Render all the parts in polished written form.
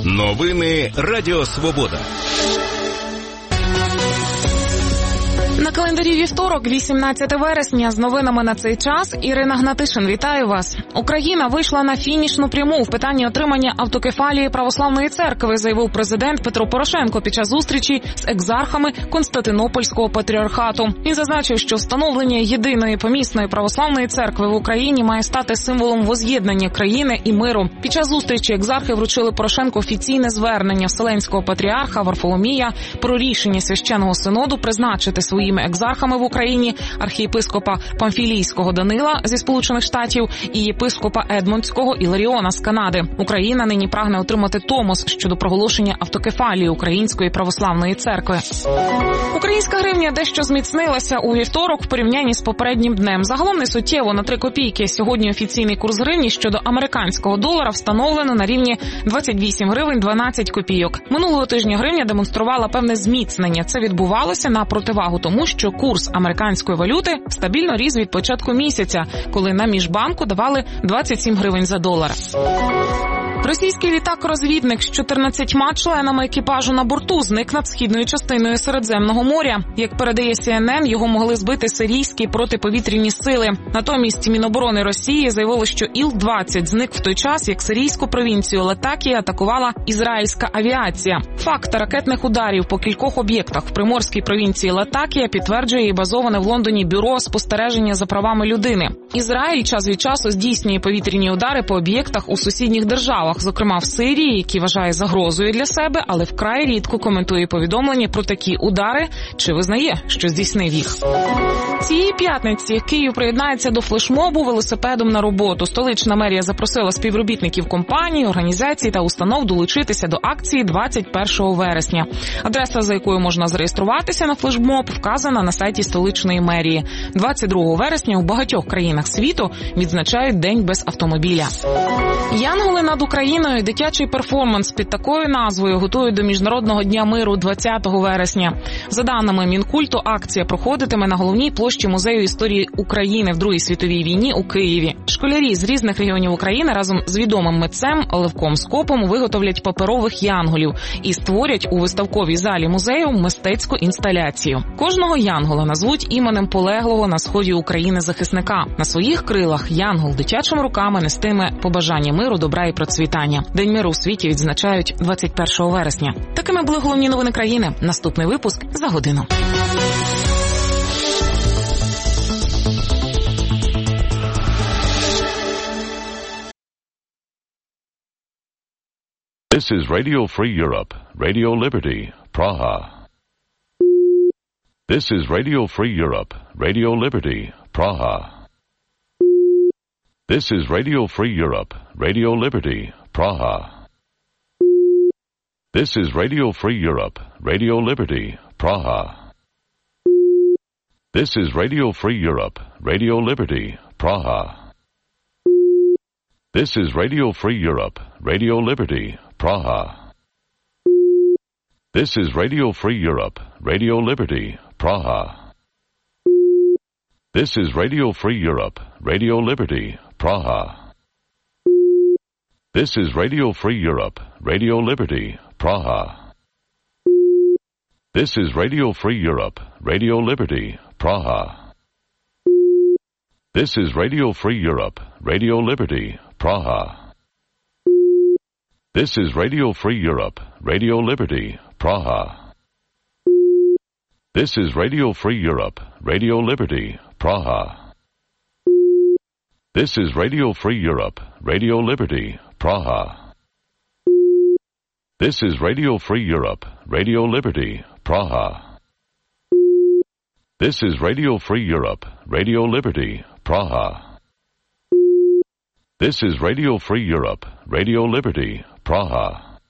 Новини Радіо Свобода. На календарі вівторок, 18 вересня, з новинами на цей час Ірина Гнатишин. Вітаю вас. Україна вийшла на фінішну пряму в питанні отримання автокефалії Православної церкви, заявив президент Петро Порошенко під час зустрічі з екзархами Константинопольського патріархату. Він зазначив, що встановлення єдиної помісної православної церкви в Україні має стати символом воз'єднання країни і миру. Під час зустрічі екзархи вручили Порошенку офіційне звернення Вселенського патріарха Варфоломія про рішення Священного Синоду призначити своїми екзархами в Україні архієпископа Памфілійського Данила зі Сполучених Штатів і єпископа Едмонтського Іларіона з Канади. Україна нині прагне отримати томос щодо проголошення автокефалії Української православної церкви. Українська гривня дещо зміцнилася у вівторок в порівнянні з попереднім днем. Загалом не суттєво на 3 копійки. Сьогодні офіційний курс гривні щодо американського долара встановлено на рівні 28 гривень 12 копійок. Минулого тижня гривня демонструвала певне зміцнення. Це відбувалося на противагу тому, що курс американської валюти стабільно ріс від початку місяця, коли на міжбанку давали 27 гривень за долар. Російський літак-розвідник з 14 членами екіпажу на борту зник над східною частиною Середземного моря. Як передає CNN, його могли збити сирійські протиповітряні сили. Натомість Міноборони Росії заявило, що Іл-20 зник в той час, як сирійську провінцію Латакія атакувала ізраїльська авіація. Факт ракетних ударів по кількох об'єктах в приморській провінції Латакія підтверджує і базоване в Лондоні бюро спостереження за правами людини. Ізраїль час від часу здійснює повітряні удари по об'єктах у сусідніх державах, зокрема в Сирії, які вважає загрозою для себе, але вкрай рідко коментує повідомлення про такі удари чи визнає, що здійснив їх. Цієї п'ятниці Київ приєднається до флешмобу велосипедом на роботу. Столична мерія запросила співробітників компаній, організацій та установ долучитися до акції 21 вересня. Адреса, за якою можна зареєструватися на флешмоб, вказана на сайті столичної мерії. 22 вересня у багатьох країнах світу відзначають День без автомобіля. Янголи над Україною – дитячий перформанс під такою назвою готують до Міжнародного дня миру 20 вересня. За даними Мінкульту, акція проходитиме на головній площі Музею історії України в Другій світовій війні у Києві. Школярі з різних регіонів України разом з відомим митцем Левком Скопом виготовлять паперових янголів і створять у виставковій залі музею мистецьку інсталяцію. Кожного янгола назвуть іменем полеглого на сході України захисника. На своїх крилах янгол дитячими руками нестиме побажання миру, добра і процвітання. День миру у світі відзначають 21 вересня. Такими були головні новини країни. Наступний випуск за годину. This is Radio Free Europe, Radio Liberty, Praha. This is Radio Free Europe, Radio Liberty, Praha. This is Radio Free Europe, Radio Liberty, Praha. This is Radio Free Europe, Radio Liberty, Praha. This is Radio Free Europe, Radio Liberty, Praha. This is Radio Free Europe, Radio Liberty, Praha. This is Radio Free Europe, Radio Liberty, Praha. This is Radio Free Europe, Radio Liberty, Praha. This is Radio Free Europe, Radio Liberty, Praha. This is Radio Free Europe, Radio Liberty, Praha. This is Radio Free Europe, Radio Liberty, Praha. This is Radio Free Europe, Radio Liberty, Praha. This is Radio Free Europe, Radio Liberty, Praha. This is Radio Free Europe, Radio Liberty, Praha. This is Radio Free Europe, Radio Liberty, Praha. This is Radio Free Europe, Radio Liberty, Praha. This is Radio Free Europe, Radio Liberty, Praha.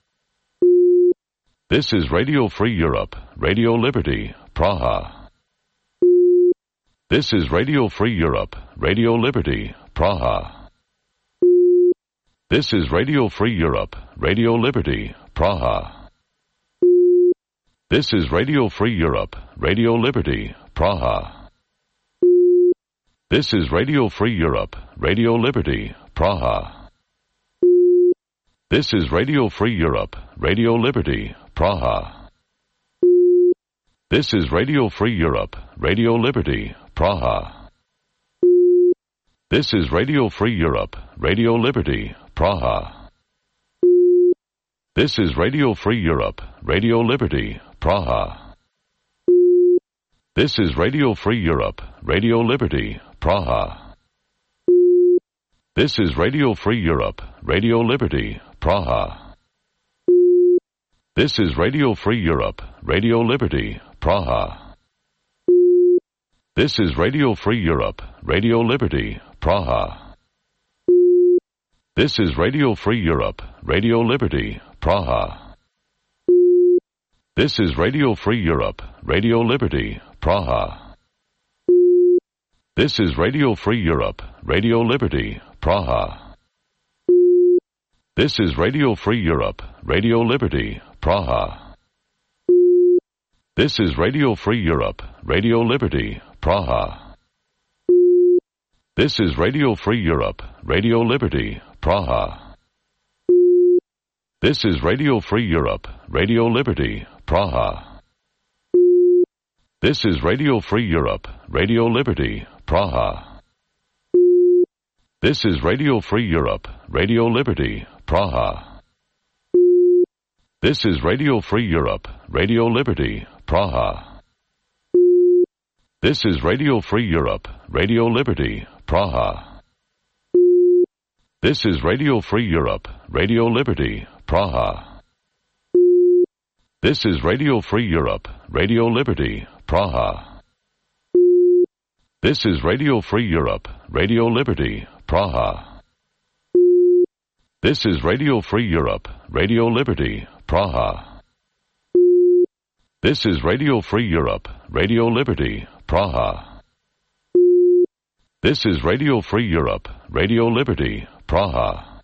This is Radio Free Europe, Radio Liberty, Praha. This is Radio Free Europe, Radio Liberty, Praha. This is Radio Free Europe, Radio Liberty, Praha. This is Radio Free Europe, Radio Liberty, Praha. This is Radio Free Europe, Radio Liberty, Praha. This is Radio Free Europe, Radio Liberty, Praha. This is Radio Free Europe, Radio Liberty, Praha. This is Radio Free Europe, Radio Liberty, Praha. This is Radio Free Europe, Radio Liberty, Praha. This is Radio Free Europe, Radio Liberty, Praha. This is Radio Free Europe, Radio Liberty, Praha. This is Radio Free Europe, Radio Liberty, Praha. This is Radio Free Europe, Radio Liberty, Praha. This is Radio Free Europe, Radio Liberty, Praha. This is Radio Free Europe, Radio Liberty, Praha. This is Radio Free Europe, Radio Liberty, Praha. This is Radio Free Europe, Radio Liberty, Praha. This is Radio Free Europe, Radio Liberty, Praha. This is Radio Free Europe, Radio Liberty, Praha. This is Radio Free Europe, Radio Liberty, Praha. This is Radio Free Europe, Radio Liberty, Praha. This is Radio Free Europe, Radio Liberty, Praha. This is Radio Free Europe, Radio Liberty, Praha. This is Radio Free Europe, Radio Liberty, Praha. This is Radio Free Europe, Radio Liberty, Praha. This is Radio Free Europe, Radio Liberty, Praha. This is Radio Free Europe, Radio Liberty, Praha. This is Radio Free Europe, Radio Liberty, Praha. This is Radio Free Europe, Radio Liberty, Praha. This is Radio Free Europe, Radio Liberty, Praha.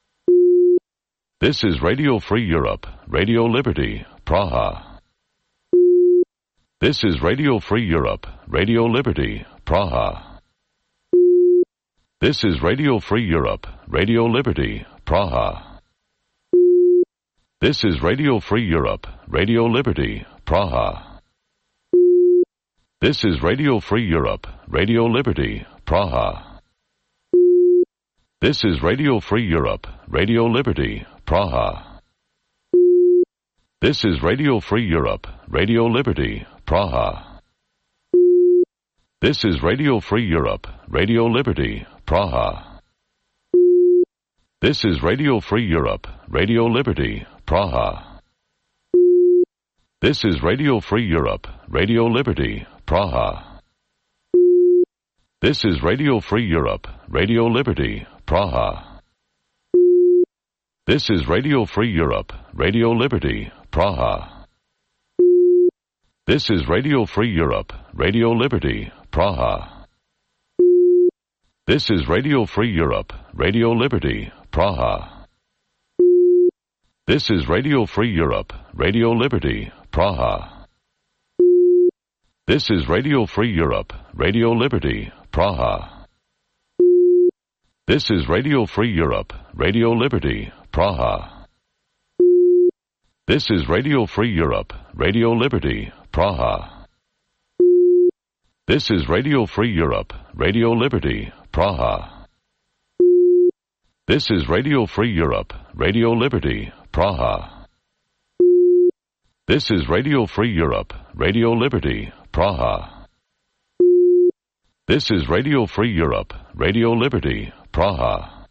This is Radio Free Europe, Radio Liberty, Praha. This is Radio Free Europe, Radio Liberty, Praha. This is Radio Free Europe, Radio Liberty, Praha. This is Radio Free Europe, Radio Liberty, Praha. This is Radio Free Europe, Radio Liberty, Praha. This is Radio Free Europe, Radio Liberty, Praha. This is Radio Free Europe, Radio Liberty, Praha. This is Radio Free Europe, Radio Liberty, Praha. This is Radio Free Europe, Radio Liberty, Praha. This is Radio Free Europe, Radio Liberty, Praha. This is Radio Free Europe, Radio Liberty, Praha. This is Radio Free Europe, Radio Liberty, Praha. This is Radio Free Europe, Radio Liberty, Praha. This is Radio Free Europe, Radio Liberty, Praha. This is Radio Free Europe, Radio Liberty, Praha. This is Radio Free Europe, Radio Liberty, Praha. This is Radio Free Europe, Radio Liberty, Praha. This is Radio Free Europe, Radio Liberty, Praha. This is Radio Free Europe, Radio Liberty, Praha. This is Radio Free Europe, Radio Liberty, Praha. This is Radio Free Europe, Radio Liberty, Praha. This is Radio Free Europe, Radio Liberty, Praha.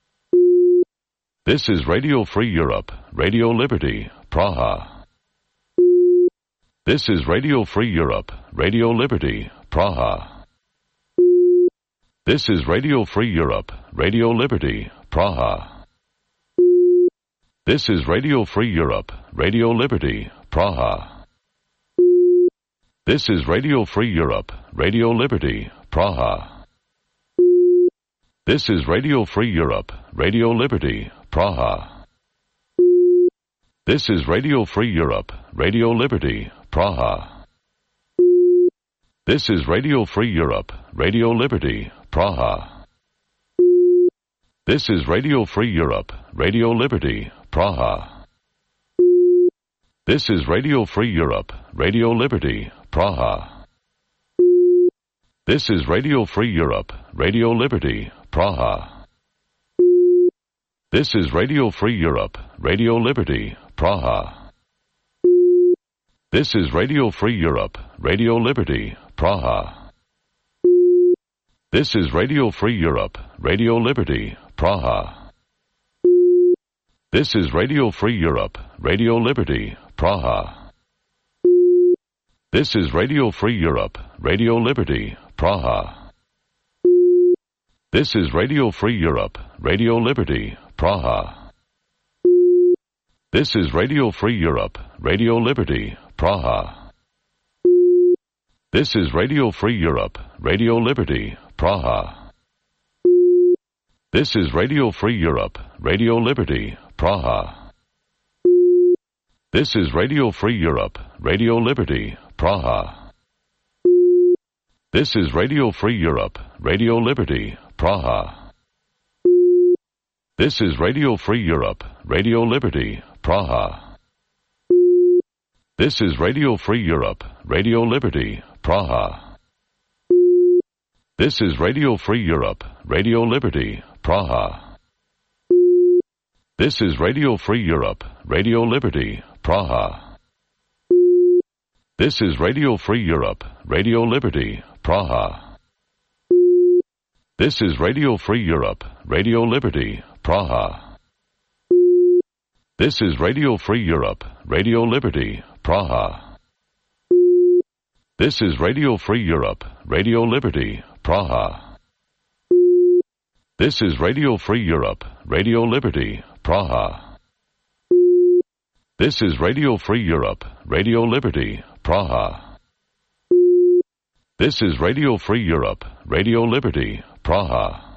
This is Radio Free Europe, Radio Liberty, Praha. This is Radio Free Europe, Radio Liberty, Praha. This is Radio Free Europe, Radio Liberty, Praha. This is Radio Free Europe, Radio Liberty, Praha. This is Radio Free Europe, Radio Liberty, Praha. This is Radio Free Europe, Radio Liberty, Praha. This is Radio Free Europe, Radio Liberty, Praha. This is Radio Free Europe, Radio Liberty, Praha. This is Radio Free Europe, Radio Liberty, Praha. This is Radio Free Europe, Radio Liberty, Praha. This is Radio Free Europe, Radio Liberty, Praha. This is Radio Free Europe, Radio Liberty, Praha. This is Radio Free Europe, Radio Liberty, Praha. This is Radio Free Europe, Radio Liberty, Praha. This is Radio Free Europe, Radio Liberty, Praha. This is Radio Free Europe, Radio Liberty, Praha. This is Radio Free Europe, Radio Liberty, Praha. This is Radio Free Europe, Radio Liberty, Praha. This is Radio Free Europe, Radio Liberty, Praha. This is Radio Free Europe, Radio Liberty, Praha. This is Radio Free Europe, Radio Liberty, Praha. This is Radio Free Europe, Radio Liberty, Praha. This is Radio Free Europe, Radio Liberty, Praha. This is Radio Free Europe, Radio Liberty, Praha. This is Radio Free Europe, Radio Liberty, Praha. This is Radio Free Europe, Radio Liberty, Praha. This is Radio Free Europe, Radio Liberty, Praha. This is Radio Free Europe, Radio Liberty, Praha. This is Radio Free Europe, Radio Liberty, Praha. This is Radio Free Europe, Radio Liberty, Praha. This is Radio Free Europe, Radio Liberty, Praha. This is Radio Free Europe, Radio Liberty, Praha. This is Radio Free Europe, Radio Liberty, Praha.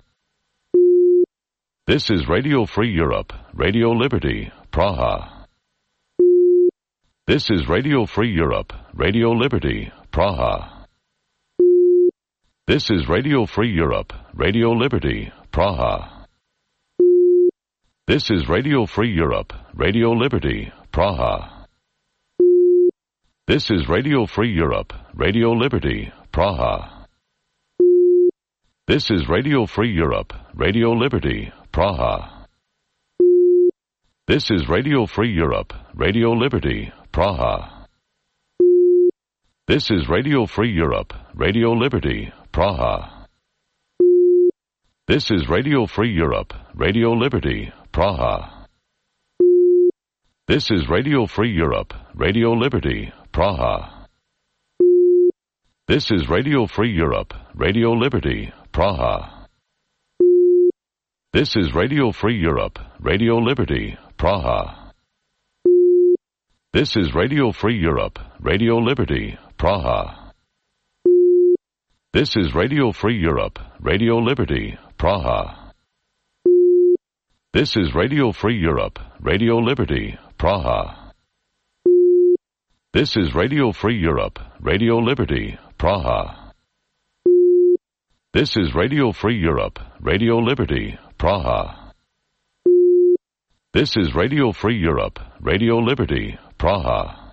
This is Radio Free Europe, Radio Liberty, Praha. This is Radio Free Europe, Radio Liberty, Praha. This is Radio Free Europe, Radio Liberty, Praha. This is Radio Free Europe, Radio Liberty, Praha. This is Radio Free Europe, Radio Liberty, Praha. This is Radio Free Europe, Radio Liberty, Praha. This is Radio Free Europe, Radio Liberty, Praha. This is Radio Free Europe, Radio Liberty, Praha. This is Radio Free Europe, Radio Liberty, Praha. This is Radio Free Europe, Radio Liberty, Praha. This is Radio Free Europe, Radio Liberty, Praha. This is Radio Free Europe, Radio Liberty, Praha. This is Radio Free Europe, Radio Liberty, Praha. This is Radio Free Europe, Radio Liberty, Praha. This is Radio Free Europe, Radio Liberty, Praha. This is Radio Free Europe, Radio Liberty, Praha. This is Radio Free Europe, Radio Liberty, Praha. This is Radio Free Europe, Radio Liberty, Praha.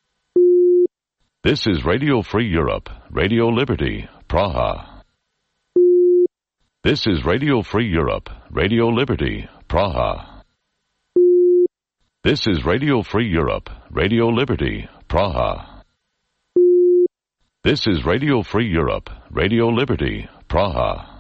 This is Radio Free Europe, Radio Liberty, Praha. This is Radio Free Europe, Radio Liberty, Praha. This is Radio Free Europe, Radio Liberty, Praha. This is Radio Free Europe, Radio Liberty, Praha.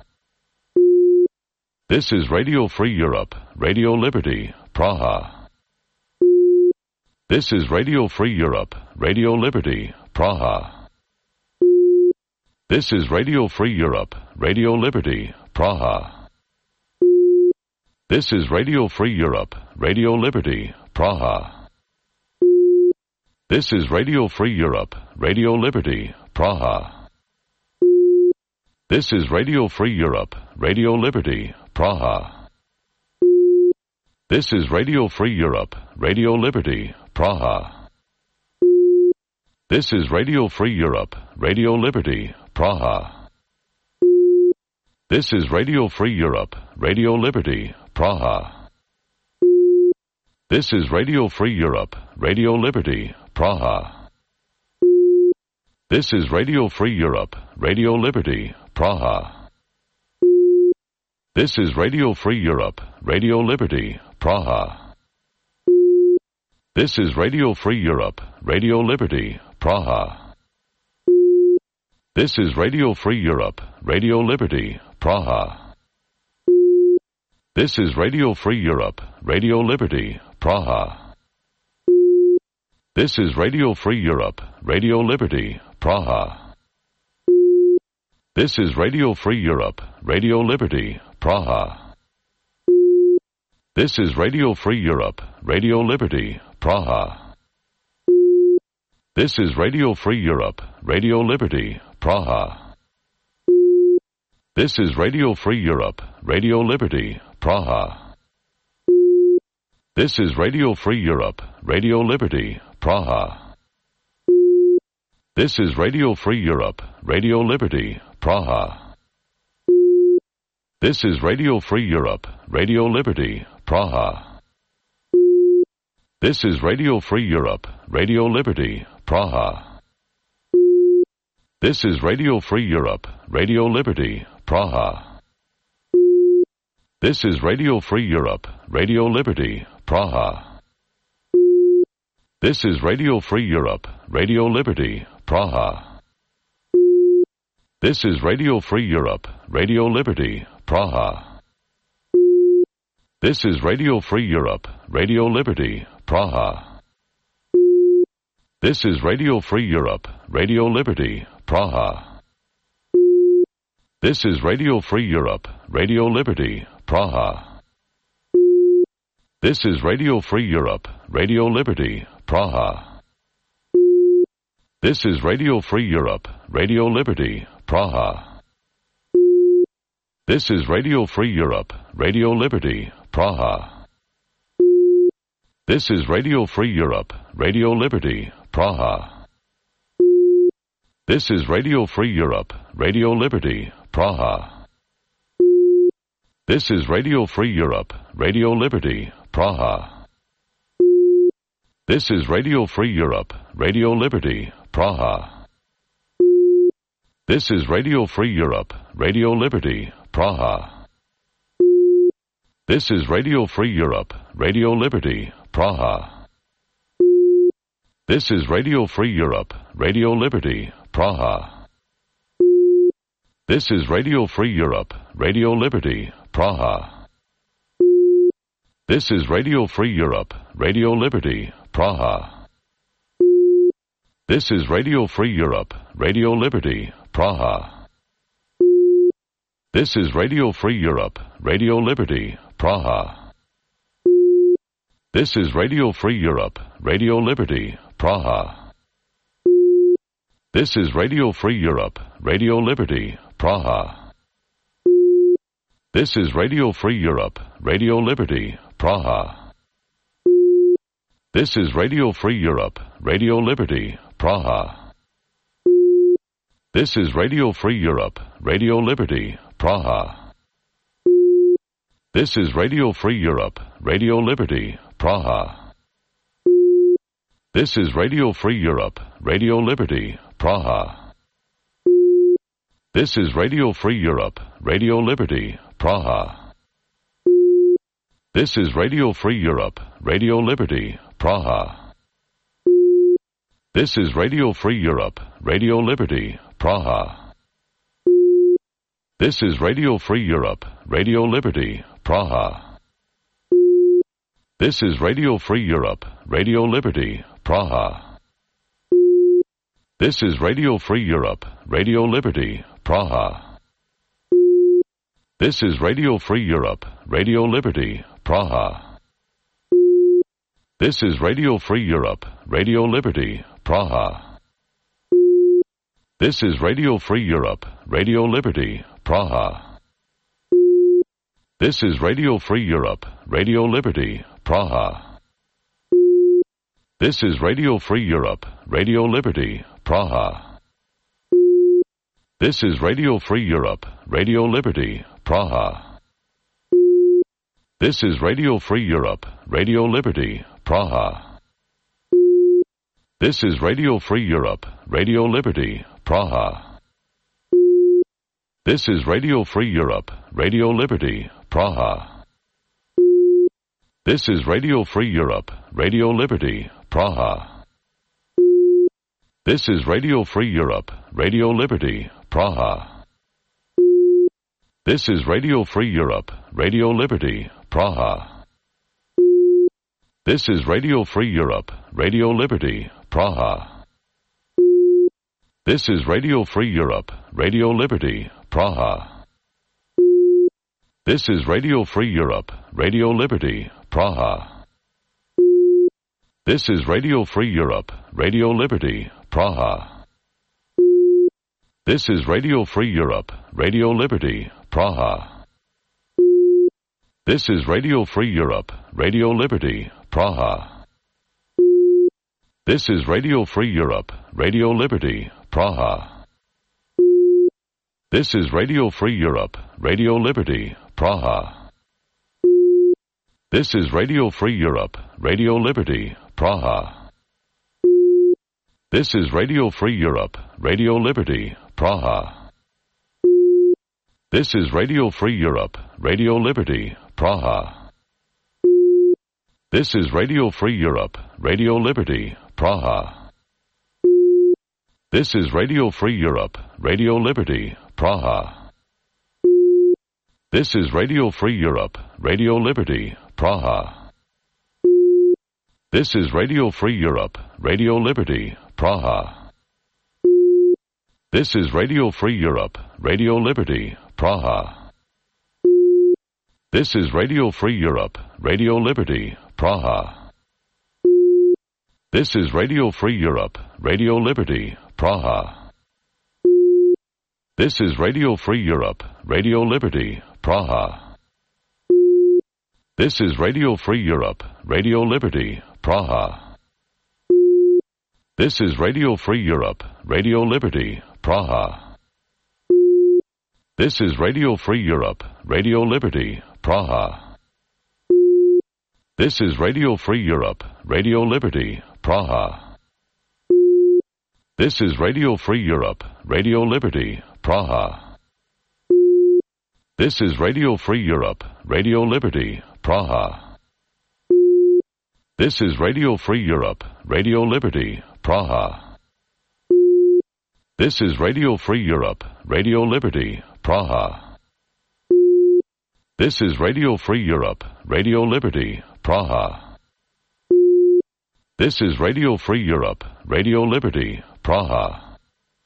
This is Radio Free Europe, Radio Liberty, Praha. This is Radio Free Europe, Radio Liberty, Praha. This is Radio Free Europe, Radio Liberty, Praha. This is Radio Free Europe, Radio Liberty, Praha. This is Radio Free Europe, Radio Liberty, Praha. This is Radio Free Europe, Radio Liberty, Praha. This is Radio Free Europe, Radio Liberty, Praha. This is Radio Free Europe, Radio Liberty, Praha. This is Radio Free Europe, Radio Liberty, Praha. This is Radio Free Europe, Radio Liberty, Praha. This is Radio Free Europe, Radio Liberty, Praha. This is Radio Free Europe, Radio Liberty, Praha. This is Radio Free Europe, Radio Liberty, Praha. This is Radio Free Europe, Radio Liberty, Praha. This is Radio Free Europe, Radio Liberty, Praha. This is Radio Free Europe, Radio Liberty, Praha. This is Radio Free Europe, Radio Liberty, Praha. This is Radio Free Europe, Radio Liberty, Praha. This is Radio Free Europe, Radio Liberty, Praha. This is Radio Free Europe, Radio Liberty, Praha. This is Radio Free Europe, Radio Liberty, Praha. This is Radio Free Europe, Radio Liberty, Praha. This is Radio Free Europe, Radio Liberty, Praha. This is Radio Free Europe, Radio Liberty, Praha. This is Radio Free Europe, Radio Liberty, Praha. This is Radio Free Europe, Radio Liberty, Praha. This is Radio Free Europe, Radio Liberty, Praha. This is Radio Free Europe, Radio Liberty, Praha. This is Radio Free Europe, Radio Liberty, Praha. This is Radio Free Europe, Radio Liberty, Praha. This is Radio Free Europe, Radio Liberty, Praha. This is Radio Free Europe, Radio Liberty, Praha. This is Radio Free Europe, Radio Liberty, Praha. This is Radio Free Europe, Radio Liberty, Praha. This is Radio Free Europe, Radio Liberty, Praha. This is Radio Free Europe, Radio Liberty, Praha. This is Radio Free Europe, Radio Liberty, Praha. This is Radio Free Europe, Radio Liberty, Praha. This is Radio Free Europe, Radio Liberty, Praha. This is Radio Free Europe, Radio Liberty, Praha. This is Radio Free Europe, Radio Liberty, Praha. This is Radio Free Europe, Radio Liberty, Praha. This is Radio Free Europe, Radio Liberty, Praha. This is Radio Free Europe, Radio Liberty, Praha. This is Radio Free Europe, Radio Liberty, Praha. This is Radio Free Europe, Radio Liberty, Praha. This is Radio Free Europe, Radio Liberty, Praha. This is Radio Free Europe, Radio Liberty, Praha. This is Radio Free Europe, Radio Liberty, Praha. This is Radio Free Europe, Radio Liberty, Praha. This is Radio Free Europe, Radio Liberty, Praha. This is Radio Free Europe, Radio Liberty, Praha. This is Radio Free Europe, Radio Liberty, Praha. This is Radio Free Europe, Radio Liberty, Praha. This is Radio Free Europe, Radio Liberty, Praha. This is Radio Free Europe, Radio Liberty, Praha. This is Radio Free Europe, Radio Liberty, Praha. This is Radio Free Europe, Radio Liberty, Praha. This is Radio Free Europe, Radio Liberty, Praha. This is Radio Free Europe, Radio Liberty, Praha. This is Radio Free Europe, Radio Liberty, Praha. This is Radio Free Europe, Radio Liberty, Praha. This is Radio Free Europe, Radio Liberty, Praha. This is Radio Free Europe, Radio Liberty, Praha. This is Radio Free Europe, Radio Liberty, Praha. This is Radio Free Europe, Radio Liberty, Praha. This is Radio Free Europe, Radio Liberty, Praha. This is Radio Free Europe, Radio Liberty, Praha. This is Radio Free Europe, Radio Liberty, Praha. This is Radio Free Europe, Radio Liberty, Praha. This is Radio Free Europe, Radio Liberty, Praha. This is Radio Free Europe, Radio Liberty, Praha. This is Radio Free Europe, Radio Liberty, Praha. This is Radio Free Europe, Radio Liberty, Praha. This is Radio Free Europe, Radio Liberty, Praha. This is Radio Free Europe, Radio Liberty, Praha. This is Radio Free Europe, Radio Liberty, Praha. This is Radio Free Europe, Radio Liberty, Praha. This is Radio Free Europe, Radio Liberty, Praha. This is Radio Free Europe, Radio Liberty, Praha. This is Radio Free Europe, Radio Liberty, Praha. This is Radio Free Europe, Radio Liberty, Praha. This is Radio Free Europe, Radio Liberty, Praha. This is Radio Free Europe, Radio Liberty, Praha. This is Radio Free Europe, Radio Liberty, Praha. This is Radio Free Europe, Radio Liberty, Praha. This is Radio Free Europe, Radio Liberty, Praha. This is Radio Free Europe, Radio Liberty, Praha. This is Radio Free Europe, Radio Liberty, Praha. This is Radio Free Europe, Radio Liberty, Praha. This is Radio Free Europe, Radio Liberty, Praha. This is Radio Free Europe, Radio Liberty, Praha. This is Radio Free Europe, Radio Liberty, Praha. This is Radio Free Europe, Radio Liberty, Praha. This is Radio Free Europe, Radio Liberty, Praha. This is Radio Free Europe, Radio Liberty, Praha. This is Radio Free Europe, Radio Liberty, Praha. This is Radio Free Europe, Radio Liberty, Praha. This is Radio Free Europe, Radio Liberty, Praha.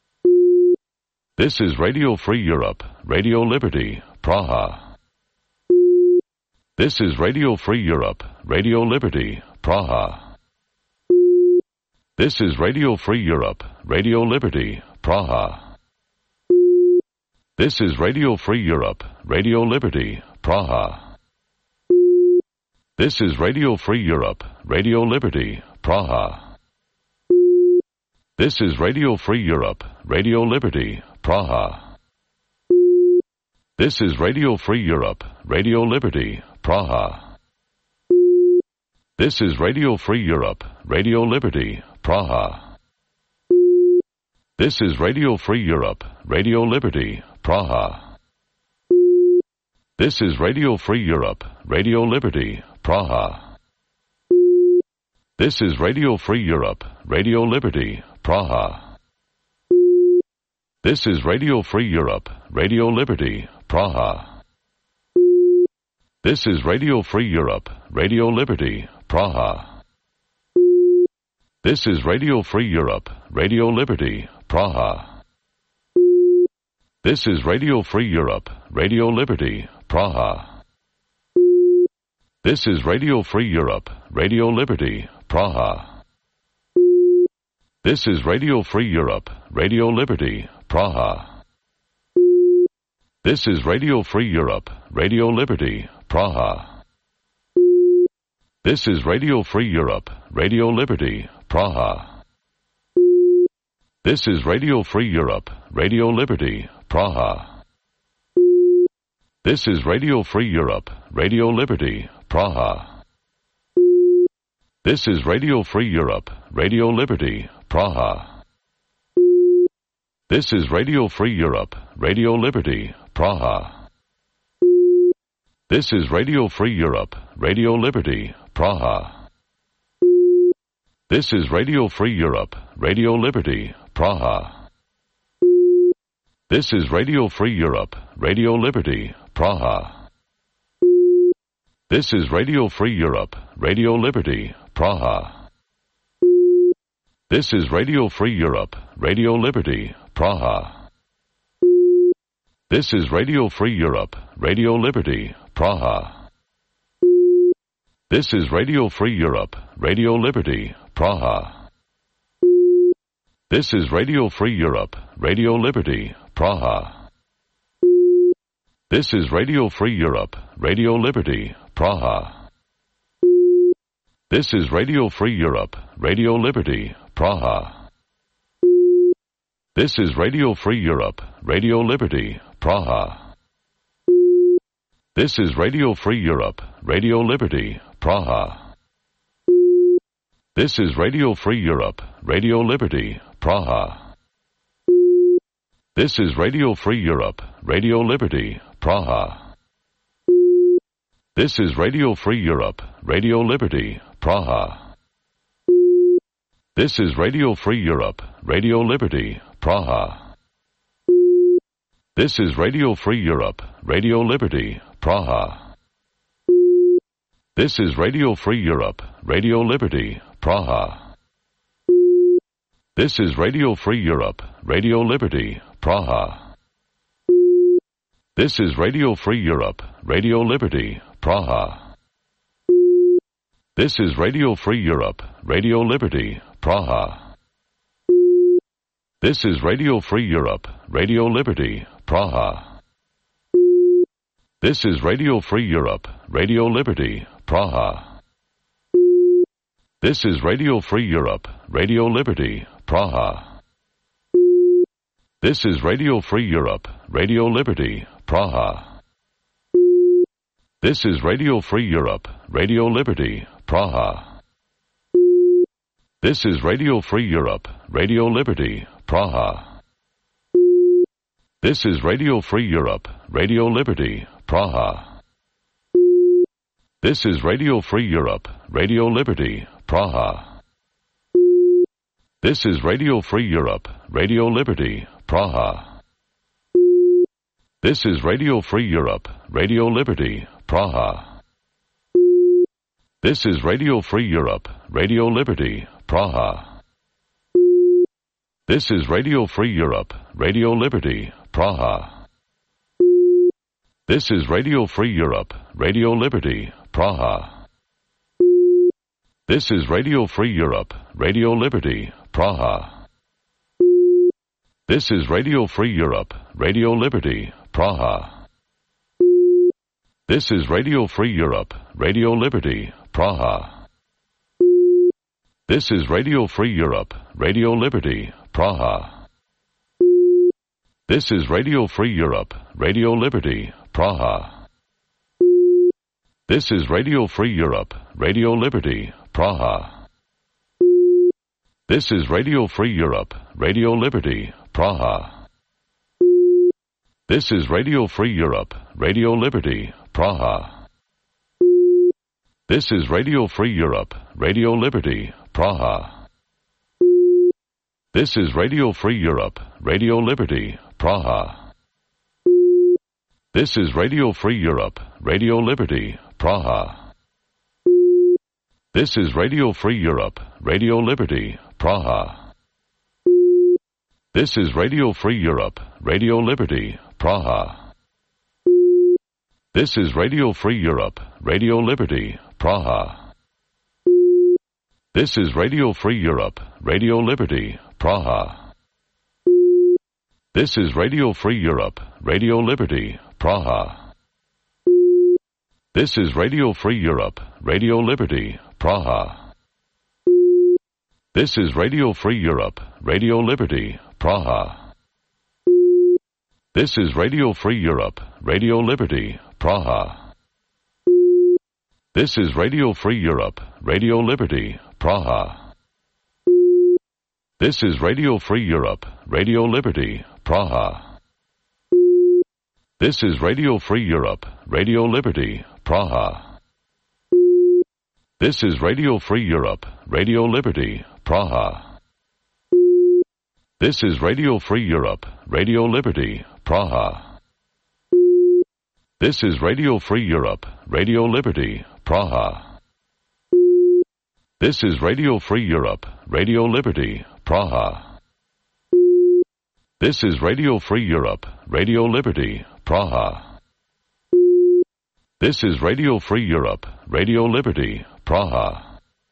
This is Radio Free Europe, Radio Liberty, Praha. This is Radio Free Europe, Radio Liberty, Praha. This is Radio Free Europe, Radio Liberty, Praha. This is Radio Free Europe, Radio Liberty, Praha. This is Radio Free Europe, Radio Liberty, Praha. This is Radio Free Europe, Radio Liberty, Praha. This is Radio Free Europe, Radio Liberty, Praha. This is Radio Free Europe, Radio Liberty, Praha. This is Radio Free Europe, Radio Liberty, Praha. This is Radio Free Europe, Radio Liberty, Praha. This is Radio Free Europe, Radio Liberty, Praha. This is Radio Free Europe, Radio Liberty, Praha. This is Radio Free Europe, Radio Liberty, Praha. This is Radio Free Europe, Radio Liberty, Praha. This is Radio Free Europe, Radio Liberty, Praha. This is Radio Free Europe, Radio Liberty, Praha. This is Radio Free Europe, Radio Liberty, Praha. This is Radio Free Europe, Radio Liberty, Praha. This is Radio Free Europe, Radio Liberty, Praha. This is Radio Free Europe, Radio Liberty, Praha. This is Radio Free Europe, Radio Liberty, Praha. This is Radio Free Europe, Radio Liberty, Praha. This is Radio Free Europe, Radio Liberty, Praha. This is Radio Free Europe, Radio Liberty, Praha. This is Radio Free Europe, Radio Liberty, Praha. This is Radio Free Europe, Radio Liberty, Praha. This is Radio Free Europe, Radio Liberty, Praha. This is Radio Free Europe, Radio Liberty, Praha. This is Radio Free Europe, Radio Liberty, Praha. This is Radio Free Europe, Radio Liberty, Praha. This is Radio Free Europe, Radio Liberty, Praha. This is Radio Free Europe, Radio Liberty, Praha. This is Radio Free Europe, Radio Liberty, Praha. This is Radio Free Europe, Radio Liberty, Praha. This is Radio Free Europe, Radio Liberty, Praha. This is Radio Free Europe, Radio Liberty, Praha. This is Radio Free Europe, Radio Liberty, Praha. This is Radio Free Europe, Radio Liberty, Praha. This is Radio Free Europe, Radio Liberty, Praha. This is Radio Free Europe, Radio Liberty, Praha. This is Radio Free Europe, Radio Liberty, Praha. This is Radio Free Europe, Radio Liberty, Praha. This is Radio Free Europe, Radio Liberty, Praha. This is Radio Free Europe, Radio Liberty, Praha. This is Radio Free Europe, Radio Liberty, Praha. This is Radio Free Europe, Radio Liberty, Praha. This is Radio Free Europe, Radio Liberty, Praha. This is Radio Free Europe, Radio Liberty, Praha. This is Radio Free Europe, Radio Liberty, Praha. This is Radio Free Europe, Radio Liberty, Praha. This is Radio Free Europe, Radio Liberty, Praha. This is Radio Free Europe, Radio Liberty, Praha. This is Radio Free Europe, Radio Liberty, Praha. This is Radio Free Europe, Radio Liberty, Praha. This is Radio Free Europe, Radio Liberty, Praha. This is Radio Free Europe, Radio Liberty, Praha. This is Radio Free Europe, Radio Liberty, Praha. This is Radio Free Europe, Radio Liberty, Praha. This is Radio Free Europe, Radio Liberty, Praha. This is Radio Free Europe, Radio Liberty, Praha. This is Radio Free Europe, Radio Liberty, Praha. This is Radio Free Europe, Radio Liberty, Praha. This is Radio Free Europe, Radio Liberty, Praha. This is Radio Free Europe, Radio Liberty, Praha. This is Radio Free Europe, Radio Liberty, Praha. This is Radio Free Europe, Radio Liberty, Praha. This is Radio Free Europe, Radio Liberty, Praha. This is Radio Free Europe, Radio Liberty, Praha. This is Radio Free Europe, Radio Liberty, Praha. This is Radio Free Europe, Radio Liberty, Praha. This is Radio Free Europe, Radio Liberty, Praha. This is Radio Free Europe, Radio Liberty, Praha. This is Radio Free Europe, Radio Liberty, Praha. This is Radio Free Europe, Radio Liberty, Praha. This is Radio Free Europe, Radio Liberty, Praha. This is Radio Free Europe, Radio Liberty, Praha. This is Radio Free Europe, Radio Liberty, Praha. This is Radio Free Europe, Radio Liberty, Praha. This is Radio Free Europe, Radio Liberty, Praha. This is Radio Free Europe, Radio Liberty, Praha. This is Radio Free Europe, Radio Liberty, Praha. This is Radio Free Europe, Radio Liberty, Praha. This is Radio Free Europe, Radio Liberty, Praha. This is Radio Free Europe, Radio Liberty, Praha. This is Radio Free Europe, Radio Liberty, Praha.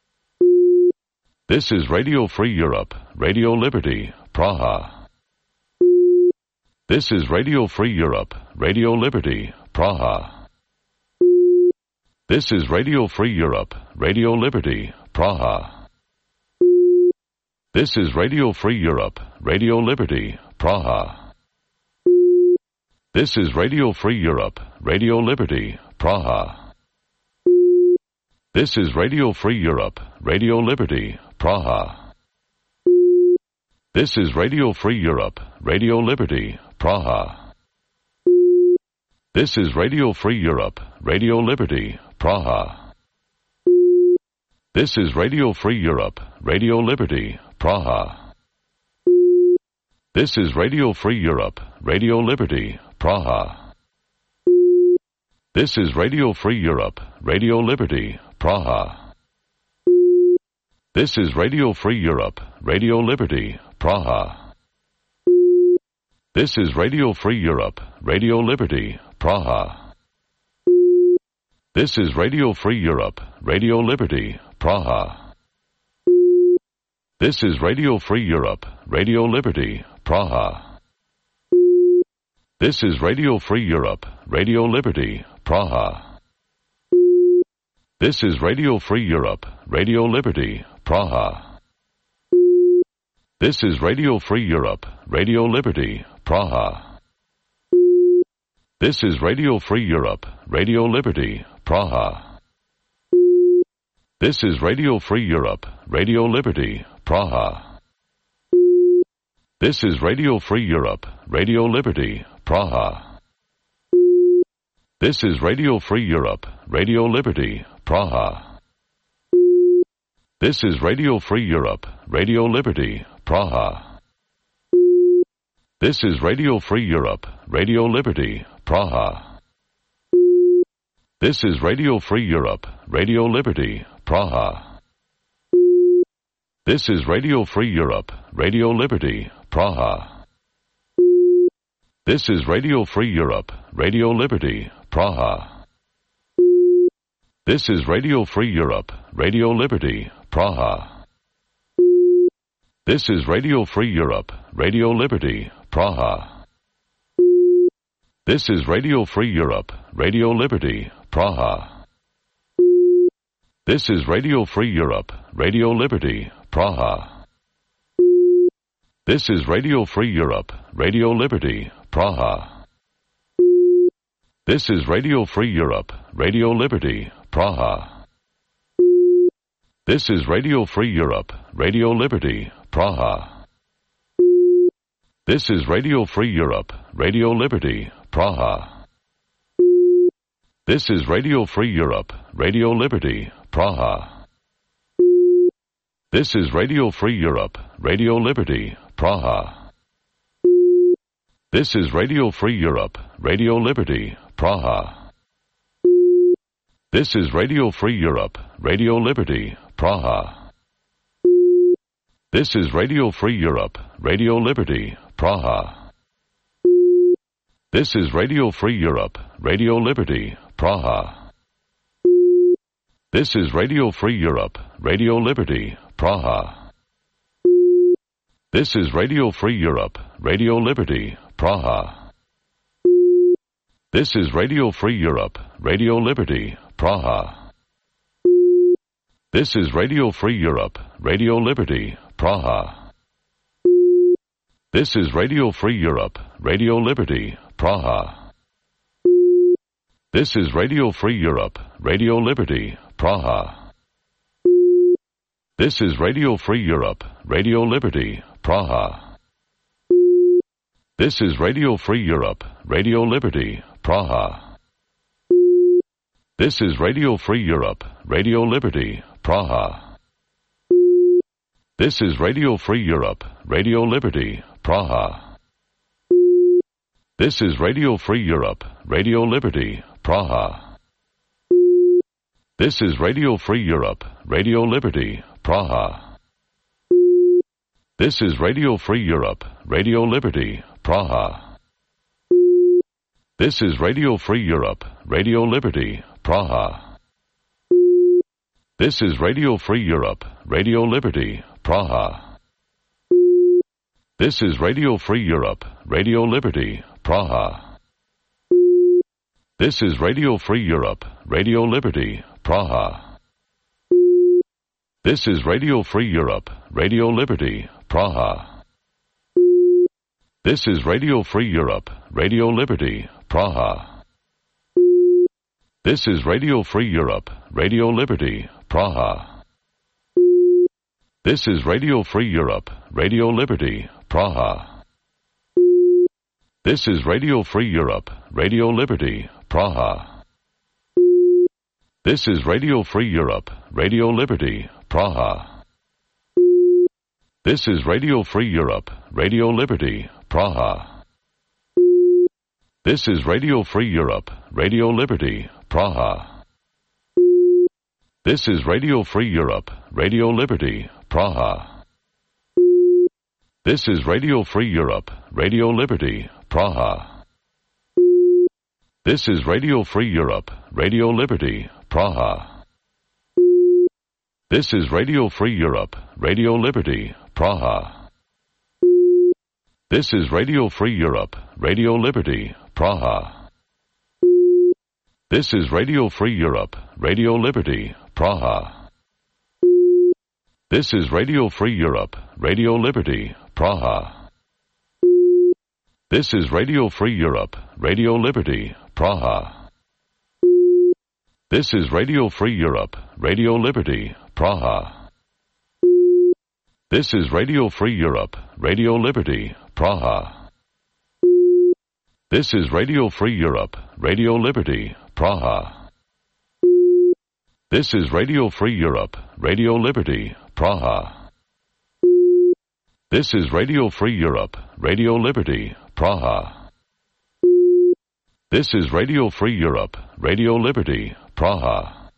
This is Radio Free Europe, Radio Liberty, Praha. This is Radio Free Europe, Radio Liberty, Praha. This is Radio Free Europe, Radio Liberty, Praha. This is Radio Free Europe, Radio Liberty, Praha. This is Radio Free Europe, Radio Liberty, Praha. This is Radio Free Europe, Radio Liberty, Praha. This is Radio Free Europe, Radio Liberty, Praha. This is Radio Free Europe, Radio Liberty, Praha. This is Radio Free Europe, Radio Liberty, Praha. This is Radio Free Europe, Radio Liberty, Praha. This is Radio Free Europe, Radio Liberty, Praha. This is Radio Free Europe, Radio Liberty, Praha. This is Radio Free Europe, Radio Liberty, Praha. This is Radio Free Europe, Radio Liberty, Praha. This is Radio Free Europe, Radio Liberty, Praha. This is Radio Free Europe, Radio Liberty, Praha. This is Radio Free Europe, Radio Liberty, Praha. This is Radio Free Europe, Radio Liberty, Praha. This is Radio Free Europe, Radio Liberty, Praha. This is Radio Free Europe, Radio Liberty, Praha. This is Radio Free Europe, Radio Liberty, Praha. This is Radio Free Europe, Radio Liberty, Praha. This is Radio Free Europe, Radio Liberty, Praha. This is Radio Free Europe, Radio Liberty, Praha. This is Radio Free Europe, Radio Liberty, Praha. This is Radio Free Europe, Radio Liberty, Praha. This is Radio Free Europe, Radio Liberty, Praha. This is Radio Free Europe, Radio Liberty, Praha. This is Radio Free Europe, Radio Liberty, Praha. This is Radio Free Europe, Radio Liberty, Praha. This is Radio Free Europe, Radio Liberty, Praha. This is Radio Free Europe, Radio Liberty, Praha. This is Radio Free Europe, Radio Liberty, Praha. This is Radio Free Europe, Radio Liberty, Praha. This is Radio Free Europe, Radio Liberty, Praha. This is Radio Free Europe, Radio Liberty, Praha. This is Radio Free Europe, Radio Liberty, Praha. This is Radio Free Europe, Radio Liberty, Praha. This is Radio Free Europe, Radio Liberty, Praha. This is Radio Free Europe, Radio Liberty, Praha. This is Radio Free Europe, Radio Liberty, Praha. This is Radio Free Europe, Radio Liberty, Praha. This is Radio Free Europe, Radio Liberty, Praha. This is Radio Free Europe, Radio Liberty, Praha. This is Radio Free Europe, Radio Liberty, Praha. This is Radio Free Europe, Radio Liberty, Praha. This is Radio Free Europe, Radio Liberty, Praha. This is Radio Free Europe, Radio Liberty, Praha. This is Radio Free Europe, Radio Liberty, Praha. This is Radio Free Europe, Radio Liberty, Praha. This is Radio Free Europe, Radio Liberty, Praha. This is Radio Free Europe, Radio Liberty, Praha. This is Radio Free Europe, Radio Liberty, Praha. This is Radio Free Europe, Radio Liberty, Praha. This is Radio Free Europe, Radio Liberty, Praha. This is Radio Free Europe, Radio Liberty, Praha. This is Radio Free Europe, Radio Liberty, Praha. This is Radio Free Europe, Radio Liberty, Praha. This is Radio Free Europe, Radio Liberty, Praha. This is Radio Free Europe, Radio Liberty, Praha. This is Radio Free Europe, Radio Liberty, Praha. This is Radio Free Europe, Radio Liberty, Praha. This is Radio Free Europe, Radio Liberty, Praha. This is Radio Free Europe, Radio Liberty, Praha. This is Radio Free Europe, Radio Liberty, Praha. This is Radio Free Europe, Radio Liberty, Praha. This is Radio Free Europe, Radio Liberty, Praha. This is Radio Free Europe, Radio Liberty, Praha. This is Radio Free Europe, Radio Liberty, Praha. This is Radio Free Europe, Radio Liberty, Praha. This is Radio Free Europe, Radio Liberty, Praha. This is Radio Free Europe, Radio Liberty, Praha. This is Radio Free Europe, Radio Liberty, Praha. This is Radio Free Europe, Radio Liberty, Praha. This is Radio Free Europe, Radio Liberty, Praha. This is Radio Free Europe, Radio Liberty, Praha. This is Radio Free Europe, Radio Liberty, Praha. This is Radio Free Europe, Radio Liberty, Praha. This is Radio Free Europe, Radio Liberty, Praha. This is Radio Free Europe, Radio Liberty, Praha.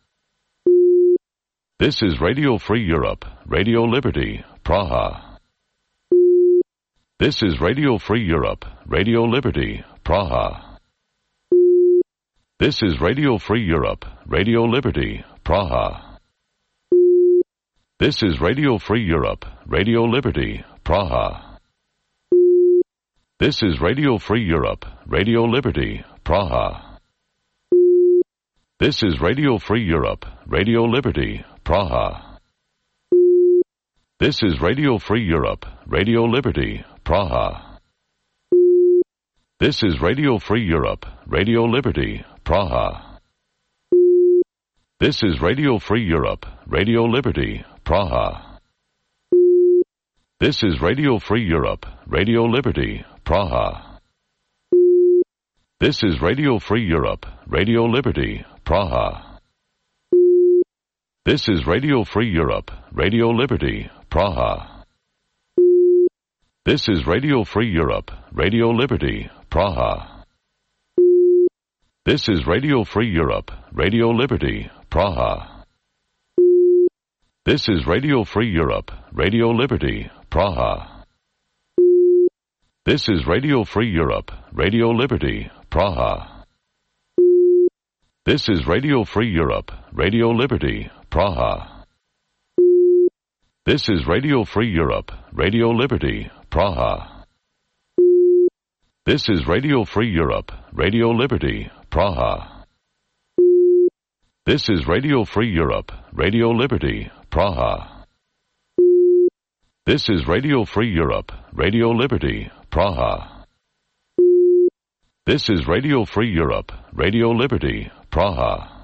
This is Radio Free Europe, Radio Liberty, Praha. This is Radio Free Europe, Radio Liberty, Praha. This is Radio Free Europe, Radio Liberty, Praha. This is Radio Free Europe, Radio Liberty, Praha. This is Radio Free Europe, Radio Liberty, Praha. This is Radio Free Europe, Radio Liberty, Praha. This is Radio Free Europe, Radio Liberty, Praha. This is Radio Free Europe, Radio Liberty, Praha. This is Radio Free Europe, Radio Liberty, Praha. This is Radio Free Europe, Radio Liberty, Praha. This is Radio Free Europe, Radio Liberty, Praha. This is Radio Free Europe, Radio Liberty, Praha. This is Radio Free Europe, Radio Liberty, Praha. This is Radio Free Europe, Radio Liberty, Praha. This is Radio Free Europe, Radio Liberty, Praha. This is Radio Free Europe, Radio Liberty, Praha. This is Radio Free Europe, Radio Liberty, Praha. This is Radio Free Europe, Radio Liberty, Praha. This is Radio Free Europe, Radio Liberty, Praha. This is Radio Free Europe, Radio Liberty, Praha. This is Radio Free Europe, Radio Liberty, Praha. This is Radio Free Europe, Radio Liberty, Praha.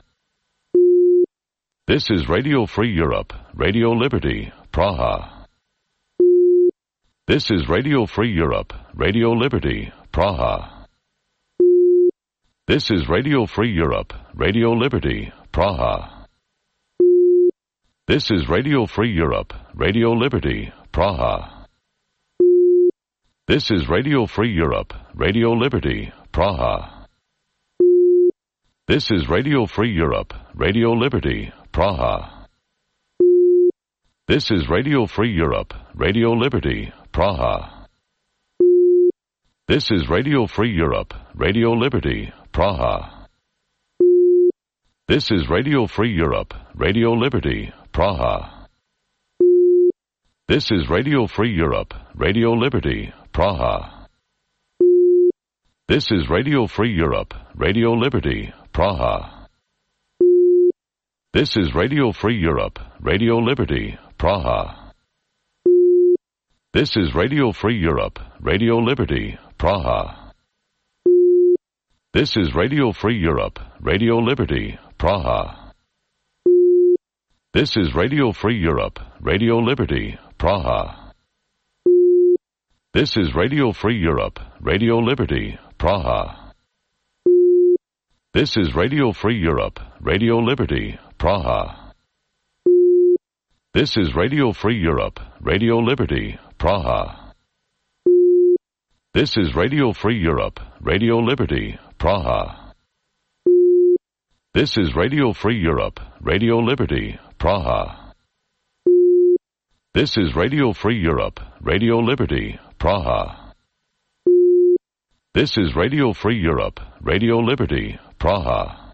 This is Radio Free Europe, Radio Liberty, Praha. This is Radio Free Europe, Radio Liberty, Praha. This is Radio Free Europe, Radio Liberty, Praha. This is Radio Free Europe, Radio Liberty, Praha. This is Radio Free Europe, Radio Liberty, Praha. This is Radio Free Europe, Radio Liberty, Praha. This is Radio Free Europe, Radio Liberty, Praha. This is Radio Free Europe, Radio Liberty, Praha. This is Radio Free Europe, Radio Liberty, Praha. This is Radio Free Europe, Radio Liberty, Praha. This is Radio Free Europe, Radio Liberty, Praha. This is Radio Free Europe, Radio Liberty, Praha. This is Radio Free Europe, Radio Liberty, Praha. This is Radio Free Europe, Radio Liberty, Praha. This is Radio Free Europe, Radio Liberty, Praha. This is Radio Free Europe, Radio Liberty, Praha. This is Radio Free Europe, Radio Liberty, Praha. This is Radio Free Europe, Radio Liberty, Praha. This is Radio Free Europe, Radio Liberty, Praha. This is Radio Free Europe, Radio Liberty, Praha. This is Radio Free Europe, Radio Liberty, Praha. This is Radio Free Europe, Radio Liberty, Praha.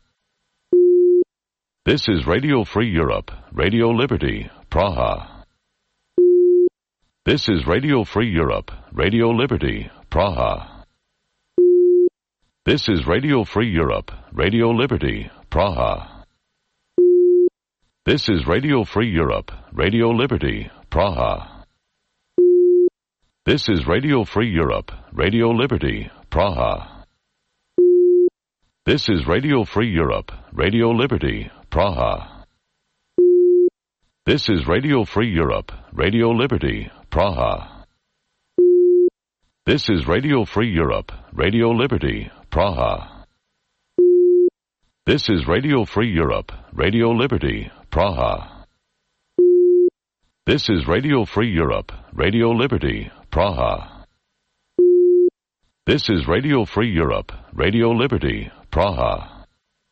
This is Radio Free Europe, Radio Liberty, Praha. This is Radio Free Europe, Radio Liberty, Praha. This is Radio Free Europe, Radio Liberty, Praha. This is Radio Free Europe, Radio Liberty, Praha. This is Radio Free Europe, Radio Liberty, Praha. This is Radio Free Europe, Radio Liberty, Praha. This is Radio Free Europe, Radio Liberty, Praha. This is Radio Free Europe, Radio Liberty, Praha. This is Radio Free Europe, Radio Liberty, Praha. This is Radio Free Europe, Radio Liberty, Praha. This is Radio Free Europe, Radio Liberty, Praha.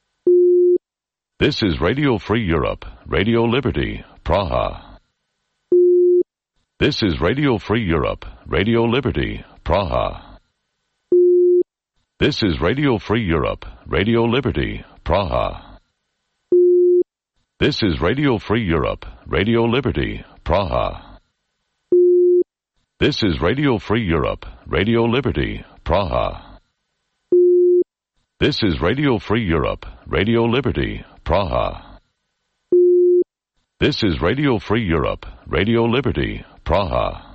This is Radio Free Europe, Radio Liberty, Praha. This is Radio Free Europe, Radio Liberty, Praha. This is Radio Free Europe, Radio Liberty, Praha. This is Radio Free Europe, Radio Liberty, Praha. This is Radio Free Europe, Radio Liberty, Praha. This is Radio Free Europe, Radio Liberty, Praha. This is Radio Free Europe, Radio Liberty, Praha.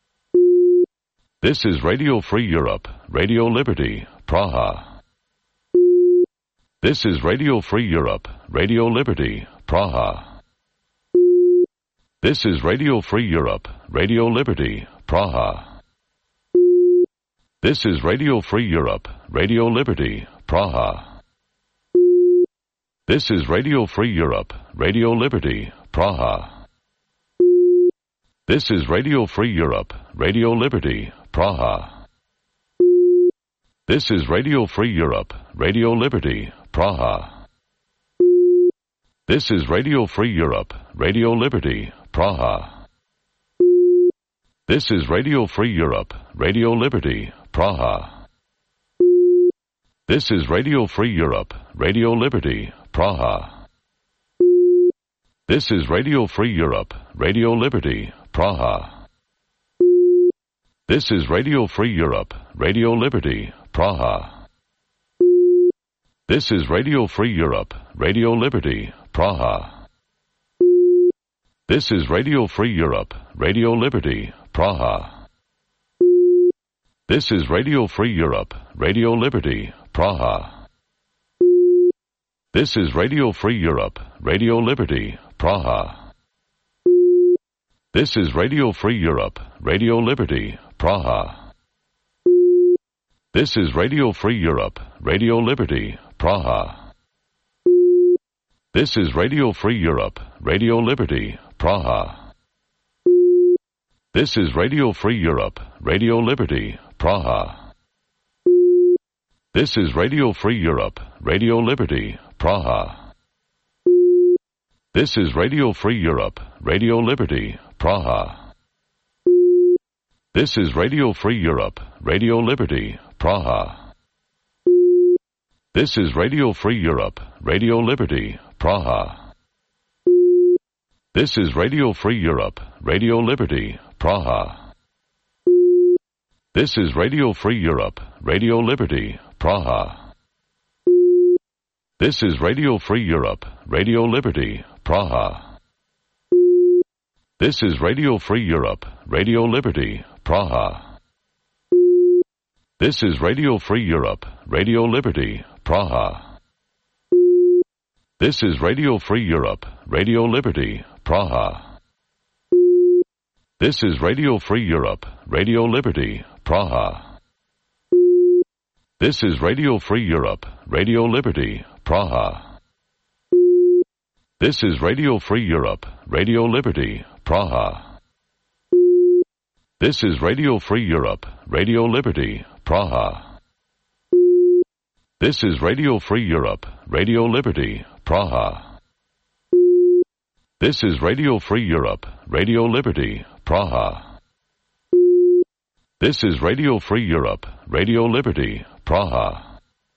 This is Radio Free Europe, Radio Liberty, Praha. This is Radio Free Europe, Radio Liberty, Praha. This is Radio Free Europe, Radio Liberty, Praha. This is Radio Free Europe, Radio Liberty, Praha. This is Radio Free Europe, Radio Liberty, Praha. This is Radio Free Europe, Radio Liberty, Praha. This is Radio Free Europe, Radio Liberty, Praha. This is Radio Free Europe, Radio Liberty, Praha. This is Radio Free Europe, Radio Liberty, Praha. This is Radio Free Europe, Radio Liberty, Praha. This is Radio Free Europe, Radio Liberty, Praha. This is Radio Free Europe, Radio Liberty, Praha. This is Radio Free Europe, Radio Liberty, Praha. This is Radio Free Europe, Radio Liberty, Praha. This is Radio Free Europe, Radio Liberty, Praha. This is Radio Free Europe, Radio Liberty, Praha. This is Radio Free Europe, Radio Liberty, Praha. This is Radio Free Europe, Radio Liberty, Praha. This is Radio Free Europe, Radio Liberty, Praha. This is Radio Free Europe, Radio Liberty, Praha. This is Radio Free Europe, Radio Liberty, Praha. This is Radio Free Europe, Radio Liberty, Praha. This is Radio Free Europe, Radio Liberty, Praha. This is Radio Free Europe, Radio Liberty, Praha. This is Radio Free Europe, Radio Liberty, Praha. This is Radio Free Europe, Radio Liberty, Praha. This is Radio Free Europe, Radio Liberty, Praha. This is Radio Free Europe, Radio Liberty, Praha. This is Radio Free Europe, Radio Liberty, Praha. This is Radio Free Europe, Radio Liberty, Praha. This is Radio Free Europe, Radio Liberty, Praha. This is Radio Free Europe, Radio Liberty, Praha. This is Radio Free Europe, Radio Liberty, Praha. This is Radio Free Europe, Radio Liberty, Praha. This is Radio Free Europe, Radio Liberty, Praha. This is Radio Free Europe, Radio Liberty, Praha. This is Radio Free Europe, Radio Liberty, Praha.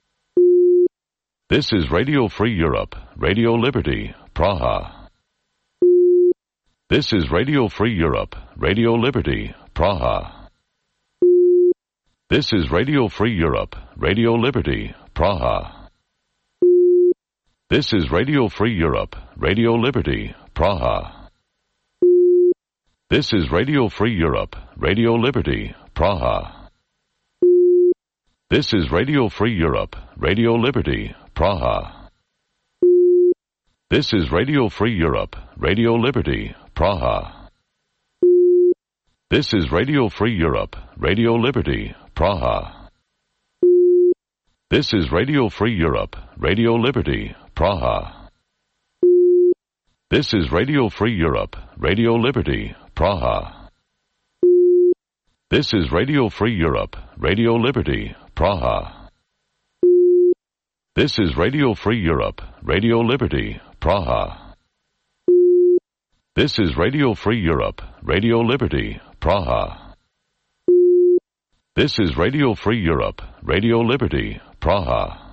This is Radio Free Europe, Radio Liberty, Praha. This is Radio Free Europe, Radio Liberty, Praha. This is Radio Free Europe, Radio Liberty, Praha. This is Radio Free Europe, Radio Liberty, Praha. This is Radio Free Europe, Radio Liberty, Praha. This is Radio Free Europe, Radio Liberty, Praha. This is Radio Free Europe, Radio Liberty, Praha. This is Radio Free Europe, Radio Liberty, Praha. This is Radio Free Europe, Radio Liberty, Praha. This is Radio Free Europe, Radio Liberty, Praha. This is Radio Free Europe, Radio Liberty, Praha. This is Radio Free Europe, Radio Liberty, Praha. This is Radio Free Europe, Radio Liberty, Praha. This is Radio Free Europe, Radio Liberty, Praha.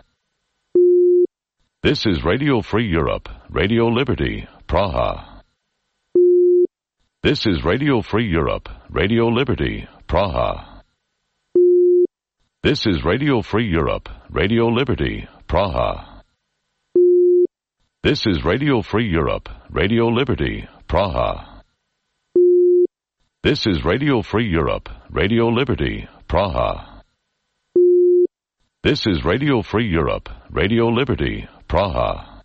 This is Radio Free Europe, Radio Liberty, Praha. This is Radio Free Europe, Radio Liberty, Praha. This is Radio Free Europe, Radio Liberty, Praha. This is Radio Free Europe, Radio Liberty, Praha. This is Radio Free Europe, Radio Liberty, Praha. This is Radio Free Europe, Radio Liberty, Praha.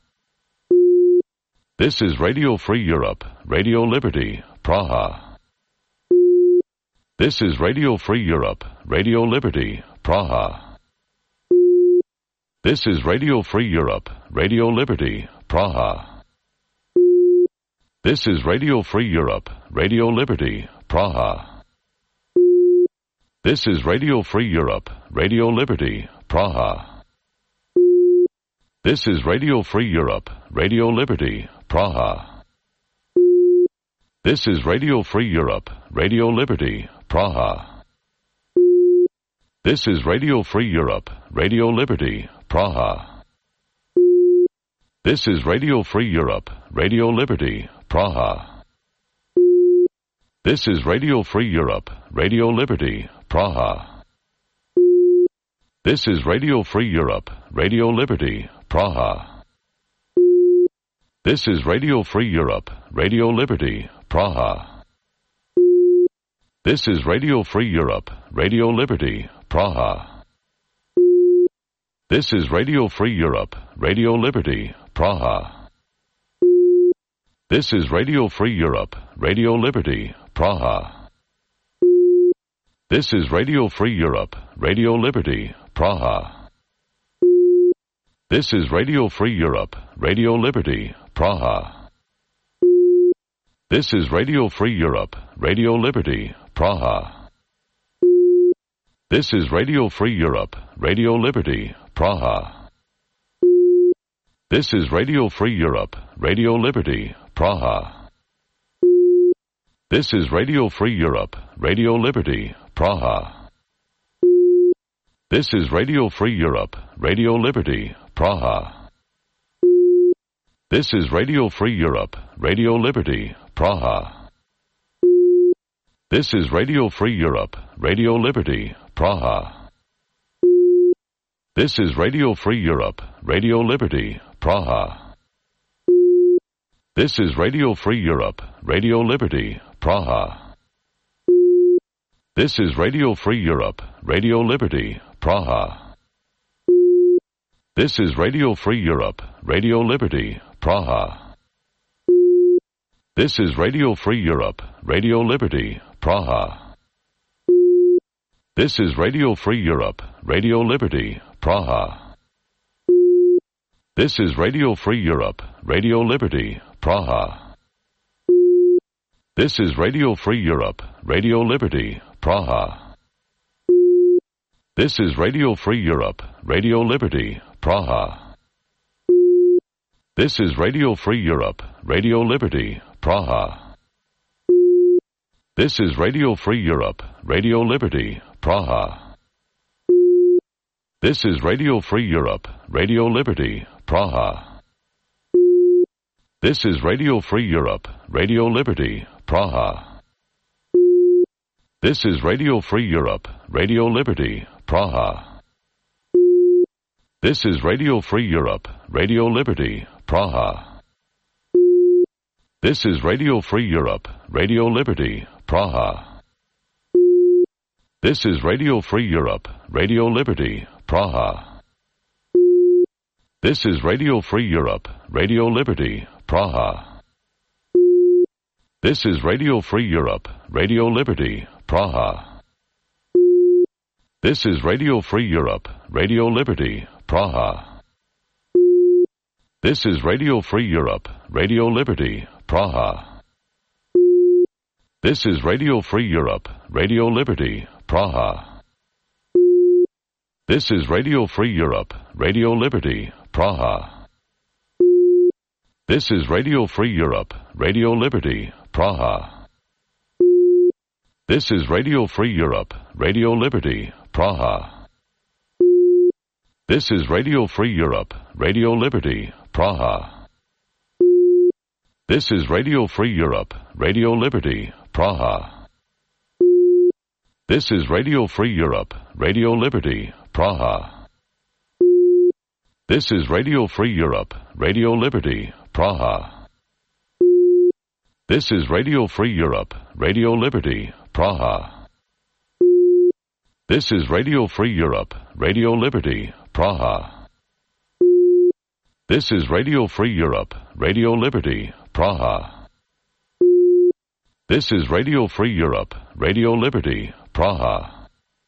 This is Radio Free Europe, Radio Liberty, Praha. This is Radio Free Europe, Radio Liberty, Praha. This is Radio Free Europe, Radio Liberty, Praha. This is Radio Free Europe, Radio Liberty, Praha. This is Radio Free Europe, Radio Liberty, Praha. This is Radio Free Europe, Radio Liberty, Praha. This is Radio Free Europe, Radio Liberty, Praha. This is Radio Free Europe, Radio Liberty, Praha. This is Radio Free Europe, Radio Liberty, Praha. This is Radio Free Europe, Radio Liberty, Praha. This is Radio Free Europe, Radio Liberty, Praha. This is Radio Free Europe, Radio Liberty, Praha. This is Radio Free Europe, Radio Liberty, Praha. This is Radio Free Europe, Radio Liberty, Praha. This is Radio Free Europe, Radio Liberty, Praha. This is Radio Free Europe, Radio Liberty, Praha. This is Radio Free Europe, Radio Liberty, Praha. This is Radio Free Europe, Radio Liberty, Praha. This is Radio Free Europe, Radio Liberty, Praha. This is Radio Free Europe, Radio Liberty, Praha. This is Radio Free Europe, Radio Liberty, Praha. This is Radio Free Europe, Radio Liberty, Praha. This is Radio Free Europe, Radio Liberty, Praha. This is Radio Free Europe, Radio Liberty, Praha. This is Radio Free Europe, Radio Liberty, Praha. This is Radio Free Europe, Radio Liberty, Praha. This is Radio Free Europe, Radio Liberty, Praha. This is Radio Free Europe, Radio Liberty, Praha. This is Radio Free Europe, Radio Liberty, Praha. This is Radio Free Europe, Radio Liberty, Praha. This is Radio Free Europe, Radio Liberty, Praha. This is Radio Free Europe, Radio Liberty, Praha. This is Radio Free Europe, Radio Liberty, Praha. This is Radio Free Europe, Radio Liberty, Praha. This is Radio Free Europe, Radio Liberty, Praha. This is Radio Free Europe, Radio Liberty, Praha. This is Radio Free Europe, Radio Liberty, Praha. This is Radio Free Europe, Radio Liberty, Praha. This is Radio Free Europe, Radio Liberty, Praha. This is Radio Free Europe, Radio Liberty, Praha. This is Radio Free Europe, Radio Liberty, Praha. This is Radio Free Europe, Radio Liberty, Praha. This is Radio Free Europe, Radio Liberty, Praha. This is Radio Free Europe, Radio Liberty, Praha. This is Radio Free Europe, Radio Liberty, Praha. This is Radio Free Europe, Radio Liberty, Praha. This is Radio Free Europe, Radio Liberty, Praha. This is Radio Free Europe, Radio Liberty, Praha. This is Radio Free Europe, Radio Liberty, Praha. This is Radio Free Europe, Radio Liberty, Praha. This is Radio Free Europe, Radio Liberty, Praha. This is Radio Free Europe, Radio Liberty, Praha. This is Radio Free Europe, Radio Liberty, Praha. This is Radio Free Europe, Radio Liberty, Praha. This is Radio Free Europe, Radio Liberty, Praha. This is Radio Free Europe, Radio Liberty, Praha. This is Radio Free Europe, Radio Liberty, Praha.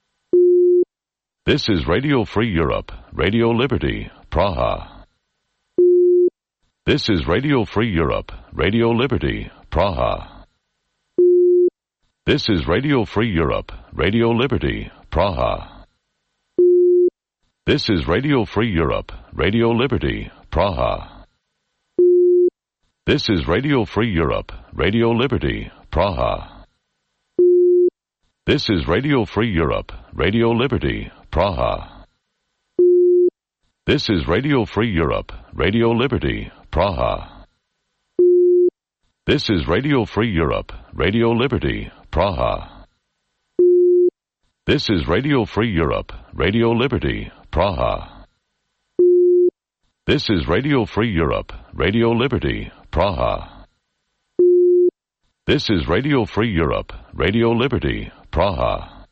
This is Radio Free Europe, Radio Liberty, Praha. This is Radio Free Europe, Radio Liberty, Praha. This is Radio Free Europe, Radio Liberty, Praha. This is Radio Free Europe, Radio Liberty, Praha. This is Radio Free Europe, Radio Liberty, Praha. This is Radio Free Europe, Radio Liberty, Praha. This is Radio Free Europe, Radio Liberty, Praha. This is Radio Free Europe, Radio Liberty, Praha. This is Radio Free Europe, Radio Liberty, Praha. This is Radio Free Europe, Radio Liberty, Praha. This is Radio Free Europe, Radio Liberty, Praha.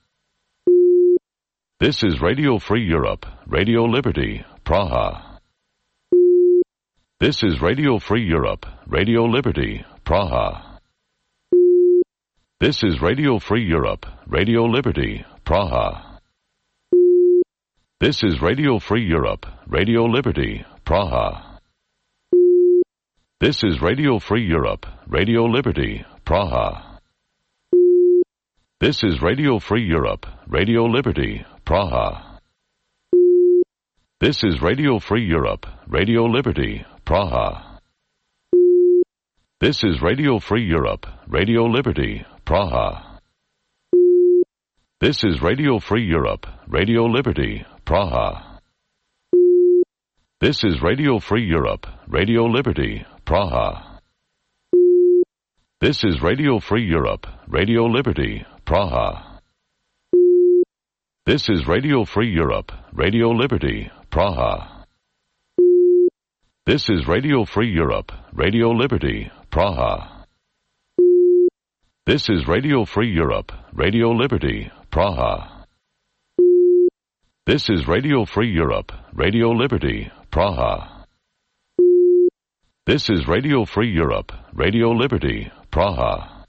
This is Radio Free Europe, Radio Liberty, Praha. This is Radio Free Europe, Radio Liberty, Praha. This is Radio Free Europe, Radio Liberty, Praha. This is Radio Free Europe, Radio Liberty, Praha. This is Radio Free Europe, Radio Liberty, Praha. This is Radio Free Europe, Radio Liberty, Praha. This is Radio Free Europe, Radio Liberty, Praha. This is Radio Free Europe, Radio Liberty, Praha. This is Radio Free Europe, Radio Liberty, Praha. This is Radio Free Europe, Radio Liberty, Praha. This is Radio Free Europe, Radio Liberty, Praha. This is Radio Free Europe, Radio Liberty, Praha. This is Radio Free Europe, Radio Liberty, Praha. This is Radio Free Europe, Radio Liberty, Praha. This is Radio Free Europe, Radio Liberty, Praha. This is Radio Free Europe, Radio Liberty, Praha.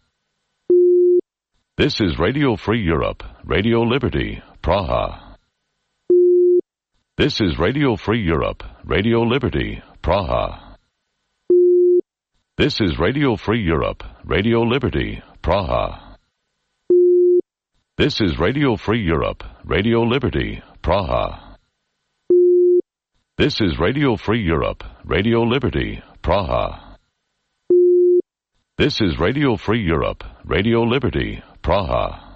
This is Radio Free Europe, Radio Liberty, Praha. This is Radio Free Europe, Radio Liberty, Praha. This is Radio Free Europe, Radio Liberty, Praha. This is Radio Free Europe, Radio Liberty, Praha. This is Radio Free Europe, Radio Liberty, Praha. This is Radio Free Europe, Radio Liberty, Praha.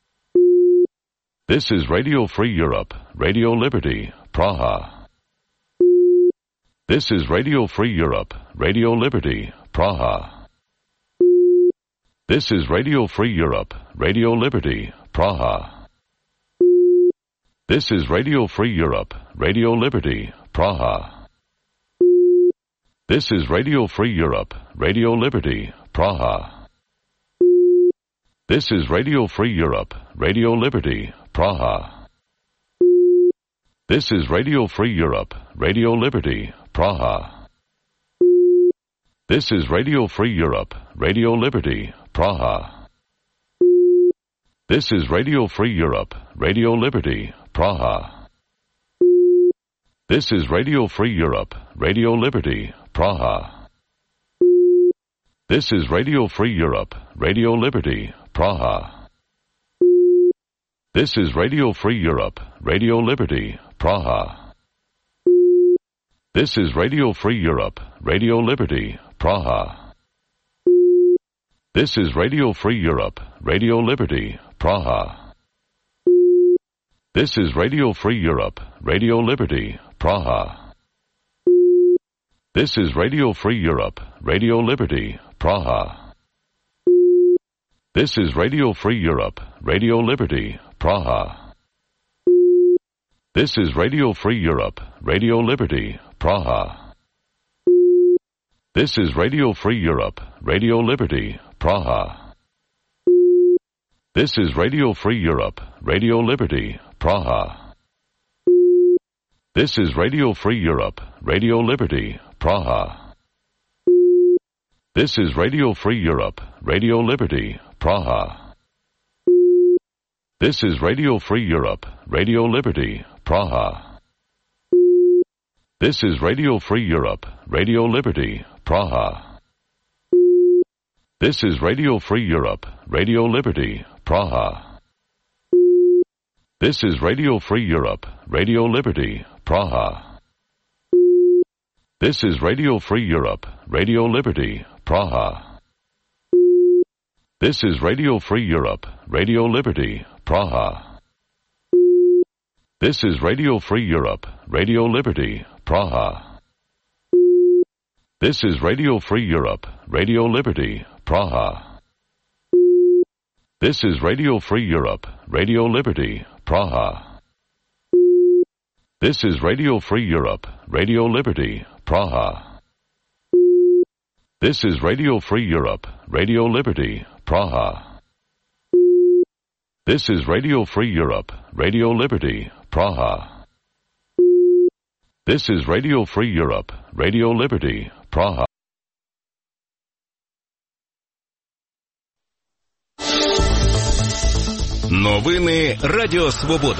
This is Radio Free Europe, Radio Liberty, Praha. This is Radio Free Europe, Radio Liberty, Praha. This is Radio Free Europe, Radio Liberty, Praha. This is Radio Free Europe, Radio Liberty, Praha. This is Radio Free Europe, Radio Liberty, Praha. This is Radio Free Europe, Radio Liberty, Praha. This is Radio Free Europe, Radio Liberty, Praha. This is Radio Free Europe, Radio Liberty, Praha. This is Radio Free Europe, Radio Liberty, Praha. This is Radio Free Europe, Radio Liberty, Praha. This is Radio Free Europe, Radio Liberty, Praha. This is Radio Free Europe, Radio Liberty, Praha. This is Radio Free Europe, Radio Liberty, Praha. This is Radio Free Europe, Radio Liberty, Praha. This is Radio Free Europe, Radio Liberty, Praha. This is Radio Free Europe, Radio Liberty, Praha. This is Radio Free Europe, Radio Liberty, Praha. This is Radio Free Europe, Radio Liberty, Praha. This is Radio Free Europe, Radio Liberty, Praha. This is Radio Free Europe, Radio Liberty, Praha. This is Radio Free Europe, Radio Liberty, Praha. This is Radio Free Europe, Radio Liberty, Praha. This is Radio Free Europe, Radio Liberty, Praha. This is Radio Free Europe, Radio Liberty, Praha. This is Radio Free Europe, Radio Liberty, Praha. This is Radio Free Europe, Radio Liberty, Praha. This is Radio Free Europe, Radio Liberty, Praha. This is Radio Free Europe, Radio Liberty, Praha. This is Radio Free Europe, Radio Liberty, Praha. This is Radio Free Europe, Radio Liberty, Praha. This is Radio Free Europe, Radio Liberty, Praha. This is Radio Free Europe, Radio Liberty, Praha. This is Radio Free Europe, Radio Liberty, Praha. This is Radio Free Europe, Radio Liberty, Praha. This is Radio Free Europe, Radio Liberty, Praha. Новини Радіо Свобода.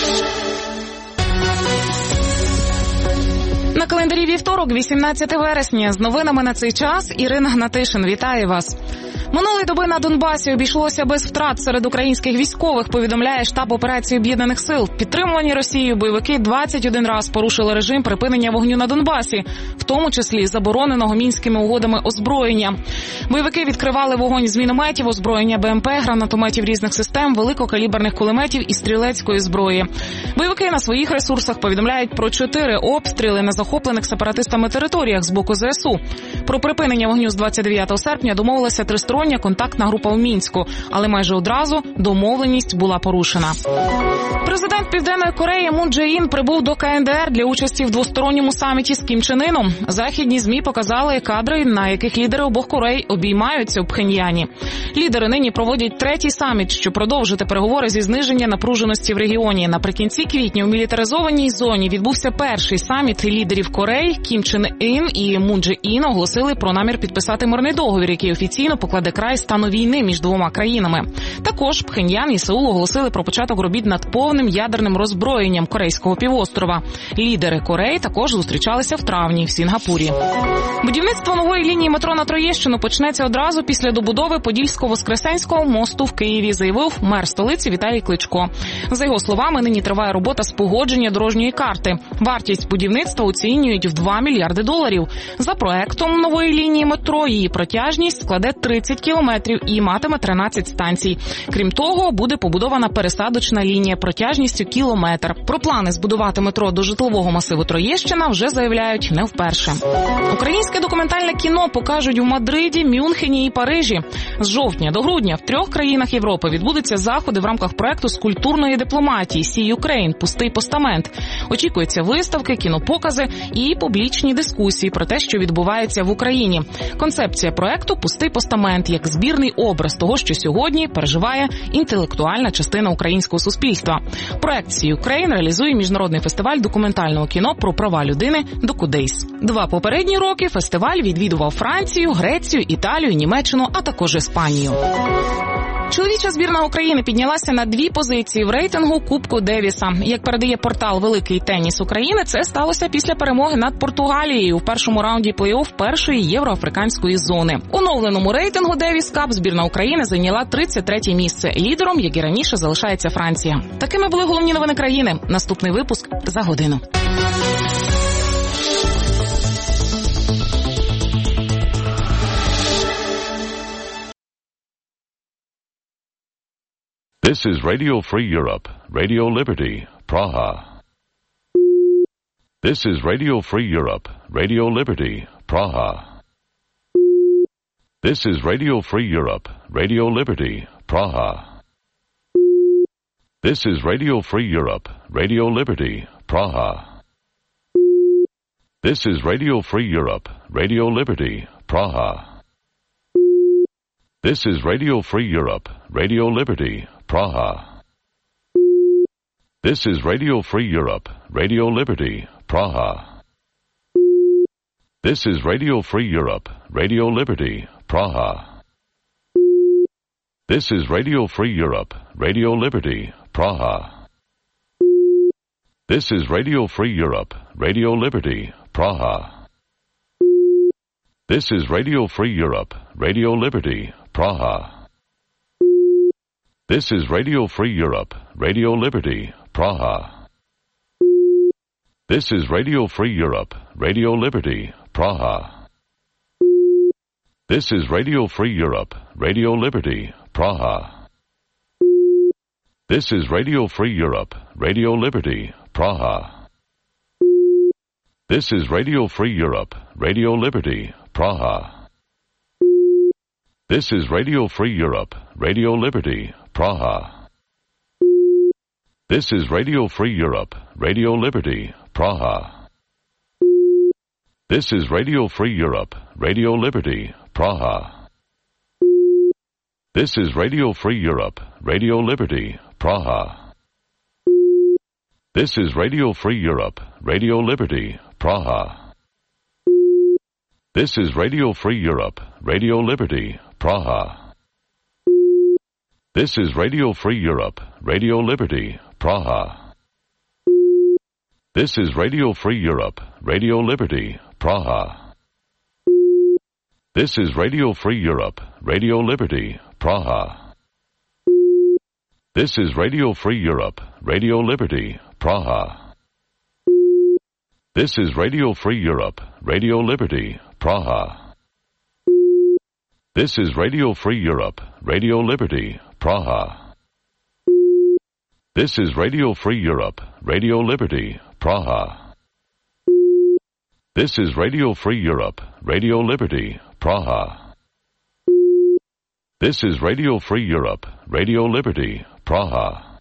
На календарі вівторок, 18 вересня. З новинами на цей час Ірина Гнатишин. Вітаю вас. Минулої доби на Донбасі обійшлося без втрат серед українських військових, повідомляє штаб операції Об'єднаних сил. Підтримувані Росією бойовики 21 раз порушили режим припинення вогню на Донбасі, в тому числі забороненого Мінськими угодами озброєння. Бойовики відкривали вогонь з мінометів, озброєння БМП, гранатометів різних систем, великокаліберних кулеметів і стрілецької зброї. Бойовики на своїх ресурсах повідомляють про 4 обстріли на захоплених сепаратистами територіях з боку ЗСУ. Про припинення вогню з 29 серпня домовилася тристороння контактна група в Мінську, але майже одразу домовленість була порушена. Президент Південної Кореї Мун Дже Ін прибув до КНДР для участі в двосторонньому саміті з Кім Чен Іном. Західні ЗМІ показали кадри, на яких лідери обох Корей обіймаються в Пхеньяні. Лідери нині проводять третій саміт, щоб продовжити переговори зі зниження напруженості в регіоні. Наприкінці квітня у мілітаризованій зоні відбувся перший саміт лідерів Кореї. Кім Чен Ін і Мун Дже Ін оголосили про намір підписати мирний договір, який офіційно покладе край стану війни між двома країнами. Також Пхеньян і Сеул оголосили про початок робіт над повним ядерним роззброєнням Корейського півострова. Лідери Кореї також зустрічалися в травні в Сінгапурі. Будівництво нової лінії метро на Троєщину почнеться одразу після добудови Подільсько-Воскресенського мосту в Києві, заявив мер столиці Віталій Кличко. За його словами, нині триває робота з погодження дорожньої карти. Вартість будівництва оцінюють в $2 мільярди. За проектом нової лінії метро її протяжність складе 30 кілометрів і матиме 13 станцій. Крім того, буде побудована пересадочна лінія протяжністю кілометр. Про плани збудувати метро до житлового масиву Троєщина вже заявляють не вперше. Українське документальне кіно покажуть у Мадриді, Мюнхені і Парижі. З жовтня до грудня в 3 країнах Європи відбудуться заходи в рамках проекту з культурної дипломатії «See Ukraine» – пустий постамент. Очікуються виставки, кінопокази і публічні дискусії про те, що відбувається в Україні. Концепція проекту «Пустий постамент» як збірний образ того, що сьогодні переживає інтелектуальна частина українського суспільства. Проект «See Ukraine» реалізує міжнародний фестиваль документального кіно про права людини «Докудейс». 2 попередні роки фестиваль відвідував Францію, Грецію, Італію, Німеччину, а також Іспанію. Чоловіча збірна України піднялася на 2 позиції в рейтингу Кубку Девіса. Як передає портал «Великий теніс України», це сталося після перемоги над Португалією у першому раунді плей-офф першої євроафриканської зони. У оновленому рейтингу Девіс Кап збірна України зайняла 33-е місце. Лідером, як і раніше, залишається Франція. Такими були головні новини країни. Наступний випуск за годину. This is Radio Free Europe, Radio Liberty, Praha. This is Radio Free Europe, Radio Liberty, Praha. This is Radio Free Europe, Radio Liberty, Praha. This is Radio Free Europe, Radio Liberty, Praha. This is Radio Free Europe, Radio Liberty, Praha. This is Radio Free Europe, Radio Liberty, Praha. This is Radio Free Europe, Radio Liberty, Praha. This is Radio Free Europe, Radio Liberty, Praha. This is Radio Free Europe, Radio Liberty, Praha. This is Radio Free Europe, Radio Liberty, Praha. This is Radio Free Europe, Radio Liberty, Praha. This is Radio Free Europe, Radio Liberty, Praha. This is Radio Free Europe, Radio Liberty, Praha. This is Radio Free Europe, Radio Liberty, Praha. This is Radio Free Europe, Radio Liberty, Praha. This is Radio Free Europe, Radio Liberty, Praha. This is Radio Free Europe, Radio Liberty, Praha. This is Radio Free Europe, Radio Liberty, Praha. This is Radio Free Europe, Radio Liberty, Praha. This is Radio Free Europe, Radio Liberty, Praha. This is Radio Free Europe, Radio Liberty, Praha. This is Radio Free Europe, Radio Liberty, Praha. This is Radio Free Europe, Radio Liberty, Praha. This is Radio Free Europe, Radio Liberty, Praha. This is Radio Free Europe, Radio Liberty, Praha. This is Radio Free Europe, Radio Liberty, Praha. This is Radio Free Europe, Radio Liberty, Praha. This is Radio Free Europe, Radio Liberty, Praha. This is Radio Free Europe, Radio Liberty, Praha. This is Radio Free Europe, Radio Liberty, Praha. This is Radio Free Europe, Radio Liberty, Praha.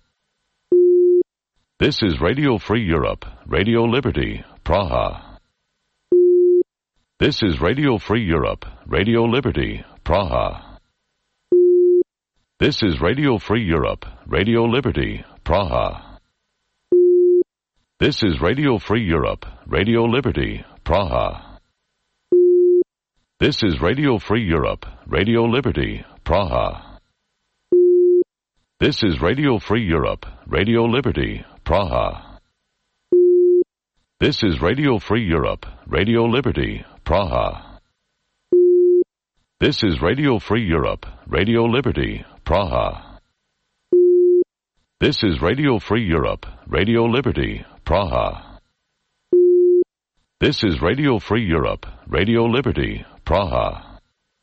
This is Radio Free Europe, Radio Liberty, Praha. This is Radio Free Europe, Radio Liberty, Praha. This is Radio Free Europe, Radio Liberty, Praha. This is Radio Free Europe, Radio Liberty, Praha. This is Radio Free Europe, Radio Liberty, Praha. This is Radio Free Europe, Radio Liberty, Praha. This is Radio Free Europe, Radio Liberty, Praha. This is Radio Free Europe, Radio Liberty, Praha. This is Radio Free Europe, Radio Liberty, Praha. This is Radio Free Europe, Radio Liberty, Praha.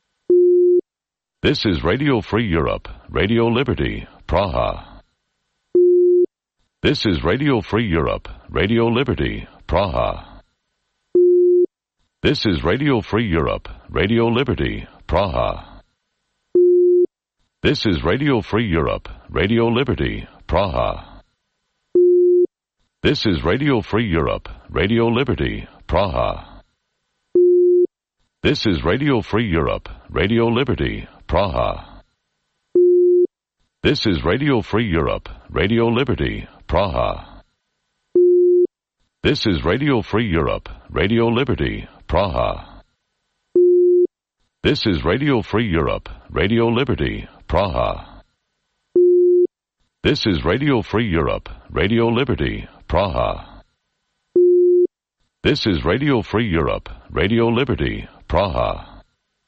This is Radio Free Europe, Radio Liberty, Praha. This is Radio Free Europe, Radio Liberty, Praha. This is Radio Free Europe, Radio Liberty, Praha. This is Radio Free Europe, Radio Liberty, Praha. This is Radio Free Europe, Radio Liberty, Praha. This is Radio Free Europe, Radio Liberty, Praha. This is Radio Free Europe, Radio Liberty, Praha. This is Radio Free Europe, Radio Liberty, Praha. This is Radio Free Europe, Radio Liberty, Praha. This is Radio Free Europe, Radio Liberty, Praha. This is Radio Free Europe, Radio Liberty, Praha.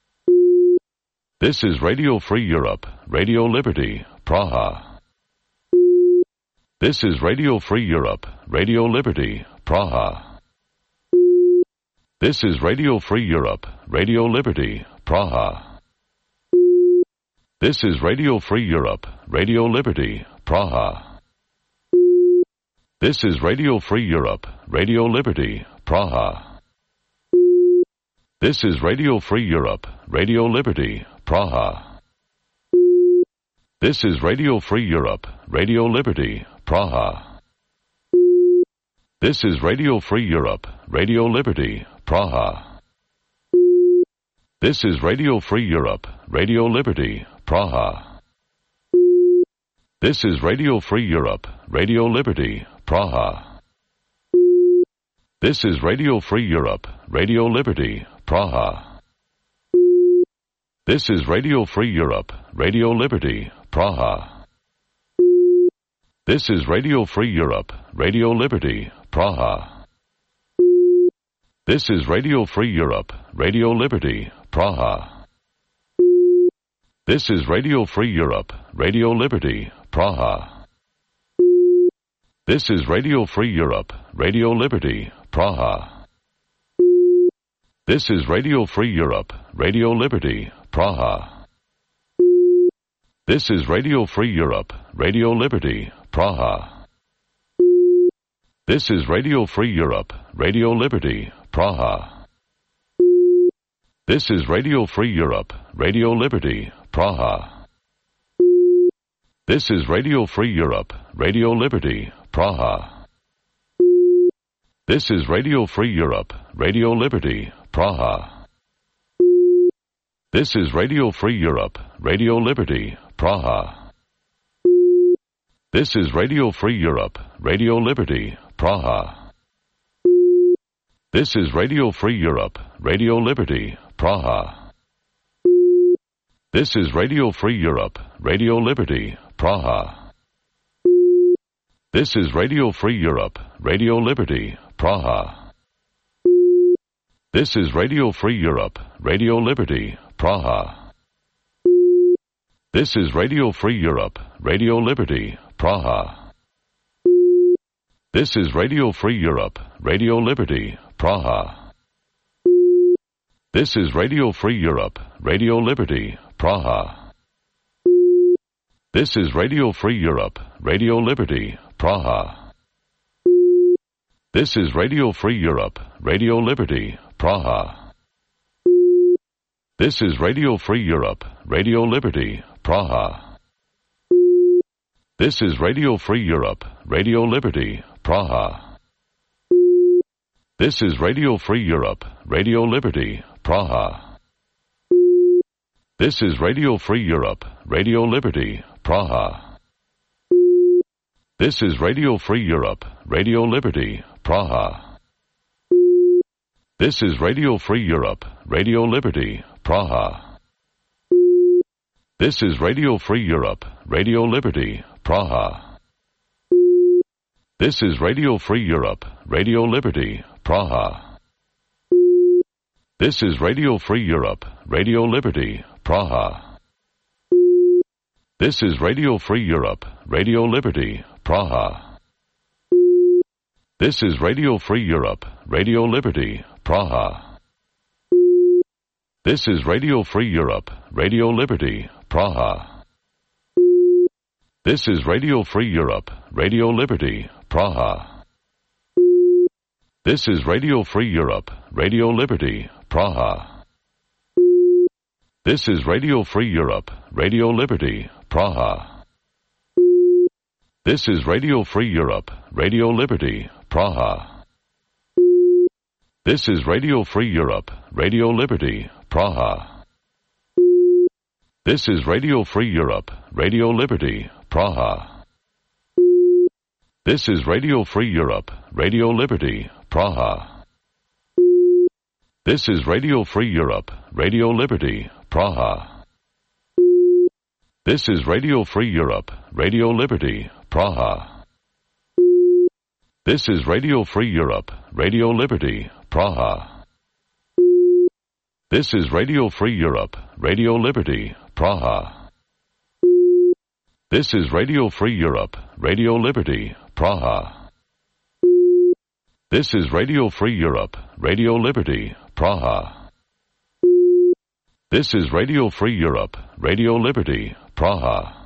This is Radio Free Europe, Radio Liberty, Praha. This is Radio Free Europe, Radio Liberty, Praha. This is Radio Free Europe, Radio Liberty, Praha. This is Radio Free Europe, Radio Liberty, Praha. This is Radio Free Europe, Radio Liberty, Praha. This is Radio Free Europe, Radio Liberty, Praha. This is Radio Free Europe, Radio Liberty, Praha. This is Radio Free Europe, Radio Liberty, Praha. This is Radio Free Europe, Radio Liberty, Praha. This is Radio Free Europe, Radio Liberty, Praha. This is Radio Free Europe, Radio Liberty, Praha. This is Radio Free Europe, Radio Liberty, Praha. This is Radio Free Europe, Radio Liberty, Praha. This is Radio Free Europe, Radio Liberty, Praha. This is Radio Free Europe, Radio Liberty, Praha. This is Radio Free Europe, Radio Liberty, Praha. This is Radio Free Europe, Radio Liberty, Praha. This is Radio Free Europe, Radio Liberty, Praha. This is Radio Free Europe, Radio Liberty, Praha. This is Radio Free Europe, Radio Liberty, Praha. This is Radio Free Europe, Radio Liberty, Praha. This is Radio Free Europe, Radio Liberty, Praha. This is Radio Free Europe, Radio Liberty, Praha. This is Radio Free Europe, Radio Liberty, Praha. This is Radio Free Europe, Radio Liberty, Praha. This is Radio Free Europe, Radio Liberty, Praha. This is Radio Free Europe, Radio Liberty, Praha. This is Radio Free Europe, Radio Liberty, Praha. This is Radio Free Europe, Radio Liberty, Praha. This is Radio Free Europe, Radio Liberty, Praha. This is Radio Free Europe, Radio Liberty, Praha. This is Radio Free Europe, Radio Liberty, Praha. This is Radio Free Europe, Radio Liberty, Praha. This is Radio Free Europe, Radio Liberty, Praha. This is Radio Free Europe, Radio Liberty, Praha. This is Radio Free Europe, Radio Liberty, Praha. This is Radio Free Europe, Radio Liberty, Praha. This is Radio Free Europe, Radio Liberty, Praha. This is Radio Free Europe, Radio Liberty, Praha. This is Radio Free Europe, Radio Liberty, Praha. This is Radio Free Europe, Radio Liberty, Praha. This is Radio Free Europe, Radio Liberty, Praha. This is Radio Free Europe, Radio Liberty, Praha. This is Radio Free Europe, Radio Liberty, Praha. This is Radio Free Europe, Radio Liberty, Praha. This is Radio Free Europe, Radio Liberty, Praha. This is Radio Free Europe, Radio Liberty, Praha. This is Radio Free Europe, Radio Liberty, Praha. This is Radio Free Europe, Radio Liberty, Praha. This is Radio Free Europe, Radio Liberty, Praha. This is Radio Free Europe, Radio Liberty, Praha. This is Radio Free Europe, Radio Liberty, Praha. This is Radio Free Europe, Radio Liberty, Praha. This is Radio Free Europe, Radio Liberty, Praha. This is Radio Free Europe, Radio Liberty, Praha. This is Radio Free Europe, Radio Liberty, Praha. This is Radio Free Europe, Radio Liberty, Praha. This is Radio Free Europe, Radio Liberty, Praha. This is Radio Free Europe, Radio Liberty, Praha.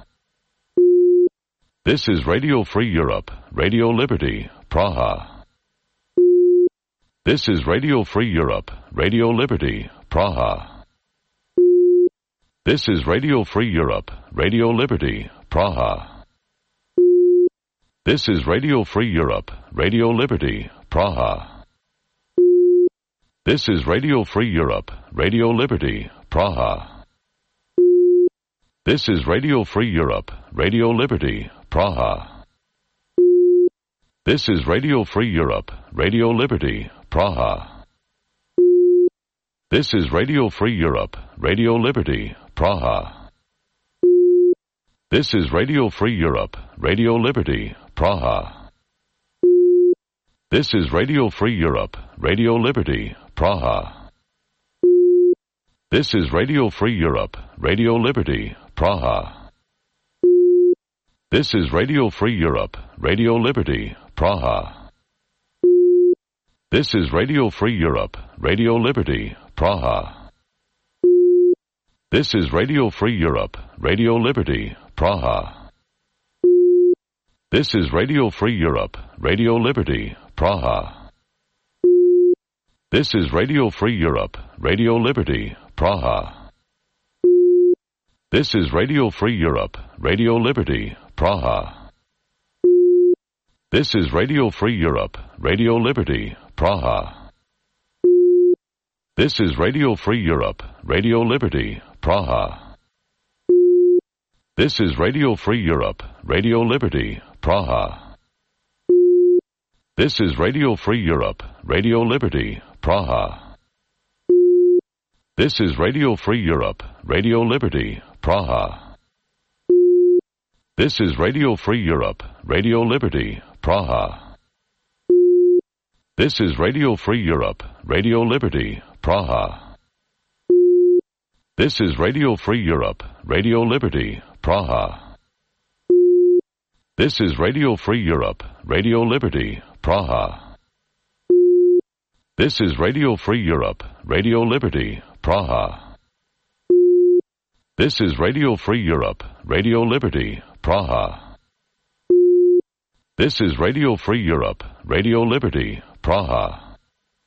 This is Radio Free Europe, Radio Liberty, Praha. This is Radio Free Europe, Radio Liberty, Praha. This is Radio Free Europe, Radio Liberty, Praha. This is Radio Free Europe, Radio Liberty, Praha. This is Radio Free Europe, Radio Liberty, Praha. This is Radio Free Europe, Radio Liberty, Praha. This is Radio Free Europe, Radio Liberty, Praha. This is Radio Free Europe, Radio Liberty, Praha. This is Radio Free Europe, Radio Liberty, Praha. This is Radio Free Europe, Radio Liberty, Praha. This is Radio Free Europe, Radio Liberty, Praha. This is Radio Free Europe, Radio Liberty, Praha. This is Radio Free Europe, Radio Liberty, Praha. This is Radio Free Europe, Radio Liberty, Praha. This is Radio Free Europe, Radio Liberty, Praha. This is Radio Free Europe, Radio Liberty, Praha. This is Radio Free Europe, Radio Liberty, Praha. This is Radio Free Europe, Radio Liberty, Praha. This is Radio Free Europe, Radio Liberty, Praha. This is Radio Free Europe, Radio Liberty, Praha. This is Radio Free Europe, Radio Liberty, Praha. This is Radio Free Europe, Radio Liberty, Praha. This is Radio Free Europe, Radio Liberty, Praha. This is Radio Free Europe, Radio Liberty, Praha. This is Radio Free Europe, Radio Liberty, Praha. This is Radio Free Europe, Radio Liberty, Praha. This is Radio Free Europe, Radio Liberty, Praha. This is Radio Free Europe, Radio Liberty, Praha. This is Radio Free Europe, Radio Liberty, Praha.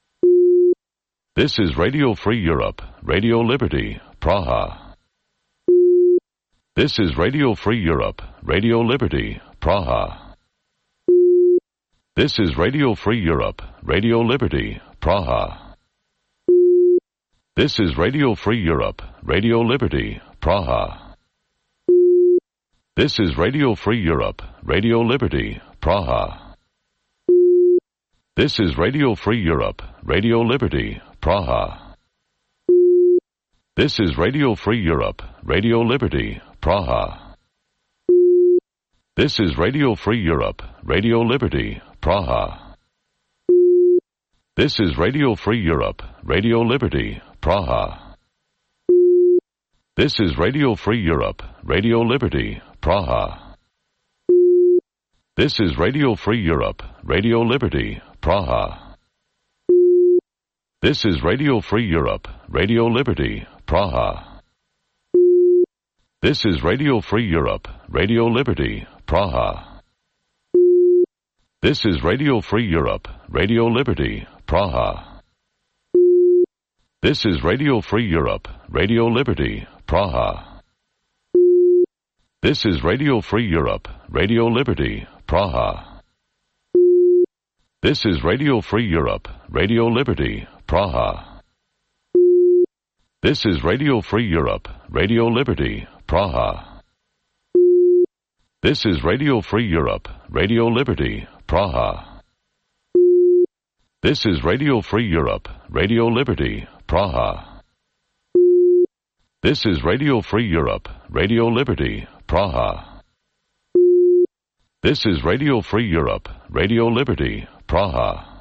This is Radio Free Europe, Radio Liberty, Praha. This is Radio Free Europe, Radio Liberty, Praha. This is Radio Free Europe, Radio Liberty, Praha. This is Radio Free Europe, Radio Liberty, Praha. This is Radio Free Europe, Radio Liberty, Praha. This is Radio Free Europe, Radio Liberty, Praha. This is Radio Free Europe, Radio Liberty, Praha. This is Radio Free Europe, Radio Liberty, Praha. This is Radio Free Europe, Radio Liberty, Praha. This is Radio Free Europe, Radio Liberty, Praha. This is Radio Free Europe, Radio Liberty, Praha. This is Radio Free Europe, Radio Liberty, Praha. This is Radio Free Europe, Radio Liberty, Praha. This is Radio Free Europe, Radio Liberty, Praha. This is Radio Free Europe, Radio Liberty, Praha. This is Radio Free Europe, Radio Liberty, Praha. This is Radio Free Europe, Radio Liberty, Praha. This is Radio Free Europe, Radio Liberty, Praha. This is Radio Free Europe, Radio Liberty, Praha. This is Radio Free Europe, Radio Liberty, Praha. This is Radio Free Europe, Radio Liberty, Praha. This is Radio Free Europe, Radio Liberty, Praha.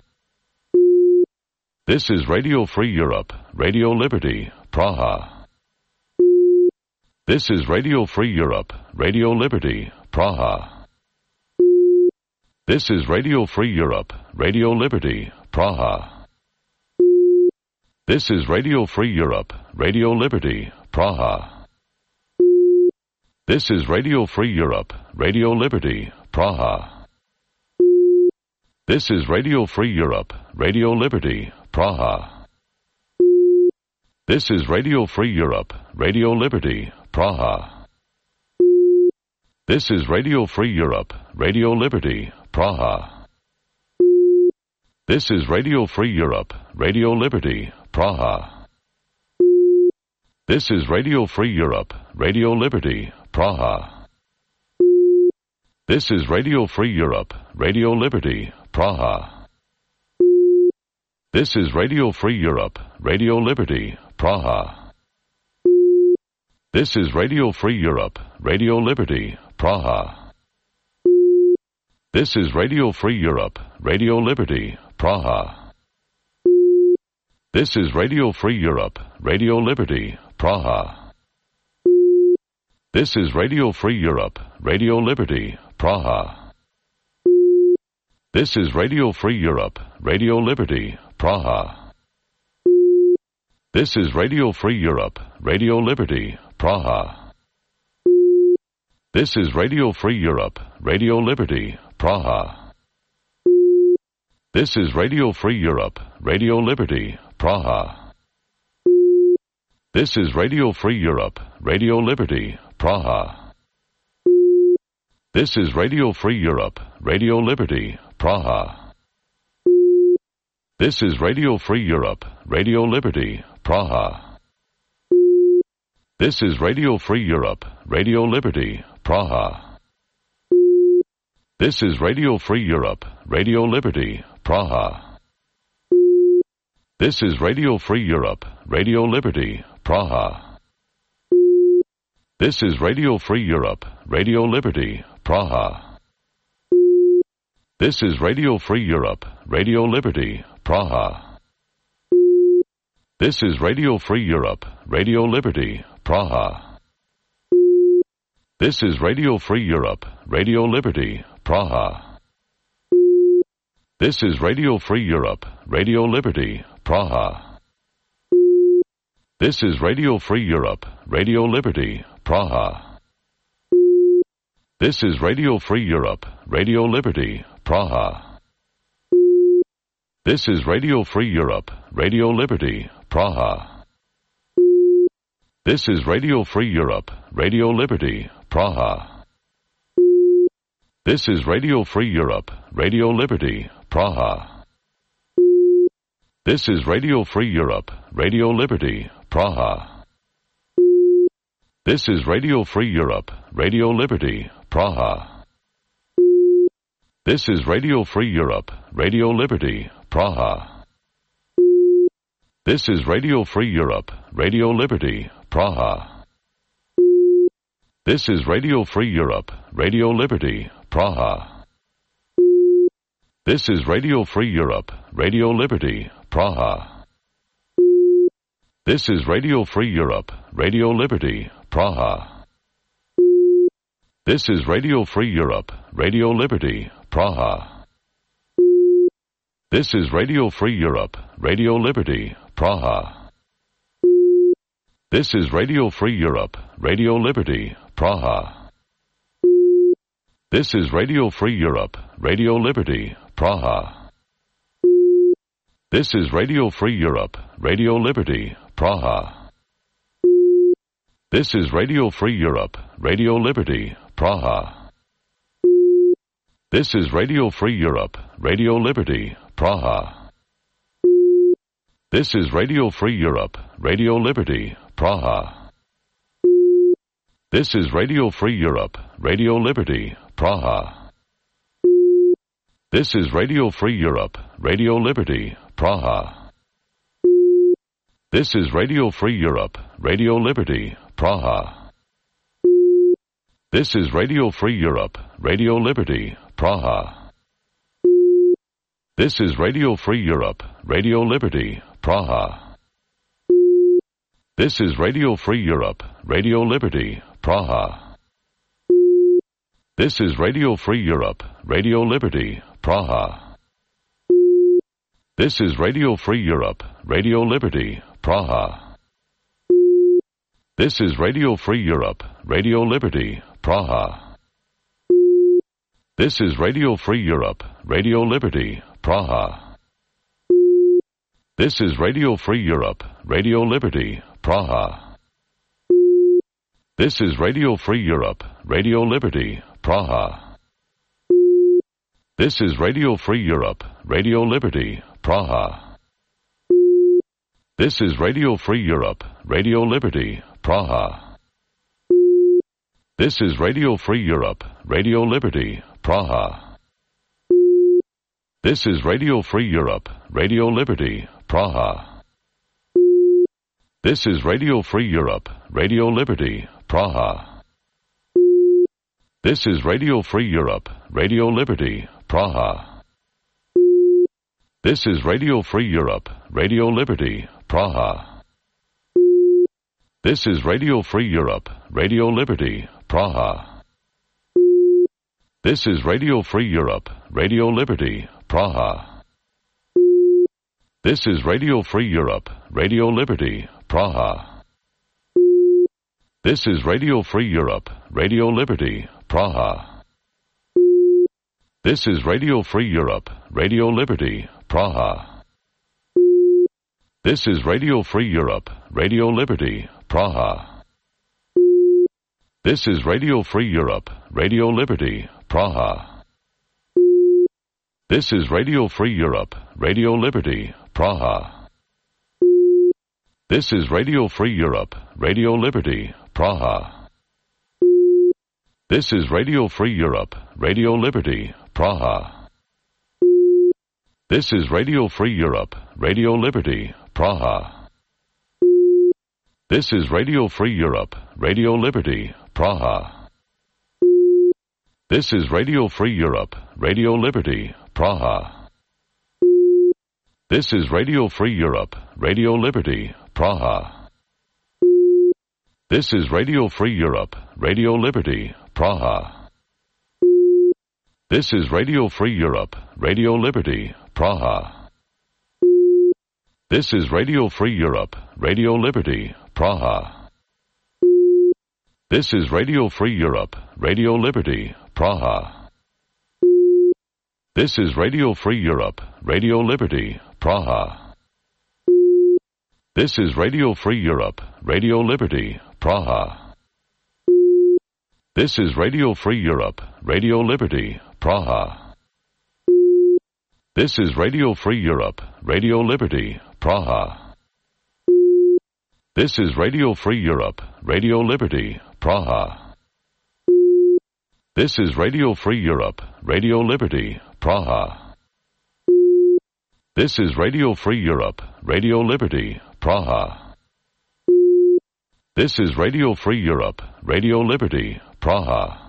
This is Radio Free Europe, Radio Liberty, Praha. This is Radio Free Europe, Radio Liberty, Praha. This is Radio Free Europe, Radio Liberty, Praha. This is Radio Free Europe, Radio Liberty, Praha. This is Radio Free Europe, Radio Liberty, Praha. This is Radio Free Europe, Radio Liberty, Praha. This is Radio Free Europe, Radio Liberty, Praha. This is Radio Free Europe, Radio Liberty, Praha. This is Radio Free Europe, Radio Liberty, Praha. This is Radio Free Europe, Radio Liberty, Praha. This is Radio Free Europe, Radio Liberty, Praha. This is Radio Free Europe, Radio Liberty, Praha. This is Radio Free Europe, Radio Liberty, Praha. This is Radio Free Europe, Radio Liberty, Praha. This is Radio Free Europe, Radio Liberty, Praha. This is Radio Free Europe, Radio Liberty, Praha. This is Radio Free Europe, Radio Liberty, Praha. This is Radio Free Europe, Radio Liberty, Praha. This is Radio Free Europe, Radio Liberty, Praha. This is Radio Free Europe, Radio Liberty, Praha. This is Radio Free Europe, Radio Liberty, Praha. This is Radio Free Europe, Radio Liberty, Praha. This is Radio Free Europe, Radio Liberty, Praha. This is Radio Free Europe, Radio Liberty, Praha. This is Radio Free Europe, Radio Liberty, Praha. This is Radio Free Europe, Radio Liberty, Praha. This is Radio Free Europe, Radio Liberty, Praha. This is Radio Free Europe, Radio Liberty, Praha. This is Radio Free Europe, Radio Liberty, Praha. This is Radio Free Europe, Radio Liberty, Praha. This is Radio Free Europe, Radio Liberty, Praha. This is Radio Free Europe, Radio Liberty, Praha. This is Radio Free Europe, Radio Liberty, Praha. This is Radio Free Europe, Radio Liberty, Praha. This is Radio Free Europe, Radio Liberty, Praha. This is Radio Free Europe, Radio Liberty, Praha. This is Radio Free Europe, Radio Liberty, Praha. This is Radio Free Europe, Radio Liberty, Praha. This is Radio Free Europe, Radio Liberty, Praha. This is Radio Free Europe, Radio Liberty, Praha. This is Radio Free Europe, Radio Liberty, Praha. This is Radio Free Europe, Radio Liberty, Praha. This is Radio Free Europe, Radio Liberty, Praha. This is Radio Free Europe, Radio Liberty, Praha. This is Radio Free Europe, Radio Liberty, Praha. This is Radio Free Europe, Radio Liberty, Praha. This is Radio Free Europe, Radio Liberty, Praha. This is Radio Free Europe, Radio Liberty, Praha. This is Radio Free Europe, Radio Liberty, Praha. This is Radio Free Europe, Radio Liberty, Praha. This is Radio Free Europe, Radio Liberty, Praha. This is Radio Free Europe, Radio Liberty, Praha. This is Radio Free Europe, Radio Liberty, Praha. This is Radio Free Europe, Radio Liberty, Praha. This is Radio Free Europe, Radio Liberty, Praha. This is Radio Free Europe, Radio Liberty, Praha. This is Radio Free Europe, Radio Liberty, Praha. This is Radio Free Europe, Radio Liberty, Praha. This is Radio Free Europe, Radio Liberty, Praha. This is Radio Free Europe, Radio Liberty, Praha. This is Radio Free Europe, Radio Liberty, Praha. This is Radio Free Europe, Radio Liberty, Praha. This is Radio Free Europe, Radio Liberty, Praha. This is Radio Free Europe, Radio Liberty, Praha. This is Radio Free Europe, Radio Liberty, Praha. This is Radio Free Europe, Radio Liberty, Praha. This is Radio Free Europe, Radio Liberty, Praha. This is Radio Free Europe, Radio Liberty, Praha. This is Radio Free Europe, Radio Liberty, Praha. This is Radio Free Europe, Radio Liberty, Praha. This is Radio Free Europe, Radio Liberty, Praha. This is Radio Free Europe, Radio Liberty, Praha. This is Radio Free Europe, Radio Liberty, Praha. This is Radio Free Europe, Radio Liberty, Praha. This is Radio Free Europe, Radio Liberty, Praha. This is Radio Free Europe, Radio Liberty, Praha. This is Radio Free Europe, Radio Liberty, Praha. This is Radio Free Europe, Radio Liberty, Praha. This is Radio Free Europe, Radio Liberty, Praha. This is Radio Free Europe, Radio Liberty, Praha. This is Radio Free Europe, Radio Liberty, Praha. This is Radio Free Europe, Radio Liberty, Praha. This is Radio Free Europe, Radio Liberty, Praha. This is Radio Free Europe, Radio Liberty, Praha. This is Radio Free Europe, Radio Liberty, Praha. This is Radio Free Europe, Radio Liberty, Praha. This is Radio Free Europe, Radio Liberty, Praha. This is Radio Free Europe, Radio Liberty, Praha. This is Radio Free Europe, Radio Liberty, Praha. This is Radio Free Europe, Radio Liberty, Praha. This is Radio Free Europe, Radio Liberty, Praha. This is Radio Free Europe, Radio Liberty, Praha. This is Radio Free Europe, Radio Liberty, Praha. This is Radio Free Europe, Radio Liberty, Praha. This is Radio Free Europe, Radio Liberty, Praha. This is Radio Free Europe, Radio Liberty, Praha.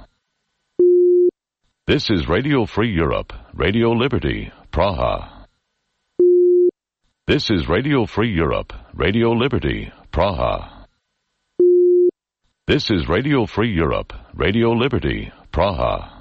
This is Radio Free Europe, Radio Liberty, Praha. This is Radio Free Europe, Radio Liberty, Praha. This is Radio Free Europe, Radio Liberty, Praha.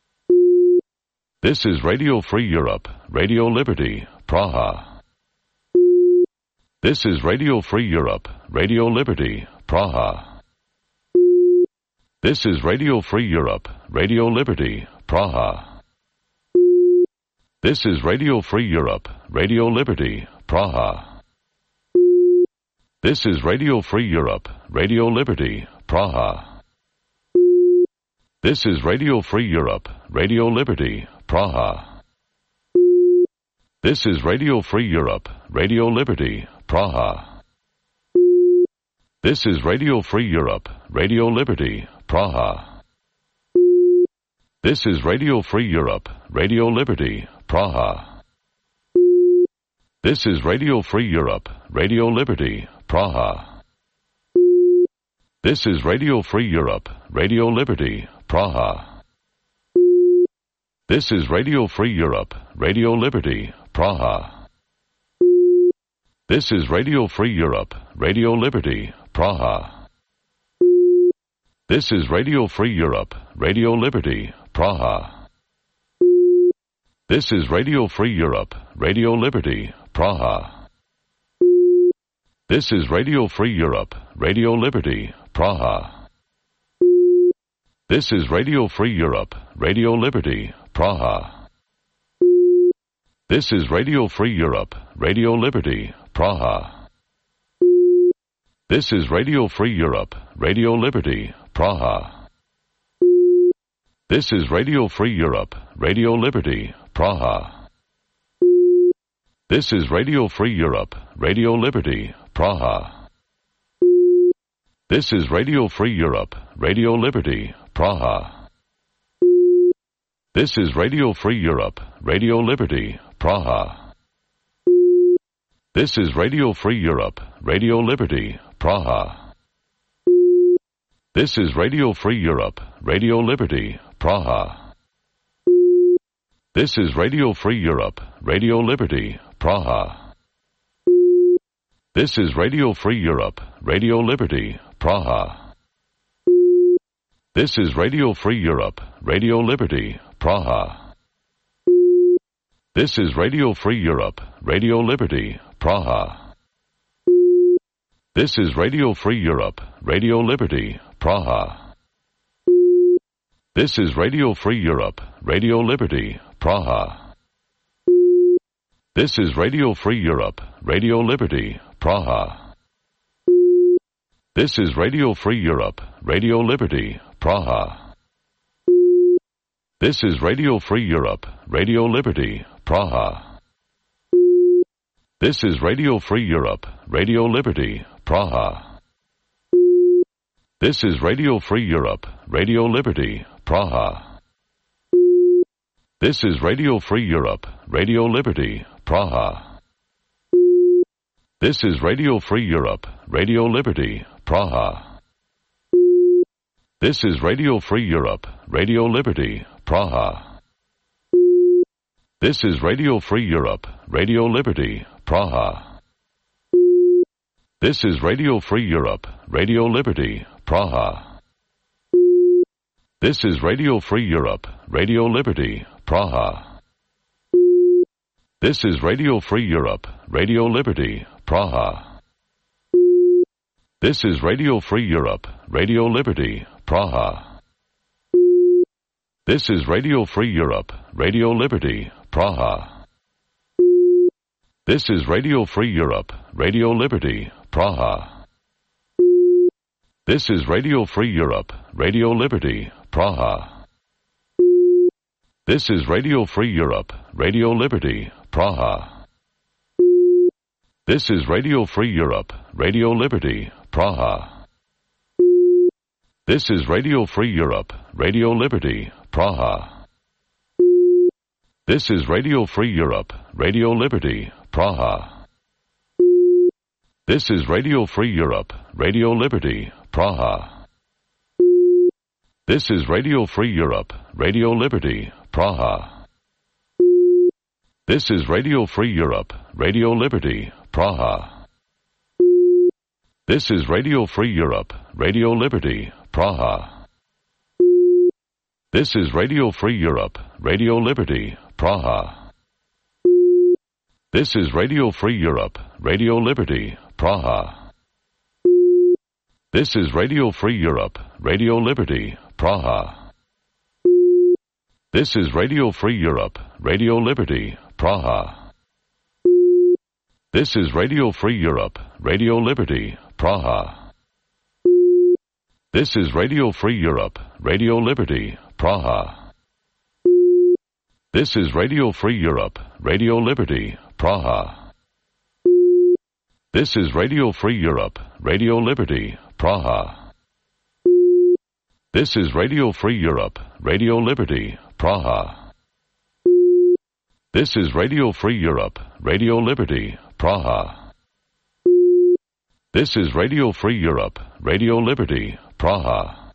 This is Radio Free Europe, Radio Liberty, Praha. This is Radio Free Europe, Radio Liberty, Praha. This is Radio Free Europe, Radio Liberty, Praha. This is Radio Free Europe, Radio Liberty, Praha. This is Radio Free Europe, Radio Liberty, Praha. This is Radio Free Europe, Radio Liberty, Praha. This is Radio Free Europe, Radio Liberty, Praha. This is Radio Free Europe, Radio Liberty, Praha. This is Radio Free Europe, Radio Liberty, Praha. This is Radio Free Europe, Radio Liberty, Praha. This is Radio Free Europe, Radio Liberty, Praha. This is Radio Free Europe, Radio Liberty, Praha. This is Radio Free Europe, Radio Liberty, Praha. This is Radio Free Europe, Radio Liberty, Praha. This is Radio Free Europe, Radio Liberty, Praha. This is Radio Free Europe, Radio Liberty, Praha. This is Radio Free Europe, Radio Liberty, Praha. This is Radio Free Europe, Radio Liberty, Praha. This is Radio Free Europe, Radio Liberty, Praha. This is Radio Free Europe, Radio Liberty, Praha. This is Radio Free Europe, Radio Liberty, Praha. This is Radio Free Europe, Radio Liberty, Praha. This is Radio Free Europe, Radio Liberty, Praha. This is Radio Free Europe, Radio Liberty, Praha. This is Radio Free Europe, Radio Liberty, Praha. This is Radio Free Europe, Radio Liberty, Praha. This is Radio Free Europe, Radio Liberty, Praha. This is Radio Free Europe, Radio Liberty, Praha. This is Radio Free Europe, Radio Liberty, Praha. This is Radio Free Europe, Radio Liberty, Praha. This is Radio Free Europe, Radio Liberty, Praha. This is Radio Free Europe, Radio Liberty, Praha. This is Radio Free Europe, Radio Liberty, Praha. This is Radio Free Europe, Radio Liberty, Praha. This is Radio Free Europe, Radio Liberty, Praha. This is Radio Free Europe, Radio Liberty, Praha. This is Radio Free Europe, Radio Liberty, Praha. This is Radio Free Europe, Radio Liberty, Praha. This is Radio Free Europe, Radio Liberty, Praha. This is Radio Free Europe, Radio Liberty, Praha. This is Radio Free Europe, Radio Liberty, Praha. This is Radio Free Europe, Radio Liberty, Praha. This is Radio Free Europe, Radio Liberty, Praha. This is Radio Free Europe, Radio Liberty, Praha. This is Radio Free Europe, Radio Liberty, Praha. This is Radio Free Europe, Radio Liberty, Praha. This is Radio Free Europe, Radio Liberty, Praha. This is Radio Free Europe, Radio Liberty, Praha. This is Radio Free Europe, Radio Liberty, Praha. This is Radio Free Europe, Radio Liberty, Praha. This is Radio Free Europe, Radio Liberty, Praha. This is Radio Free Europe, Radio Liberty, Praha. This is Radio Free Europe, Radio Liberty, Praha. This is Radio Free Europe, Radio Liberty, Praha. This is Radio Free Europe, Radio Liberty, Praha. This is Radio Free Europe, Radio Liberty, Praha. This is Radio Free Europe, Radio Liberty, Praha. This is Radio Free Europe, Radio Liberty, Praha. This is Radio Free Europe, Radio Liberty, Praha. This is Radio Free Europe, Radio Liberty, Praha. This is Radio Free Europe, Radio Liberty, Praha. This is Radio Free Europe, Radio Liberty, Praha. This is Radio Free Europe, Radio Liberty, Praha. This is Radio Free Europe, Radio Liberty, Praha. This is Radio Free Europe, Radio Liberty, Praha. This is Radio Free Europe, Radio Liberty, Praha.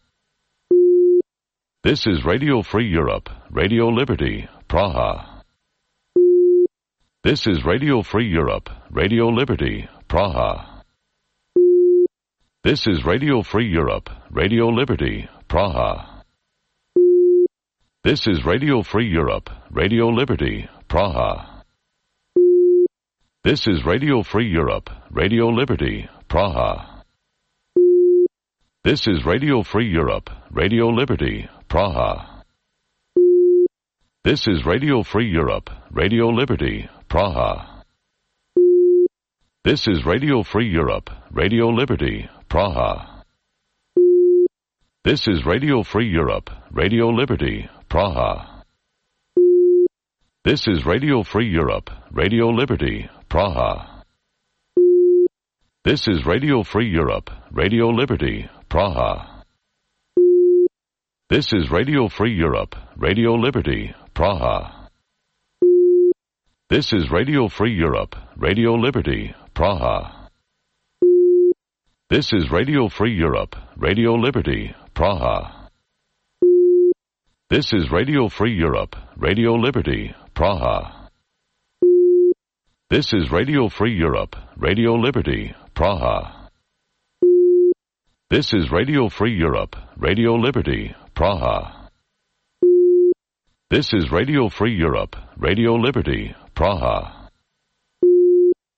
This is Radio Free Europe, Radio Liberty, Praha. This is Radio Free Europe, Radio Liberty, Praha. This is Radio Free Europe, Radio Liberty, Praha. This is Radio Free Europe, Radio Liberty, Praha. This is Radio Free Europe, Radio Liberty, Praha. This is Radio Free Europe, Radio Liberty, Praha. This is Radio Free Europe, Radio Liberty, Praha. This is Radio Free Europe, Radio Liberty, Praha. This is Radio Free Europe, Radio Liberty, Praha. This is Radio Free Europe, Radio Liberty, Praha. This is Radio Free Europe, Radio Liberty, Praha. This is Radio Free Europe, Radio Liberty, Praha. This is Radio Free Europe, Radio Liberty, Praha. This is Radio Free Europe, Radio Liberty, Praha. This is Radio Free Europe, Radio Liberty, Praha. This is Radio Free Europe, Radio Liberty, Praha. This is Radio Free Europe, Radio Liberty, Praha. This is Radio Free Europe, Radio Liberty, Praha.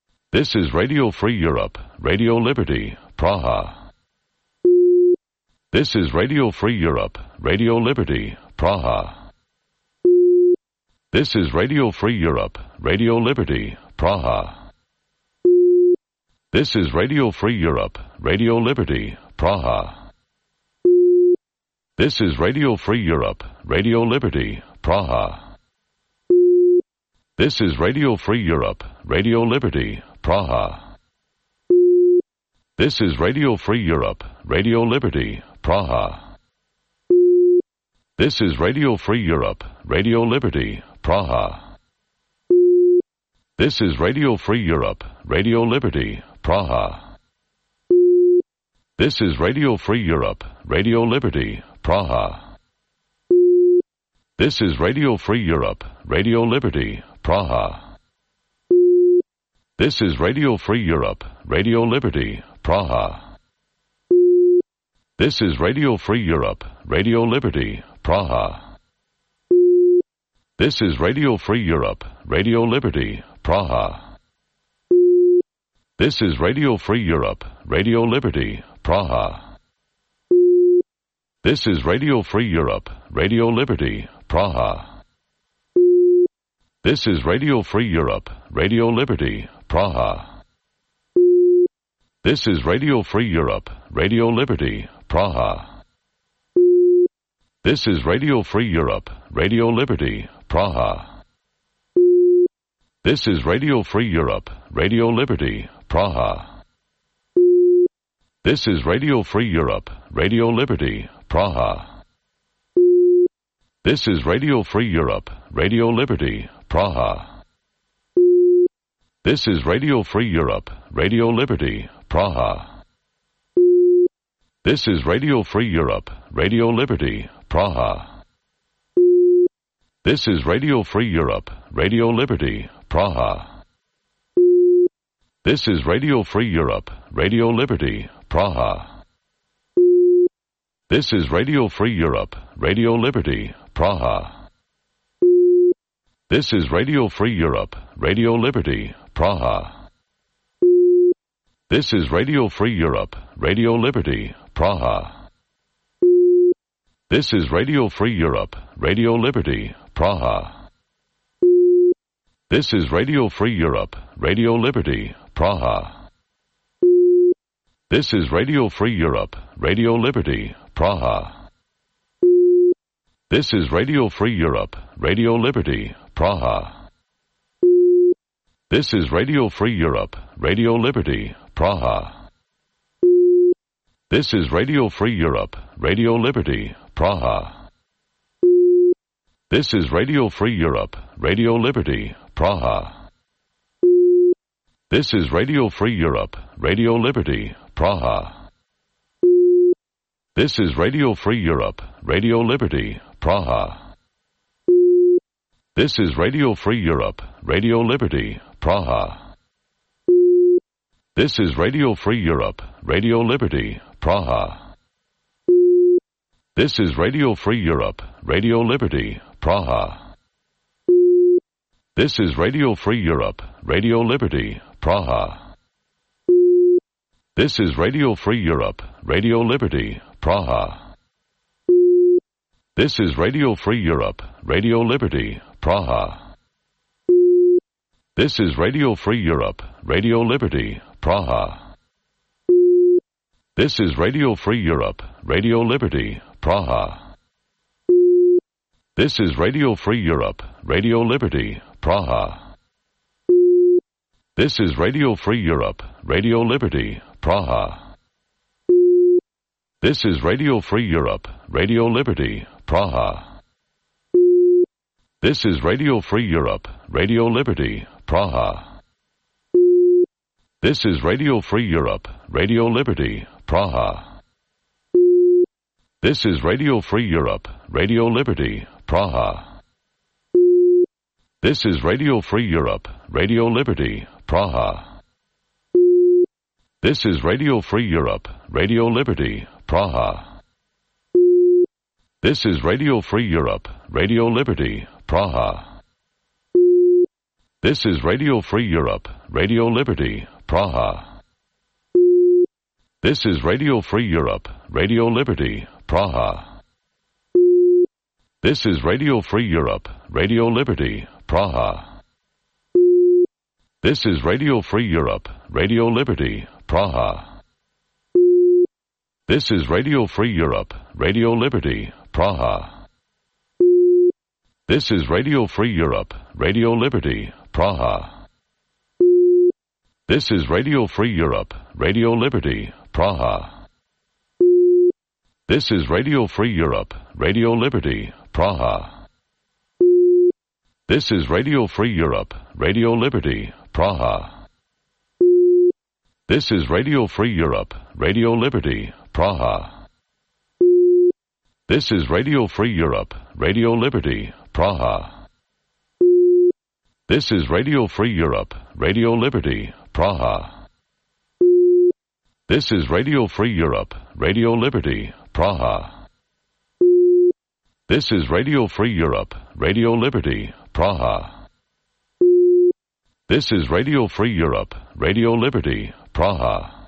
This is Radio Free Europe, Radio Liberty, Praha. This is Radio Free Europe, Radio Liberty, Praha. This is Radio Free Europe, Radio Liberty, Praha. This is Radio Free Europe, Radio Liberty, Praha. This is Radio Free Europe, Radio Liberty, Praha. This is Radio Free Europe, Radio Liberty, Praha. This is Radio Free Europe, Radio Liberty, Praha. This is Radio Free Europe, Radio Liberty, Praha. This is Radio Free Europe, Radio Liberty, Praha. This is Radio Free Europe, Radio Liberty, Praha. This is Radio Free Europe, Radio Liberty, Praha. This is Radio Free Europe, Radio Liberty, Praha. This is Radio Free Europe, Radio Liberty, Praha. This is Radio Free Europe, Radio Liberty, Praha. This is Radio Free Europe, Radio Liberty, Praha. This is Radio Free Europe, Radio Liberty, Praha. This is Radio Free Europe, Radio Liberty, Praha. This is Radio Free Europe, Radio Liberty, Praha. This is Radio Free Europe, Radio Liberty, Praha. This is Radio Free Europe, Radio Liberty, Praha. This is Radio Free Europe, Radio Liberty, Praha. This is Radio Free Europe, Radio Liberty, Praha. This is Radio Free Europe, Radio Liberty, Praha. This is Radio Free Europe, Radio Liberty, Praha. This is Radio Free Europe, Radio Liberty, Praha. This is Radio Free Europe, Radio Liberty, Praha. This is Radio Free Europe, Radio Liberty, Praha. This is Radio Free Europe, Radio Liberty, Praha. This is Radio Free Europe, Radio Liberty, Praha. This is Radio Free Europe, Radio Liberty, Praha. This is Radio Free Europe, Radio Liberty, Praha. This is Radio Free Europe, Radio Liberty, Praha. This is Radio Free Europe, Radio Liberty, Praha. This is Radio Free Europe, Radio Liberty, Praha. This is Radio Free Europe, Radio Liberty, Praha. This is Radio Free Europe, Radio Liberty, Praha. This is Radio Free Europe, Radio Liberty, Praha. This is Radio Free Europe, Radio Liberty, Praha. This is Radio Free Europe, Radio Liberty, Praha. This is Radio Free Europe, Radio Liberty, Praha. This is Radio Free Europe, Radio Liberty, Praha. This is Radio Free Europe, Radio Liberty, Praha. This is Radio Free Europe, Radio Liberty, Praha. This is Radio Free Europe, Radio Liberty, Praha. This is Radio Free Europe, Radio Liberty, Praha. This is Radio Free Europe, Radio Liberty, Praha. This is Radio Free Europe, Radio Liberty, Praha. This is Radio Free Europe, Radio Liberty, Praha. This is Radio Free Europe, Radio Liberty, Praha. This is Radio Free Europe, Radio Liberty, Praha. This is Radio Free Europe, Radio Liberty, Praha. This is Radio Free Europe, Radio Liberty, Praha. This is Radio Free Europe, Radio Liberty, Praha. This is Radio Free Europe, Radio Liberty, Praha. This is Radio Free Europe, Radio Liberty, Praha. This is Radio Free Europe, Radio Liberty, Praha. This is Radio Free Europe, Radio Liberty, Praha. This is Radio Free Europe, Radio Liberty, Praha. This is Radio Free Europe, Radio Liberty, Praha. This is Radio Free Europe, Radio Liberty, Praha. This is Radio Free Europe, Radio Liberty, Praha. This is Radio Free Europe, Radio Liberty, Praha. This is Radio Free Europe, Radio Liberty, Praha. This is Radio Free Europe, Radio Liberty, Praha. This is Radio Free Europe, Radio Liberty, Praha. This is Radio Free Europe, Radio Liberty, Praha. This is Radio Free Europe, Radio Liberty, Praha. This is Radio Free Europe, Radio Liberty, Praha. This is Radio Free Europe, Radio Liberty, Praha. This is Radio Free Europe, Radio Liberty, Praha.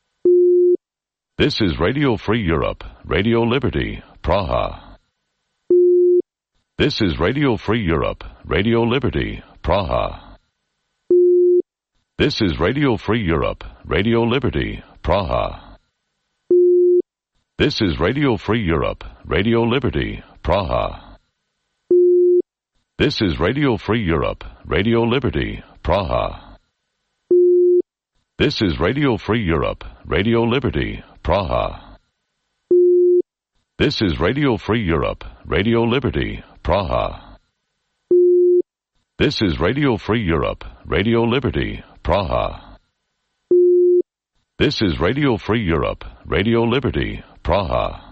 This is Radio Free Europe, Radio Liberty, Praha. This is Radio Free Europe, Radio Liberty, Praha. This is Radio Free Europe, Radio Liberty, Praha. This is Radio Free Europe, Radio Liberty, Praha. This is Radio Free Europe, Radio Liberty, Praha. This is Radio Free Europe, Radio Liberty, Praha. This is Radio Free Europe, Radio Liberty, Praha. This is Radio Free Europe, Radio Liberty, Praha. This is Radio Free Europe, Radio Liberty, Praha.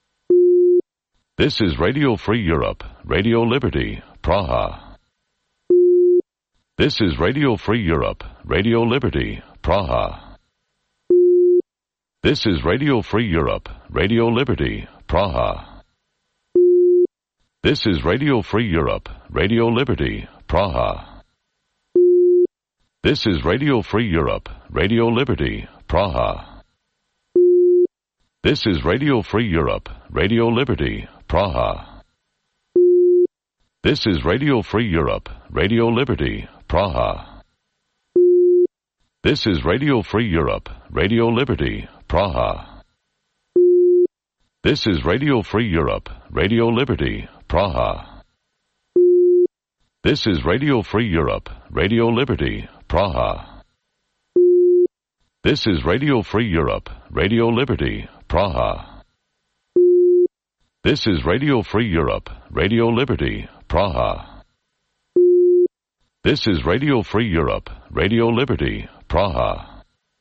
This is Radio Free Europe, Radio Liberty, Praha. This is Radio Free Europe, Radio Liberty, Praha. This is Radio Free Europe, Radio Liberty, Praha. This is Radio Free Europe, Radio Liberty, Praha. This is Radio Free Europe, Radio Liberty, Praha. This is Radio Free Europe, Radio Liberty, Praha. This is Radio Free Europe, Radio Liberty, Praha. This is Radio Free Europe, Radio Liberty, Praha. This is Radio Free Europe, Radio Liberty, Praha. This is Radio Free Europe, Radio Liberty, Praha. This is Radio Free Europe, Radio Liberty, Praha. This is Radio Free Europe, Radio Liberty, Praha. This is Radio Free Europe, Radio Liberty, Praha.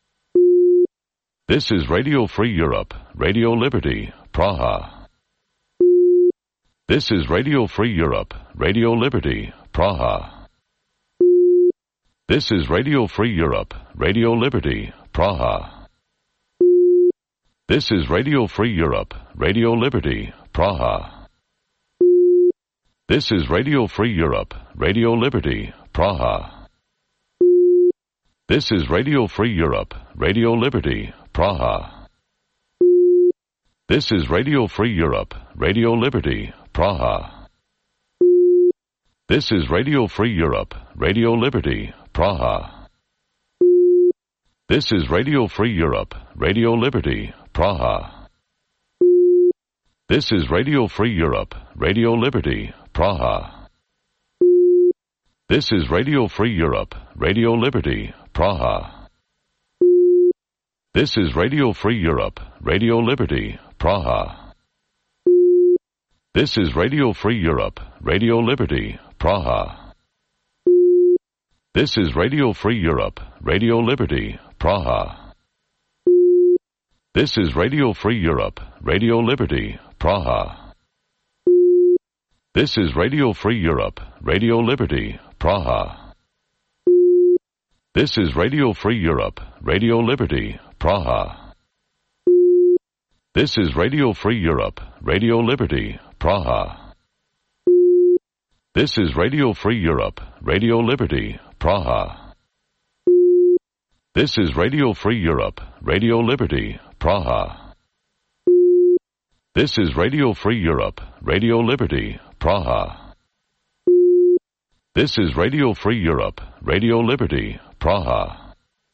This is Radio Free Europe, Radio Liberty, Praha. This is Radio Free Europe, Radio Liberty, Praha. This is Radio Free Europe, Radio Liberty, Praha. This is Radio Free Europe, Radio Liberty, Praha. This is Radio Free Europe, Radio Liberty, Praha. This is Radio Free Europe, Radio Liberty, Praha. This is Radio Free Europe, Radio Liberty, Praha. This is Radio Free Europe, Radio Liberty, Praha. This is Radio Free Europe, Radio Liberty, Praha. This is Radio Free Europe, Radio Liberty, Praha. This is Radio Free Europe, Radio Liberty, Praha. This is Radio Free Europe, Radio Liberty, Praha. This is Radio Free Europe, Radio Liberty, Praha. This is Radio Free Europe, Radio Liberty, Praha. This is Radio Free Europe, Radio Liberty, Praha. This is Radio Free Europe, Radio Liberty, Praha. This is Radio Free Europe, Radio Liberty, Praha. This is Radio Free Europe, Radio Liberty, Praha. This is Radio Free Europe, Radio Liberty, Praha. This is Radio Free Europe, Radio Liberty, Praha. This is Radio Free Europe, Radio Liberty, Praha. This is Radio Free Europe, Radio Liberty, Praha.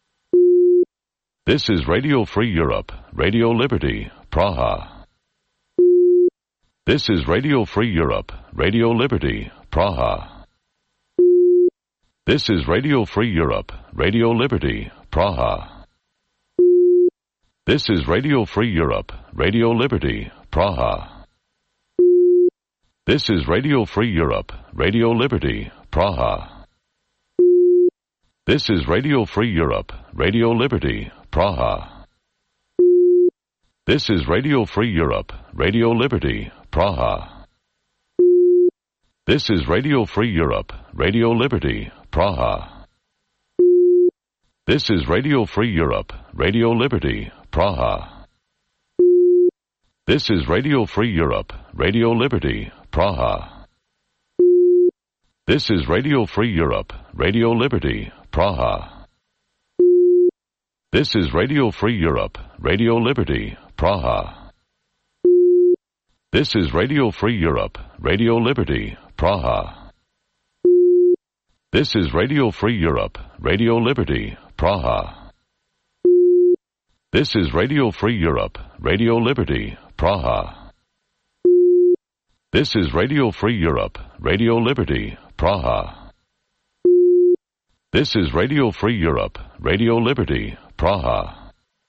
This is Radio Free Europe, Radio Liberty, Praha. This is Radio Free Europe, Radio Liberty, Praha. This is Radio Free Europe, Radio Liberty, Praha. This is Radio Free Europe, Radio Liberty, Praha. This is Radio Free Europe, Radio Liberty, Praha. This is Radio Free Europe, Radio Liberty, Praha. This is Radio Free Europe, Radio Liberty, Praha. This is Radio Free Europe, Radio Liberty, Praha. This is Radio Free Europe, Radio Liberty, Praha. This is Radio Free Europe, Radio Liberty, Praha. This is Radio Free Europe, Radio Liberty, Praha. This is Radio Free Europe, Radio Liberty, Praha. This is Radio Free Europe, Radio Liberty, Praha. This is Radio Free Europe, Radio Liberty, Praha. This is Radio Free Europe, Radio Liberty, Praha. This is Radio Free Europe, Radio Liberty, Praha. This is Radio Free Europe, Radio Liberty, Praha.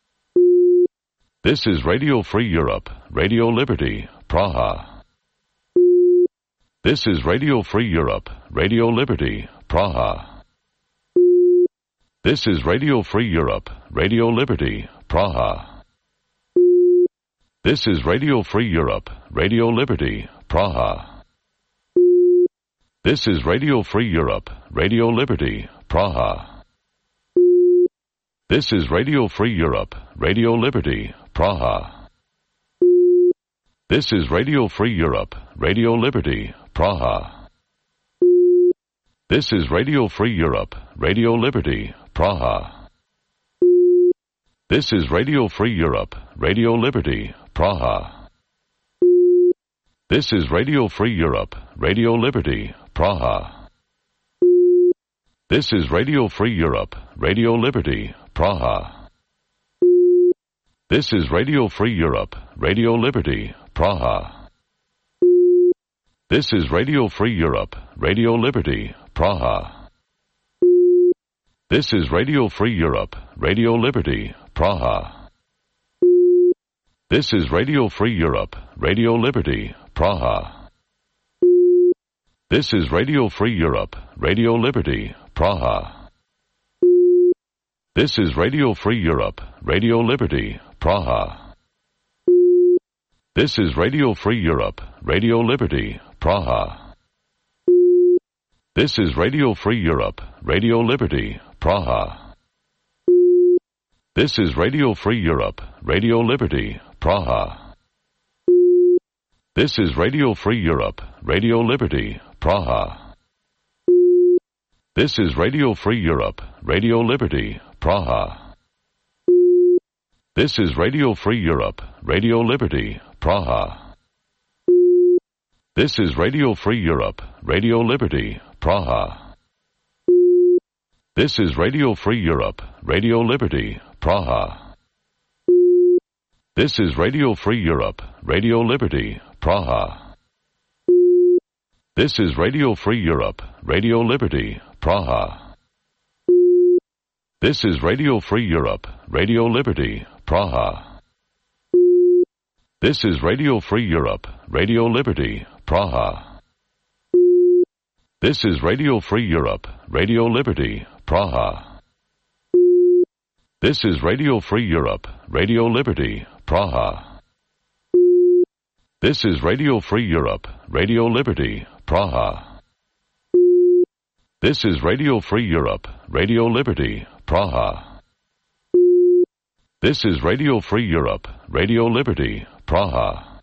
This is Radio Free Europe, Radio Liberty, Praha. This is Radio Free Europe, Radio Liberty, Praha. This is Radio Free Europe, Radio Liberty, Praha. This is Radio Free Europe, Radio Liberty, Praha. This is Radio Free Europe, Radio Liberty, Praha. This is Radio Free Europe, Radio Liberty, Praha. This is Radio Free Europe, Radio Liberty, Praha. This is Radio Free Europe, Radio Liberty, Praha. This is Radio Free Europe, Radio Liberty, Praha. This is Radio Free Europe, Radio Liberty, Praha. This is Radio Free Europe, Radio Liberty, Praha. This is Radio Free Europe, Radio Liberty, Praha. This is Radio Free Europe, Radio Liberty, Praha. This is Radio Free Europe, Radio Liberty, Praha. This is Radio Free Europe, Radio Liberty, Praha. This is Radio Free Europe, Radio Liberty, Praha. This is Radio Free Europe, Radio Liberty, Praha. This is Radio Free Europe, Radio Liberty, Praha. This is Radio Free Europe, Radio Liberty, Praha. This is Radio Free Europe, Radio Liberty, Praha. This is Radio Free Europe, Radio Liberty, Praha. This is Radio Free Europe, Radio Liberty, Praha. This is Radio Free Europe, Radio Liberty, Praha. This is Radio Free Europe, Radio Liberty, Praha. This is Radio Free Europe, Radio Liberty, Praha. This is Radio Free Europe, Radio Liberty, Praha. This is Radio Free Europe, Radio Liberty, Praha. This is Radio Free Europe, Radio Liberty, Praha. This is Radio Free Europe, Radio Liberty, Praha. This is Radio Free Europe, Radio Liberty, Praha. This is Radio Free Europe, Radio Liberty, Praha. This is Radio Free Europe, Radio Liberty, Praha. This is Radio Free Europe, Radio Liberty, Praha. This is Radio Free Europe, Radio Liberty, Praha.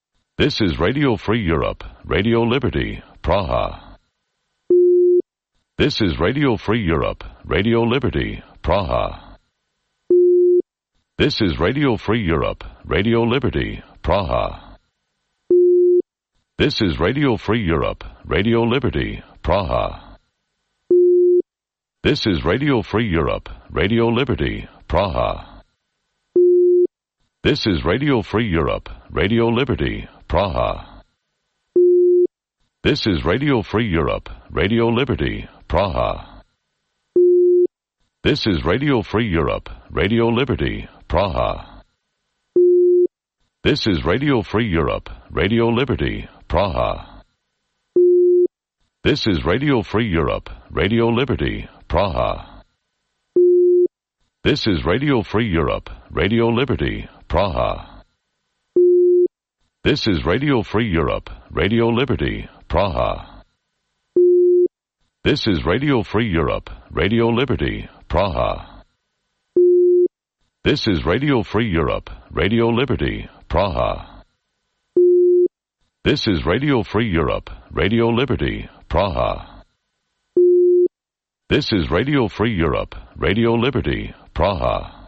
This is Radio Free Europe, Radio Liberty, Praha. This is Radio Free Europe, Radio Liberty, Praha. This is Radio Free Europe, Radio Liberty, Praha. This is Radio Free Europe, Radio Liberty, Praha. This is Radio Free Europe, Radio Liberty, Praha. This is Radio Free Europe, Radio Liberty, Praha. This is Radio Free Europe, Radio Liberty, Praha. This is Radio Free Europe, Radio Liberty, Praha. This is Radio Free Europe, Radio Liberty, Praha. This is Radio Free Europe, Radio Liberty, Praha. This is Radio Free Europe, Radio Liberty, Praha. This is Radio Free Europe, Radio Liberty, Praha. This is Radio Free Europe, Radio Liberty, Praha. This is Radio Free Europe, Radio Liberty, Praha. This is Radio Free Europe, Radio Liberty, Praha. This is Radio Free Europe, Radio Liberty, Praha.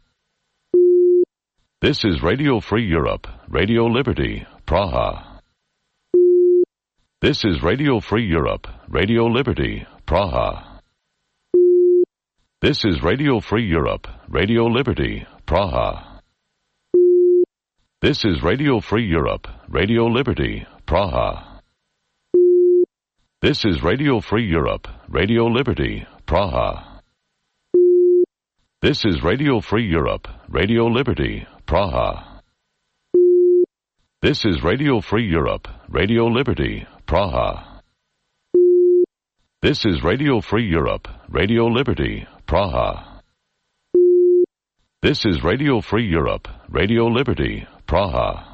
This is Radio Free Europe, Radio Liberty, Praha. This is Radio Free Europe, Radio Liberty, Praha. This is Radio Free Europe, Radio Liberty, Praha. This is Radio Free Europe, Radio Liberty, Praha. This is Radio Free Europe, Radio Liberty, Praha. This is Radio Free Europe, Radio Liberty, Praha. This is Radio Free Europe, Radio Liberty, Praha. This is Radio Free Europe, Radio Liberty, Praha. This is Radio Free Europe, Radio Liberty, Praha.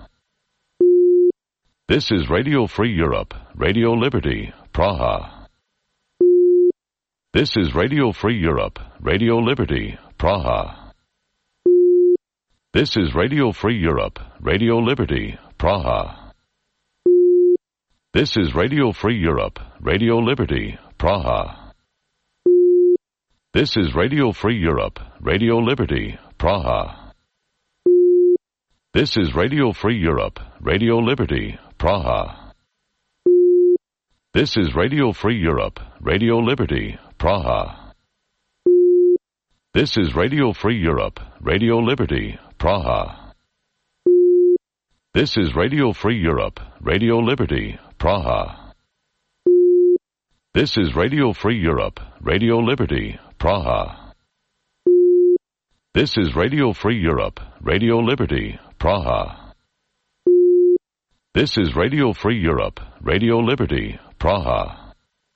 This is Radio Free Europe, Radio Liberty, Praha. This is Radio Free Europe, Radio Liberty, Praha. This is Radio Free Europe, Radio Liberty, Praha. This is Radio Free Europe, Radio Liberty, Praha. This is Radio Free Europe, Radio Liberty, Praha. This is Radio Free Europe, Radio Liberty, Praha. This is Radio Free Europe, Radio Liberty, Praha. This is Radio Free Europe, Radio Liberty, Praha. This is Radio Free Europe, Radio Liberty, Praha. This is Radio Free Europe, Radio Liberty, Praha. This is Radio Free Europe, Radio Liberty, Praha. This is Radio Free Europe, Radio Liberty, Praha.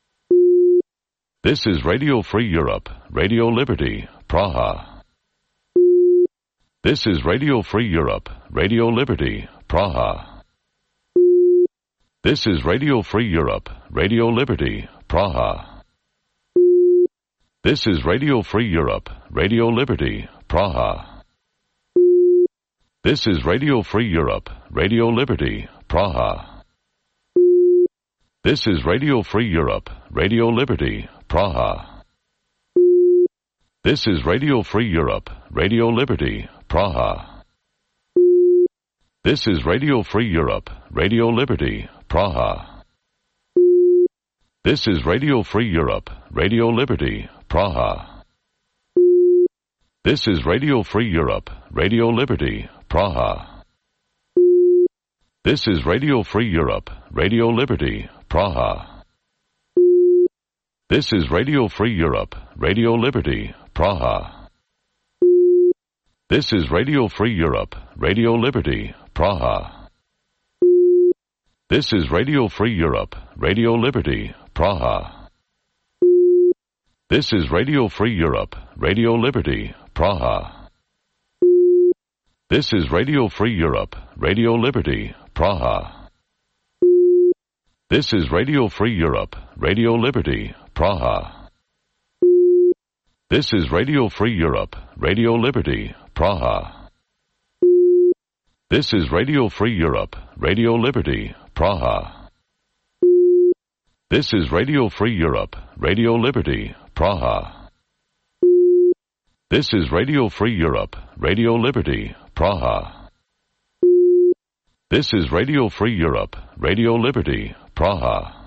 This is Radio Free Europe, Radio Liberty, Praha. This is Radio Free Europe, Radio Liberty, Praha. This is Radio Free Europe, Radio Liberty, Praha. This is Radio Free Europe, Radio Liberty, Praha. This is Radio Free Europe, Radio Liberty, Praha. This is Radio Free Europe, Radio Liberty, Praha. This is Radio Free Europe, Radio Liberty, Praha. This is Radio Free Europe, Radio Liberty, Praha. This is Radio Free Europe, Radio Liberty, Praha. This is Radio Free Europe, Radio Liberty, Praha. This is Radio Free Europe, Radio Liberty, Praha. This is Radio Free Europe, Radio Liberty, Praha. This is Radio Free Europe, Radio Liberty, Praha. This is Radio Free Europe, Radio Liberty, Praha. This is Radio Free Europe, Radio Liberty, Praha. This is Radio Free Europe, Radio Liberty, Praha. This is Radio Free Europe, Radio Liberty, Praha. This is Radio Free Europe, Radio Liberty, Praha. This is Radio Free Europe, Radio Liberty, Praha. This is Radio Free Europe, Radio Liberty, Praha. This is Radio Free Europe, Radio Liberty, Praha. This is Radio Free Europe, Radio Liberty, Praha.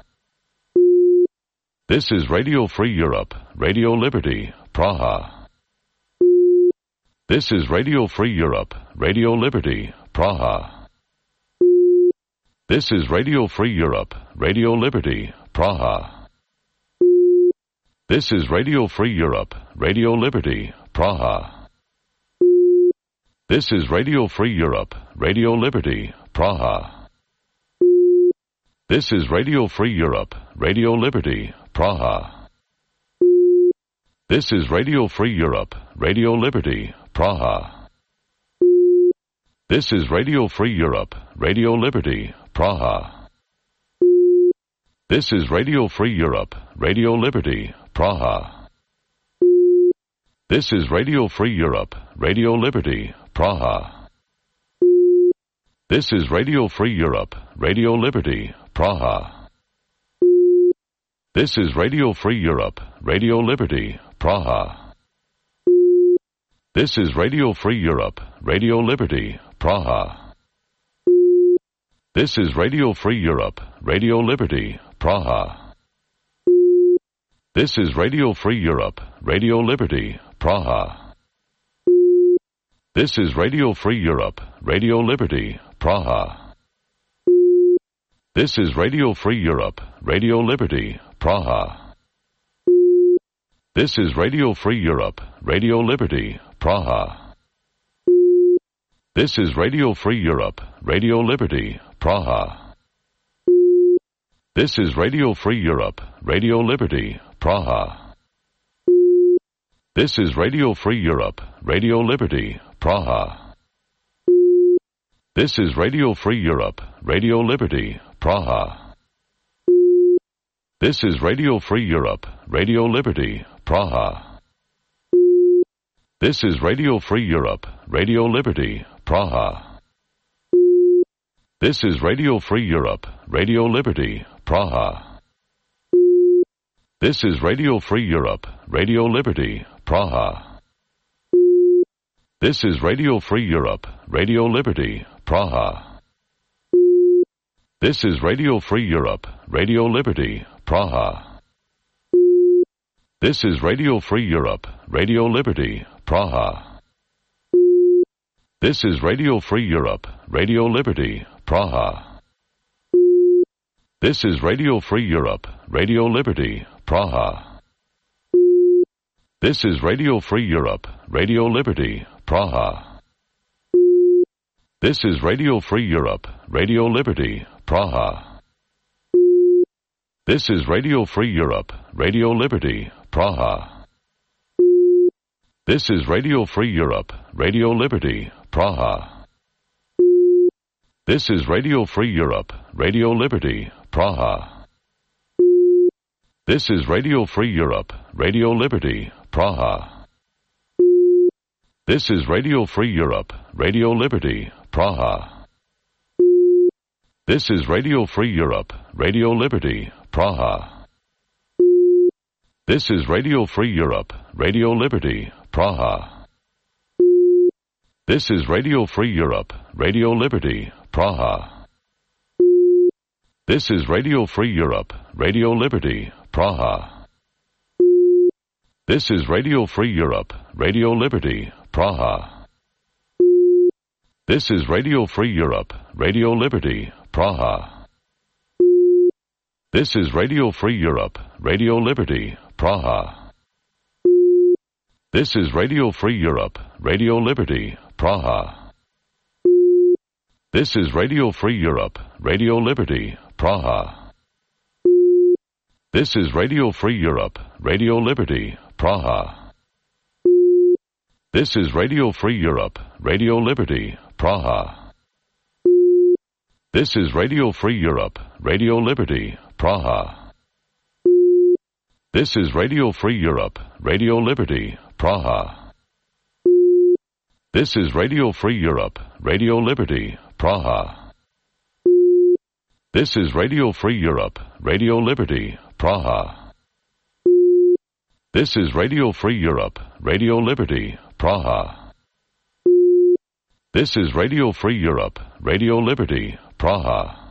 This is Radio Free Europe, Radio Liberty, Praha. This is Radio Free Europe, Radio Liberty, Praha. This is Radio Free Europe, Radio Liberty, Praha. This is Radio Free Europe, Radio Liberty, Praha. This is Radio Free Europe, Radio Liberty, Praha. This is Radio Free Europe, Radio Liberty, Praha. This is Radio Free Europe, Radio Liberty, Praha. This is Radio Free Europe, Radio Liberty, Praha. This is Radio Free Europe, Radio Liberty, Praha. This is Radio Free Europe, Radio Liberty, Praha. This is Radio Free Europe, Radio Liberty, Praha. This is Radio Free Europe, Radio Liberty, Praha. This is Radio Free Europe, Radio Liberty, Praha. This is Radio Free Europe, Radio Liberty, Praha. This is Radio Free Europe, Radio Liberty, Praha. This is Radio Free Europe, Radio Liberty, Praha. This is Radio Free Europe, Radio Liberty, Praha. This is Radio Free Europe, Radio Liberty, Praha. This is Radio Free Europe, Radio Liberty, Praha. This is Radio Free Europe, Radio Liberty, Praha. This is Radio Free Europe, Radio Liberty, Praha. This is Radio Free Europe, Radio Liberty, Praha. This is Radio Free Europe, Radio Liberty, Praha. This is Radio Free Europe, Radio Liberty, Praha. This is Radio Free Europe, Radio Liberty, Praha. This is Radio Free Europe, Radio Liberty, Praha. This is Radio Free Europe, Radio Liberty, Praha. This is Radio Free Europe, Radio Liberty, Praha. This is Radio Free Europe, Radio Liberty, Praha. This is Radio Free Europe, Radio Liberty, Praha. This is Radio Free Europe, Radio Liberty, Praha. This is Radio Free Europe, Radio Liberty, Praha. This is Radio Free Europe, Radio Liberty, Praha. This is Radio Free Europe, Radio Liberty, Praha. This is Radio Free Europe, Radio Liberty, Praha. This is Radio Free Europe, Radio Liberty, Praha. This is Radio Free Europe, Radio Liberty, Praha. This is Radio Free Europe, Radio Liberty, Praha. This is Radio Free Europe, Radio Liberty, Praha. This is Radio Free Europe, Radio Liberty, Praha. This is Radio Free Europe, Radio Liberty, Praha. This is Radio Free Europe, Radio Liberty, Praha. This is Radio Free Europe, Radio Liberty, Praha. This is Radio Free Europe, Radio Liberty, Praha. This is Radio Free Europe, Radio Liberty, Praha. This is Radio Free Europe, Radio Liberty, Praha. This is Radio Free Europe, Radio Liberty, Praha. This is Radio Free Europe, Radio Liberty, Praha. This is Radio Free Europe, Radio Liberty, Praha. This is Radio Free Europe, Radio Liberty, Praha. This is Radio Free Europe, Radio Liberty, Praha. This is Radio Free Europe, Radio Liberty, Praha. This is Radio Free Europe, Radio Liberty, Praha. This is Radio Free Europe, Radio Liberty, Praha. This is Radio Free Europe, Radio Liberty, Praha.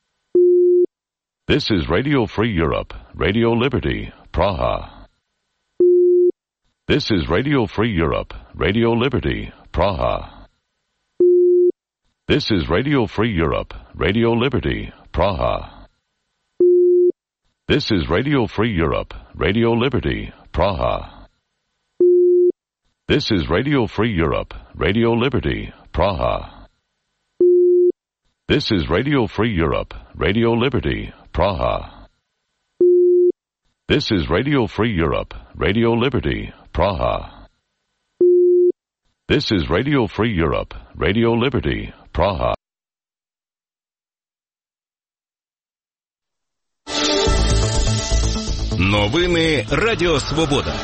This is Radio Free Europe, Radio Liberty, Praha. This is Radio Free Europe, Radio Liberty, Praha. This is Radio Free Europe, Radio Liberty, Praha. This is Radio Free Europe, Radio Liberty, Praha. This is Radio Free Europe, Radio Liberty, Praha. This is Radio Free Europe, Radio Liberty, Praha. This is Radio Free Europe, Radio Liberty, Praha. This is Radio Free Europe, Radio Liberty, Praha. Новини Радіо Свобода.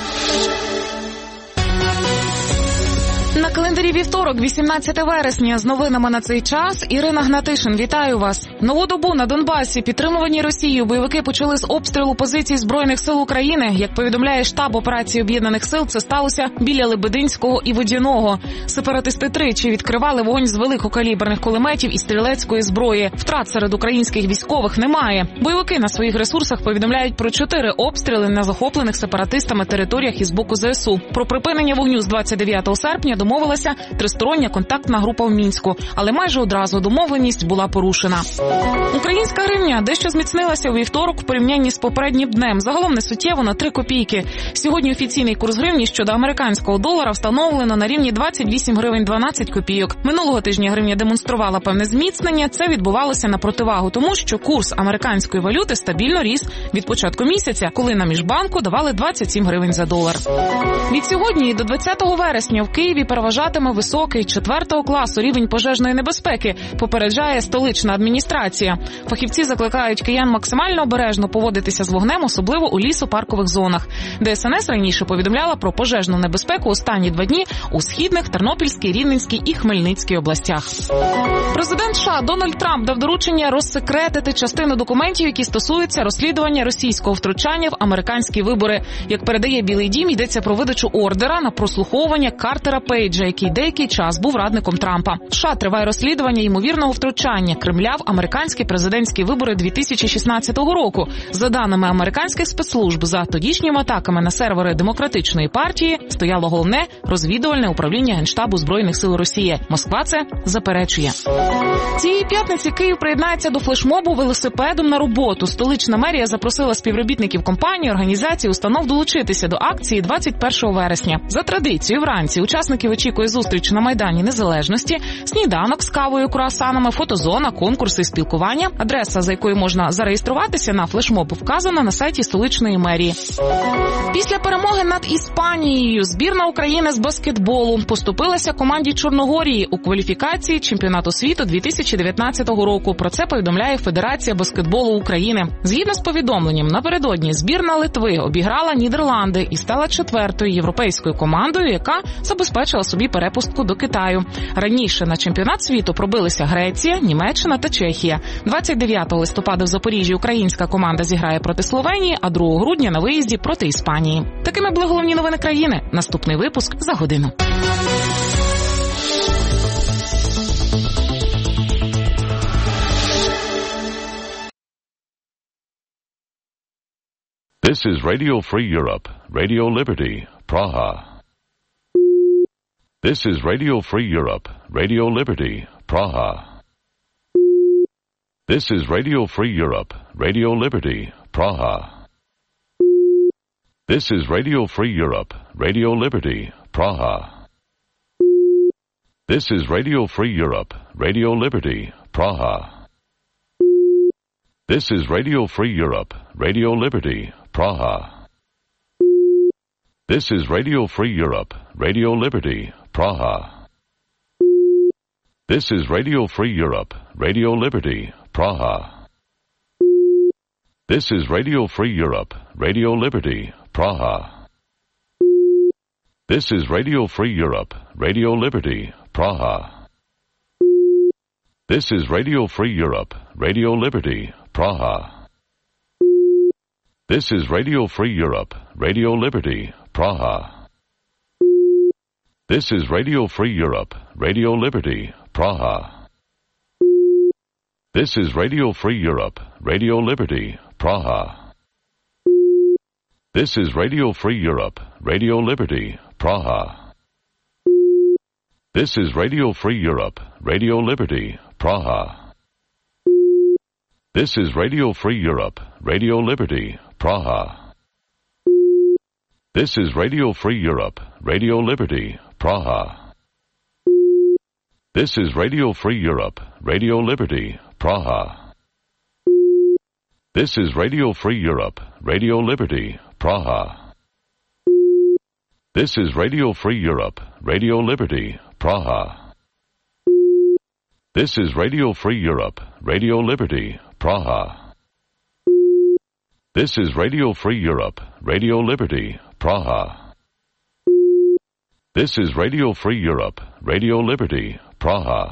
На календарі вівторок, 18 вересня. З новинами на цей час Ірина Гнатишин. Вітаю вас. Нову добу на Донбасі, підтримувані Росією, бойовики почали з обстрілу позицій Збройних сил України. Як повідомляє штаб операції Об'єднаних сил, це сталося біля Лебединського і Водяного. Сепаратисти тричі відкривали вогонь з великокаліберних кулеметів і стрілецької зброї. Втрат серед українських військових немає. Бойовики на своїх ресурсах повідомляють про 4 обстріли на захоплених сепаратистами територіях із боку ЗСУ. Про припинення вогню з 29 серпня домовилася тристороння контактна група в Мінську, але майже одразу домовленість була порушена. Українська гривня дещо зміцнилася у вівторок в порівнянні з попереднім днем. Загалом не суттєво на 3 копійки. Сьогодні офіційний курс гривні щодо американського долара встановлено на рівні 28 гривень 12 копійок. Минулого тижня гривня демонструвала певне зміцнення. Це відбувалося на противагу тому, що курс американської валюти стабільно ріс від початку місяця, коли на Міжбанку давали 27 гривень за долар. Від сьогодні до 20 вересня в Києві переважатиме високий 4-го класу рівень пожежної небезпеки, попереджає столична адміністрація. Фахівці закликають киян максимально обережно поводитися з вогнем, особливо у лісопаркових зонах. ДСНС раніше повідомляла про пожежну небезпеку останні 2 дні у Східних, Тернопільській, Рівненській і Хмельницькій областях. Президент США Дональд Трамп дав доручення розсекретити частину документів, які стосуються розслідування російського втручання в американські вибори. Як передає Білий дім, йдеться про видачу ордера на прослуховування Картера Пейджа, який деякий час був радником Трампа. США триває розслідування ймовірного втручання Кремля в американські президентські вибори 2016 року. За даними американських спецслужб, за тодішніми атаками на сервери Демократичної партії стояло головне розвідувальне управління Генштабу Збройних сил Росії. Москва це заперечує. Цієї п'ятниці Київ приєднається до флешмобу велосипедом на роботу. Столична мерія запросила співробітників компаній, організацій, установ долучитися до акції 21 вересня. За традицією, вранці учасників очікує зустріч на Майдані Незалежності, сніданок з кавою, круасанами, фотозона, конкурси, спілкування. Адреса, за якою можна зареєструватися на флешмоб, вказана на сайті столичної мерії. Після перемоги над Іспанією збірна України з баскетболу поступилася команді Чорногорії у кваліфікації чемпіонату світу 2019 року. Про це повідомляє Федерація баскетболу України. Згідно з повідомленням, напередодні збірна Литви обіграла Нідерланди і стала 4-ю європейською командою, яка забезпечила собі перепустку до Китаю. Раніше на чемпіонат світу пробилися Греція, Німеччина та Чехія. 29 листопада в Запоріжжі українська команда зіграє проти Словенії, а 2 грудня на виїзді проти Іспанії. Такими були головні новини країни. Наступний випуск за годину. This is Radio Free Europe, Radio Liberty, Praha. This is Radio Free Europe, Radio Liberty, Praha. This is Radio Free Europe, Radio Liberty, Praha. This is Radio Free Europe, Radio Liberty, Praha. This is Radio Free Europe, Radio Liberty, Praha. This is Radio Free Europe, Radio Liberty, Praha. This is Radio Free Europe, Radio Liberty, Praha. This is Radio Free Europe, Radio Liberty, Praha. This is Radio Free Europe, Radio Liberty, Praha. This is Radio Free Europe, Radio Liberty, Praha. This is Radio Free Europe, Radio Liberty, Praha. This is Radio Free Europe, Radio Liberty, Praha. This is Radio Free Europe, Radio Liberty, Praha. This is Radio Free Europe, Radio Liberty, Praha. This is Radio Free Europe, Radio Liberty, Praha. This is Radio Free Europe, Radio Liberty, Praha. This is Radio Free Europe, Radio Liberty, Praha. This is Radio Free Europe, Radio Liberty, Praha. This is Radio Free Europe, Radio Liberty, Praha. This is Radio Free Europe, Radio Liberty, Praha. This is Radio Free Europe, Radio Liberty, Praha. This is Radio Free Europe, Radio Liberty, Praha. This is Radio Free Europe, Radio Liberty, Praha. This is Radio Free Europe, Radio Liberty, Praha.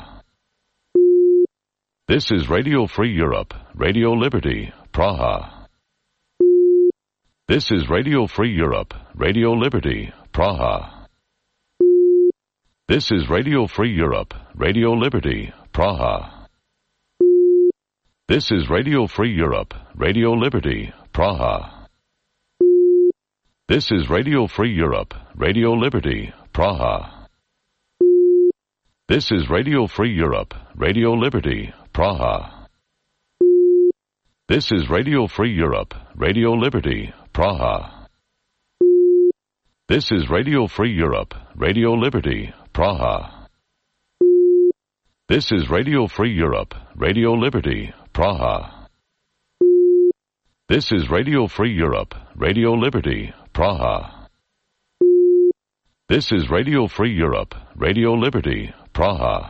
This is Radio Free Europe, Radio Liberty, Praha. This is Radio Free Europe, Radio Liberty, Praha. This is Radio Free Europe, Radio Liberty, Praha. This is Radio Free Europe, Radio Liberty, Praha. This is Radio Free Europe, Radio Liberty, Praha. This is Radio Free Europe, Radio Liberty, Praha. This is Radio Free Europe, Radio Liberty, Praha. This is Radio Free Europe, Radio Liberty, Praha. This is Radio Free Europe, Radio Liberty, Praha. This is Radio Free Europe, Radio Liberty, Praha. This is Radio Free Europe, Radio Liberty, Praha.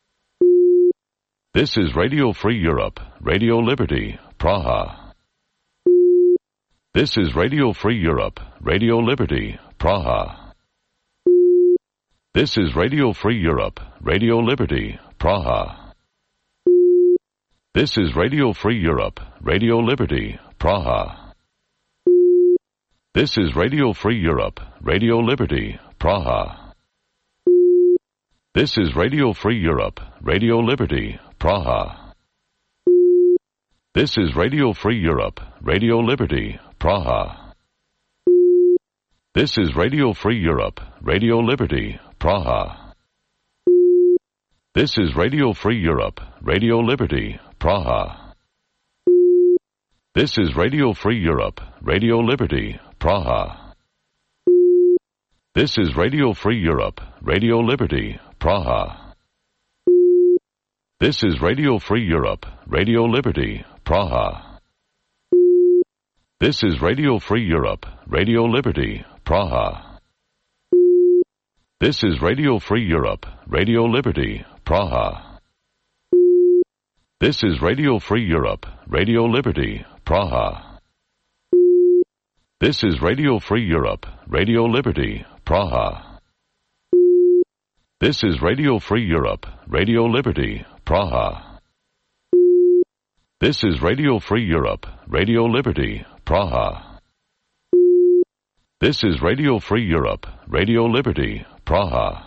This is Radio Free Europe, Radio Liberty, Praha. This is Radio Free Europe, Radio Liberty, Praha. This is Radio Free Europe, Radio Liberty, Praha. This is Radio Free Europe, Radio Liberty, Praha. This is Radio Free Europe, Radio Liberty, Praha. This is Radio Free Europe, Radio Liberty, Praha. This is Radio Free Europe, Radio Liberty, Praha. This is Radio Free Europe, Radio Liberty, Praha. This is Radio Free Europe, Radio Liberty, Praha. This is Radio Free Europe, Radio Liberty, Praha. This is Radio Free Europe, Radio Liberty, Praha. This is Radio Free Europe, Radio Liberty, Praha. This is Radio Free Europe, Radio Liberty, Praha. This is Radio Free Europe, Radio Liberty, Praha. This is Radio Free Europe, Radio Liberty, Praha. This is Radio Free Europe, Radio Liberty, Praha. This is Radio Free Europe, Radio Liberty, Praha. This is Radio Free Europe, Radio Liberty, Praha. This is Radio Free Europe, Radio Liberty, Praha.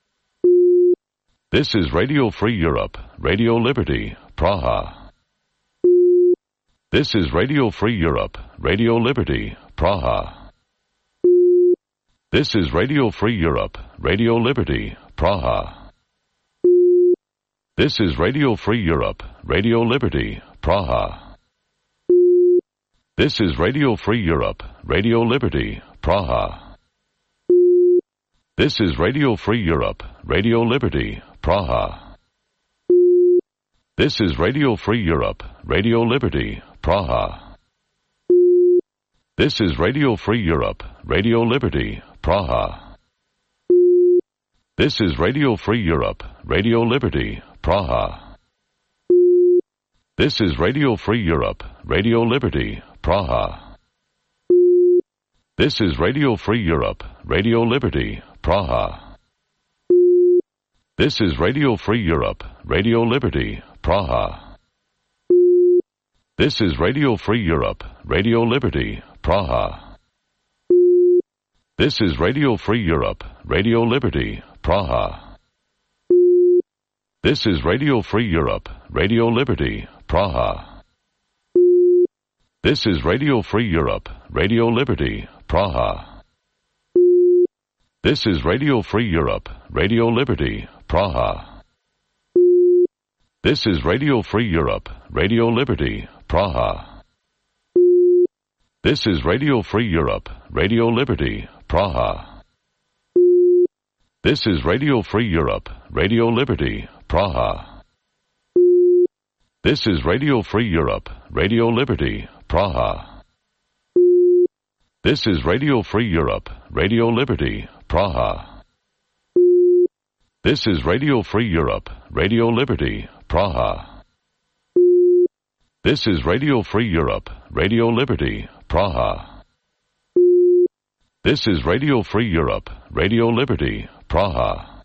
This is Radio Free Europe, Radio Liberty, Praha. This is Radio Free Europe, Radio Liberty, Praha. This is Radio Free Europe, Radio Liberty, Praha. This is Radio Free Europe, Radio Liberty, Praha. This is Radio Free Europe, Radio Liberty, Praha. This is Radio Free Europe, Radio Liberty, Praha. This is Radio Free Europe, Radio Liberty, Praha. This is Radio Free Europe, Radio Liberty, Praha. This is Radio Free Europe, Radio Liberty, Praha. This is Radio Free Europe, Radio Liberty, Praha. This is Radio Free Europe, Radio Liberty, Praha. This is Radio Free Europe, Radio Liberty, Praha. This is Radio Free Europe, Radio Liberty, Praha. This is Radio Free Europe, Radio Liberty, Praha. This is Radio Free Europe, Radio Liberty, Praha. This is Radio Free Europe, Radio Liberty, Praha. This is Radio Free Europe, Radio Liberty, Praha. This is Radio Free Europe, Radio Liberty, Praha. This is Radio Free Europe, Radio Liberty, Praha. This is Radio Free Europe, Radio Liberty, Praha. This is Radio Free Europe, Radio Liberty, Praha. This is Radio Free Europe, Radio Liberty, Praha. This is Radio Free Europe, Radio Liberty, Praha. This is Radio Free Europe, Radio Liberty, Praha. This is Radio Free Europe, Radio Liberty, Praha.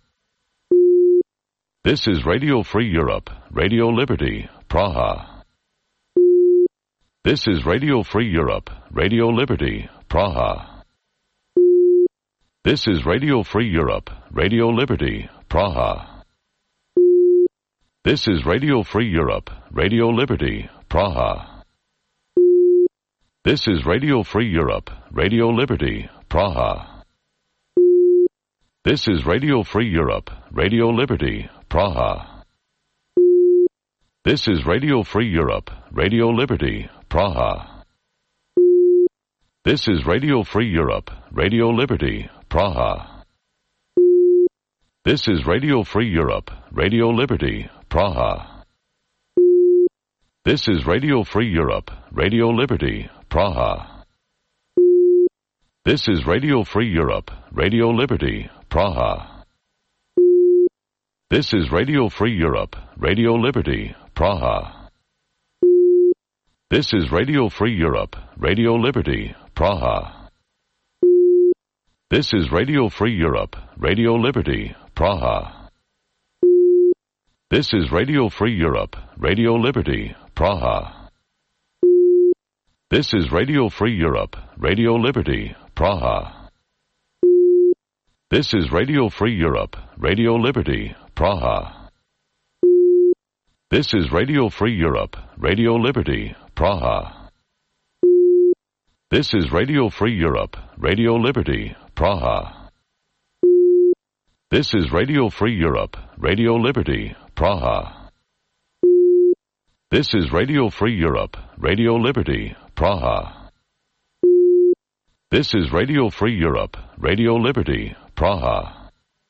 This is Radio Free Europe, Radio Liberty, Praha. This is Radio Free Europe, Radio Liberty, Praha. This is Radio Free Europe, Radio Liberty, Praha. This is Radio Free Europe, Radio Liberty, Praha. This is Radio Free Europe, Radio Liberty, Praha. This is Radio Free Europe, Radio Liberty, Praha. This is Radio Free Europe, Radio Liberty, Praha. This is Radio Free Europe, Radio Liberty, Praha. This is Radio Free Europe, Radio Liberty, Praha. This is Radio Free Europe, Radio Liberty, Praha. This is Radio Free Europe, Radio Liberty, Praha. This is Radio Free Europe, Radio Liberty, Praha. This is Radio Free Europe, Radio Liberty, Praha. This is Radio Free Europe, Radio Liberty, Praha. This is Radio Free Europe, Radio Liberty, Praha. This is Radio Free Europe, Radio Liberty, Praha. This is Radio Free Europe, Radio Liberty, Praha. This is Radio Free Europe, Radio Liberty, Praha. This is Radio Free Europe, Radio Liberty, Praha. This is Radio Free Europe, Radio Liberty, Praha. This is Radio Free Europe, Radio Liberty, Praha. This is Radio Free Europe, Radio Liberty, Praha.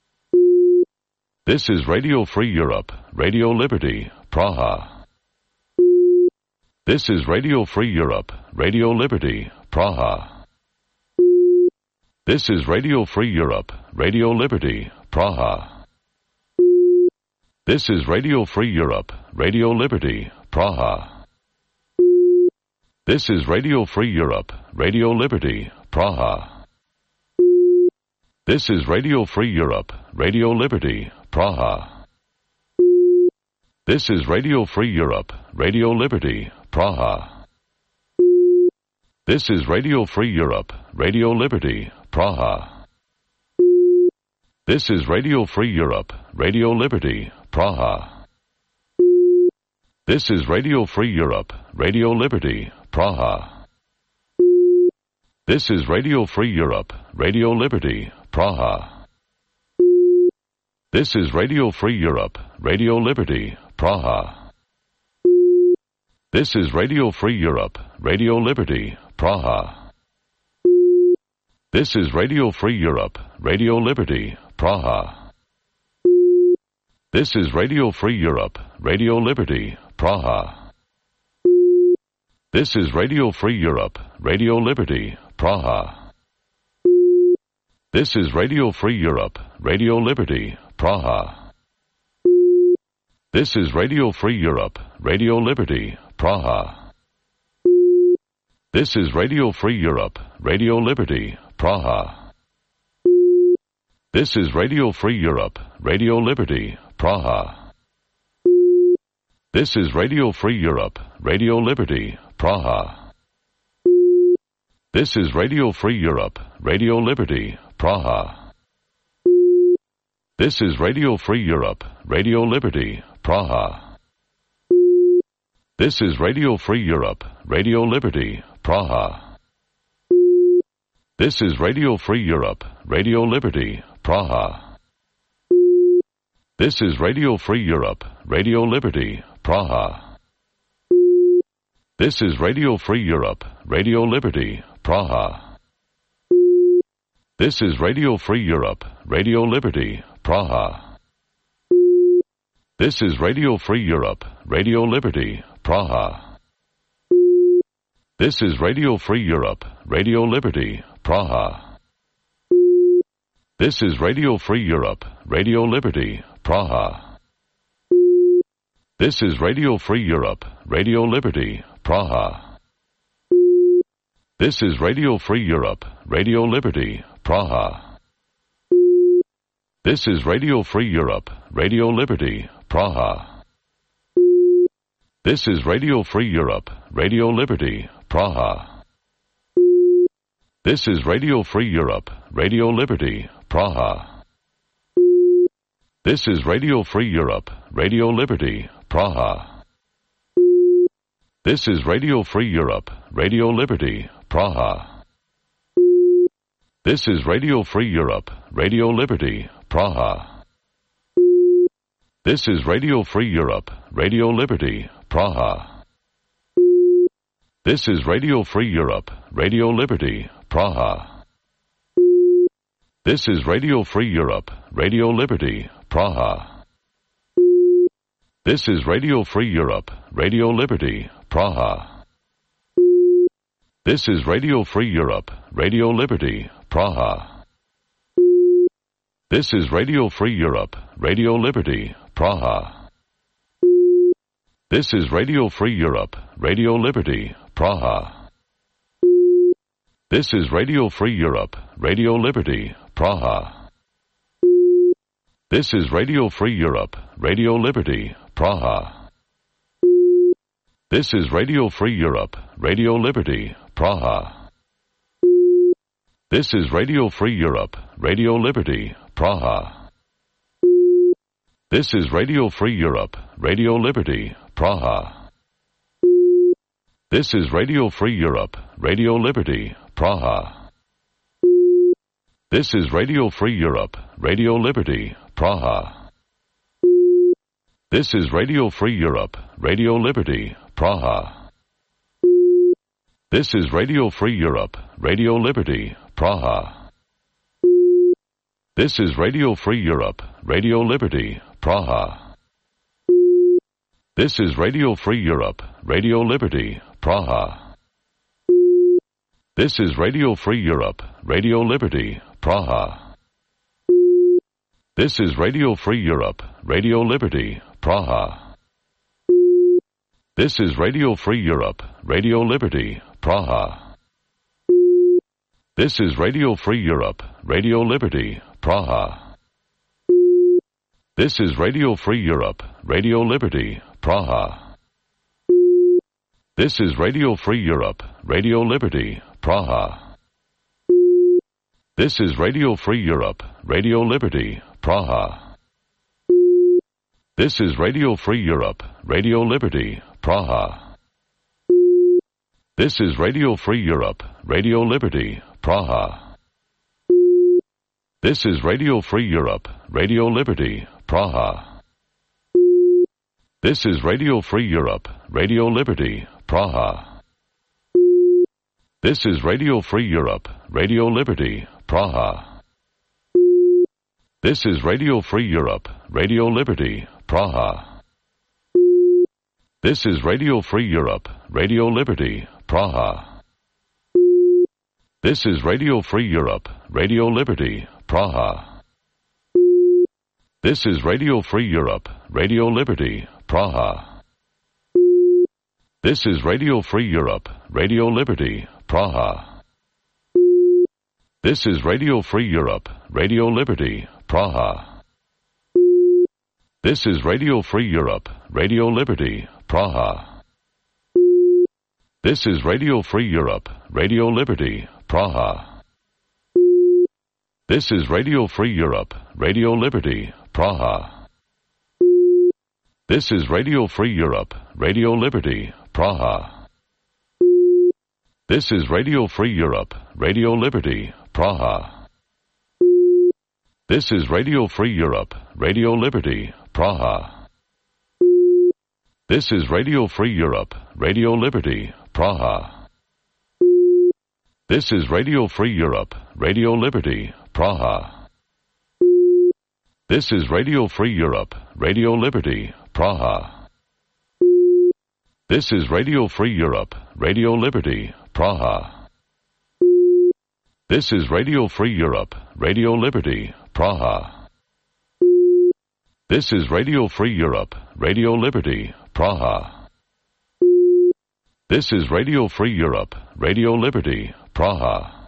This is Radio Free Europe, Radio Liberty, Praha. This is Radio Free Europe, Radio Liberty, Praha. This is Radio Free Europe, Radio Liberty, Praha. This is Radio Free Europe, Radio Liberty, Praha. This is Radio Free Europe, Radio Liberty, Praha. This is Radio Free Europe, Radio Liberty, Praha. This is Radio Free Europe, Radio Liberty, Praha. This is Radio Free Europe, Radio Liberty, Praha. This is Radio Free Europe, Radio Liberty, Praha. This is Radio Free Europe, Radio Liberty, Praha. This is Radio Free Europe, Radio Liberty, Praha. This is Radio Free Europe, Radio Liberty, Praha. This is Radio Free Europe, Radio Liberty, Praha. This is Radio Free Europe, Radio Liberty, Praha. This is Radio Free Europe, Radio Liberty, Praha. This is Radio Free Europe, Radio Liberty, Praha. This is Radio Free Europe, Radio Liberty, Praha. This is Radio Free Europe, Radio Liberty, Praha. This is Radio Free Europe, Radio Liberty, Praha. This is Radio Free Europe, Radio Liberty, Praha. This is Radio Free Europe, Radio Liberty, Praha. This is Radio Free Europe, Radio Liberty, Praha. This is Radio Free Europe, Radio Liberty, Praha. This is Radio Free Europe, Radio Liberty, Praha. This is Radio Free Europe, Radio Liberty, Praha. This is Radio Free Europe, Radio Liberty, Praha. This is Radio Free Europe, Radio Liberty, Praha. This is Radio Free Europe, Radio Liberty, Praha. This is Radio Free Europe, Radio Liberty, Praha. This is Radio Free Europe, Radio Liberty, Praha. This is Radio Free Europe, Radio Liberty, Praha. This is Radio Free Europe, Radio Liberty, Praha. This is Radio Free Europe, Radio Liberty, Praha. This is Radio Free Europe, Radio Liberty, Praha. This is Radio Free Europe, Radio Liberty, Praha. This is Radio Free Europe, Radio Liberty, Praha. This is Radio Free Europe, Radio Liberty, Praha. This is Radio Free Europe, Radio Liberty, Praha. This is Radio Free Europe, Radio Liberty, Praha. This is Radio Free Europe, Radio Liberty, Praha. This is Radio Free Europe, Radio Liberty, Praha. This is Radio Free Europe, Radio Liberty, Praha. This is Radio Free Europe, Radio Liberty, Praha. This is Radio Free Europe, Radio Liberty, Praha. This is Radio Free Europe, Radio Liberty, Praha. This is Radio Free Europe, Radio Liberty, Praha. This is Radio Free Europe, Radio Liberty, Praha. This is Radio Free Europe, Radio Liberty, Praha. This is Radio Free Europe, Radio Liberty, Praha. This is Radio Free Europe, Radio Liberty, Praha. This is Radio Free Europe, Radio Liberty, Praha. This is Radio Free Europe, Radio Liberty, Praha. This is Radio Free Europe, Radio Liberty, Praha. This is Radio Free Europe, Radio Liberty, Praha. This is Radio Free Europe, Radio Liberty, Praha. This is Radio Free Europe, Radio Liberty, Praha. This is Radio Free Europe, Radio Liberty, Praha. This is Radio Free Europe, Radio Liberty, Praha. This is Radio Free Europe, Radio Liberty, Praha. This is Radio Free Europe, Radio Liberty, Praha. This is Radio Free Europe, Radio Liberty, Praha. This is Radio Free Europe, Radio Liberty, Praha. This is Radio Free Europe, Radio Liberty, Praha. This is Radio Free Europe, Radio Liberty, Praha. This is Radio Free Europe, Radio Liberty, Praha. This is Radio Free Europe, Radio Liberty, Praha. This is Radio Free Europe, Radio Liberty, Praha. This is Radio Free Europe, Radio Liberty, Praha. This is Radio Free Europe, Radio Liberty, Praha. This is Radio Free Europe, Radio Liberty, Praha. This is Radio Free Europe, Radio Liberty, Praha. This is Radio Free Europe, Radio Liberty, Praha. This is Radio Free Europe, Radio Liberty, Praha. This is Radio Free Europe, Radio Liberty, Praha. This is Radio Free Europe, Radio Liberty, Praha. This is Radio Free Europe, Radio Liberty, Praha. This is Radio Free Europe, Radio Liberty, Praha. This is Radio Free Europe, Radio Liberty, Praha. This is Radio Free Europe, Radio Liberty, Praha. This is Radio Free Europe, Radio Liberty, Praha. This is Radio Free Europe, Radio Liberty, Praha. This is Radio Free Europe, Radio Liberty, Praha. This is Radio Free Europe, Radio Liberty, Praha. This is Radio Free Europe, Radio Liberty, Praha. This is Radio Free Europe, Radio Liberty, Praha. This is Radio Free Europe, Radio Liberty, Praha. This is Radio Free Europe, Radio Liberty, Praha. This is Radio Free Europe, Radio Liberty, Praha.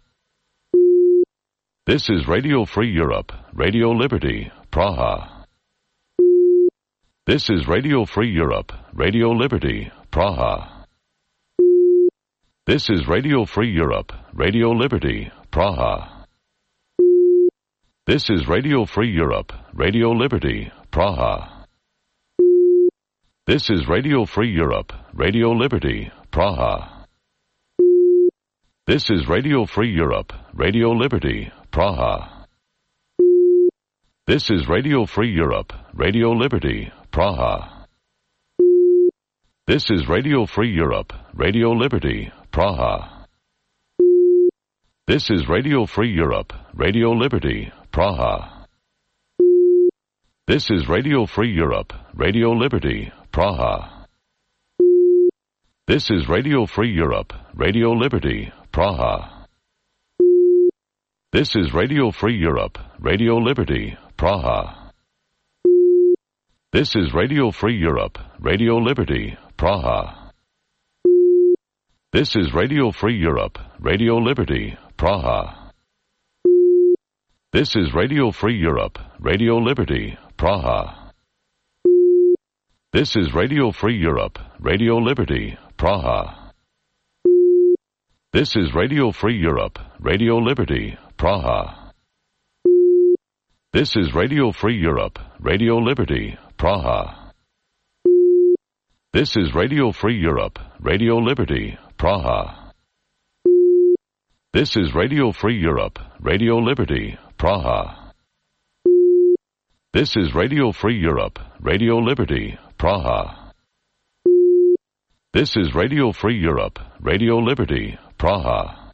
This is Radio Free Europe, Radio Liberty, Praha. This is Radio Free Europe, Radio Liberty, Praha. This is Radio Free Europe, Radio Liberty, Praha. This is Radio Free Europe, Radio Liberty, Praha. This is Radio Free Europe, Radio Liberty, Praha. This is Radio Free Europe, Radio Liberty, Praha. This is Radio Free Europe, Radio Liberty, Praha. This is Radio Free Europe, Radio Liberty, Praha. This is Radio Free Europe, Radio Liberty, Praha. This is Radio Free Europe, Radio Liberty, Praha. This is Radio Free Europe, Radio Liberty, Praha. This is Radio Free Europe, Radio Liberty, Praha. This is Radio Free Europe, Radio Liberty, Praha. This is Radio Free Europe, Radio Liberty, Praha. This is Radio Free Europe, Radio Liberty, Praha. This is Radio Free Europe, Radio Liberty, Praha. This is Radio Free Europe, Radio Liberty, Praha. This is Radio Free Europe, Radio Liberty, Praha. This is Radio Free Europe, Radio Liberty, Praha. This is Radio Free Europe, Radio Liberty, Praha. This is Radio Free Europe, Radio Liberty, Praha. This is Radio Free Europe, Radio Liberty, Praha.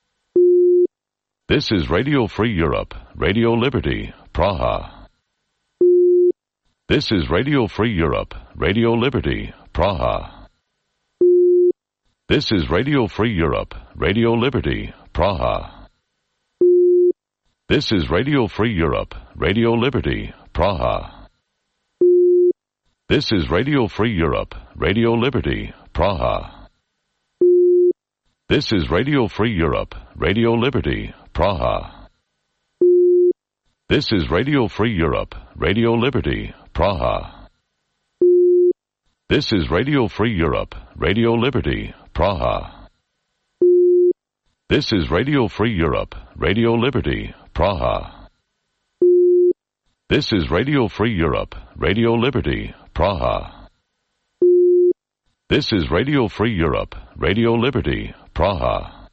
This is Radio Free Europe, Radio Liberty, Praha. This is Radio Free Europe, Radio Liberty, Praha. This is Radio Free Europe, Radio Liberty, Praha. This is Radio Free Europe, Radio Liberty, Praha. This is Radio Free Europe, Radio Liberty, Praha. This is Radio Free Europe, Radio Liberty, Praha. This is Radio Free Europe, Radio Liberty, Praha. This is Radio Free Europe, Radio Liberty, Praha. This is Radio Free Europe, Radio Liberty, Praha. This is Radio Free Europe, Radio Liberty, Praha. This is Radio Free Europe, Radio Liberty, Praha.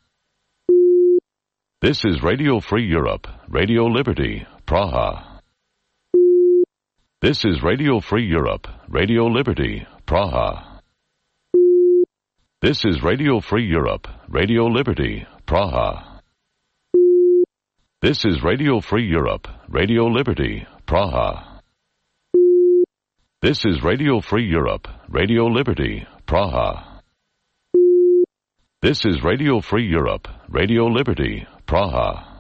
This is Radio Free Europe, Radio Liberty, Praha. This is Radio Free Europe, Radio Liberty, Praha. This is Radio Free Europe, Radio Liberty, Praha. This is Radio Free Europe, Radio Liberty, Praha. This is Radio Free Europe, Radio Liberty, Praha. This is Radio Free Europe, Radio Liberty, Praha.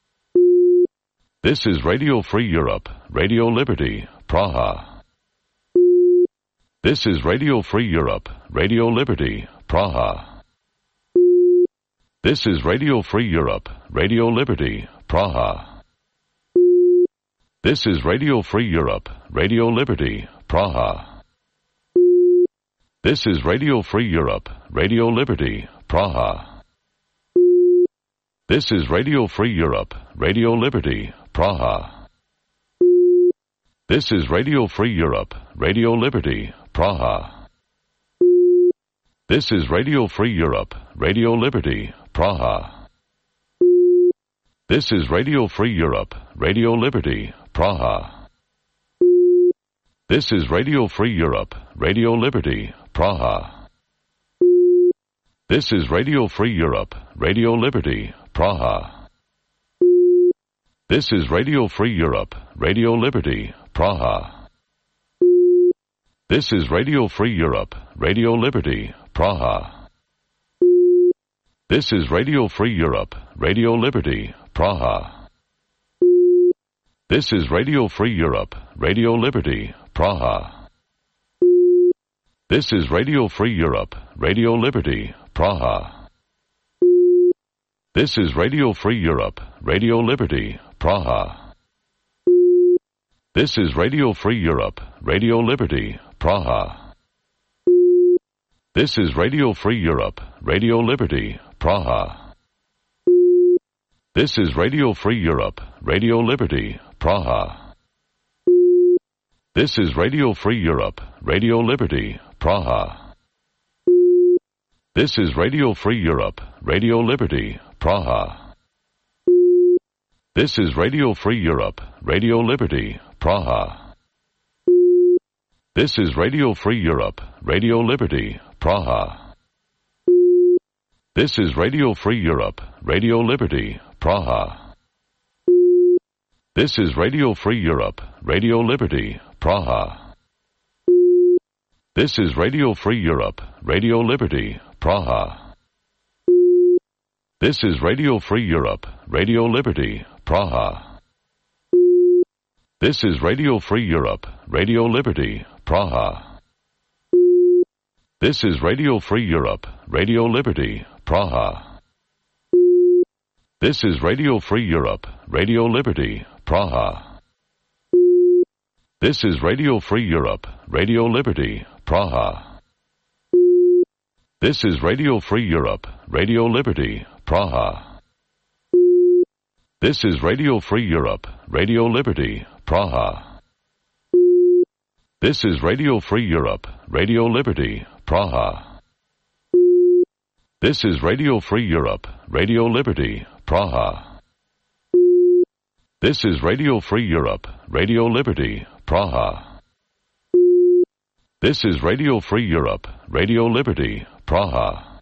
This is Radio Free Europe, Radio Liberty, Praha. This is Radio Free Europe, Radio Liberty, Praha. This is Radio Free Europe, Radio Liberty, Praha. This is Radio Free Europe, Radio Liberty, Praha. This is Radio Free Europe, Radio Liberty, Praha. This is Radio Free Europe, Radio Liberty, Praha. This is Radio Free Europe, Radio Liberty, Praha. This is Radio Free Europe, Radio Liberty, Praha. This is Radio Free Europe, Radio Liberty, Praha. This is Radio Free Europe, Radio Liberty, Praha. This is Radio Free Europe, Radio Liberty, Praha. This is Radio Free Europe, Radio Liberty, Praha. This is Radio Free Europe, Radio Liberty, Praha. This is Radio Free Europe, Radio Liberty, Praha. This is Radio Free Europe, Radio Liberty, Praha. This is Radio Free Europe, Radio Liberty, Praha. This is Radio Free Europe, Radio Liberty, Praha. This is Radio Free Europe, Radio Liberty, Praha. This is Radio Free Europe, Radio Liberty, Praha. This is Radio Free Europe, Radio Liberty, Praha. This is Radio Free Europe, Radio Liberty, Praha. This is Radio Free Europe, Radio Liberty, Praha. This is Radio Free Europe, Radio Liberty, Praha. This is Radio Free Europe, Radio Liberty, Praha. This is Radio Free Europe, Radio Liberty, Praha. This is Radio Free Europe, Radio Liberty, Praha. This is Radio Free Europe, Radio Liberty, Praha. This is Radio Free Europe, Radio Liberty, Praha. This is Radio Free Europe, Radio Liberty, Praha. This is Radio Free Europe, Radio Liberty, Praha. This is Radio Free Europe, Radio Liberty, Praha. This is Radio Free Europe, Radio Liberty, Praha. This is Radio Free Europe, Radio Liberty, Praha. This is Radio Free Europe, Radio Liberty, Praha. This is Radio Free Europe, Radio Liberty, Praha. This is Radio Free Europe, Radio Liberty, Praha. This is Radio Free Europe, Radio Liberty, Praha. This is Radio Free Europe, Radio Liberty, Praha.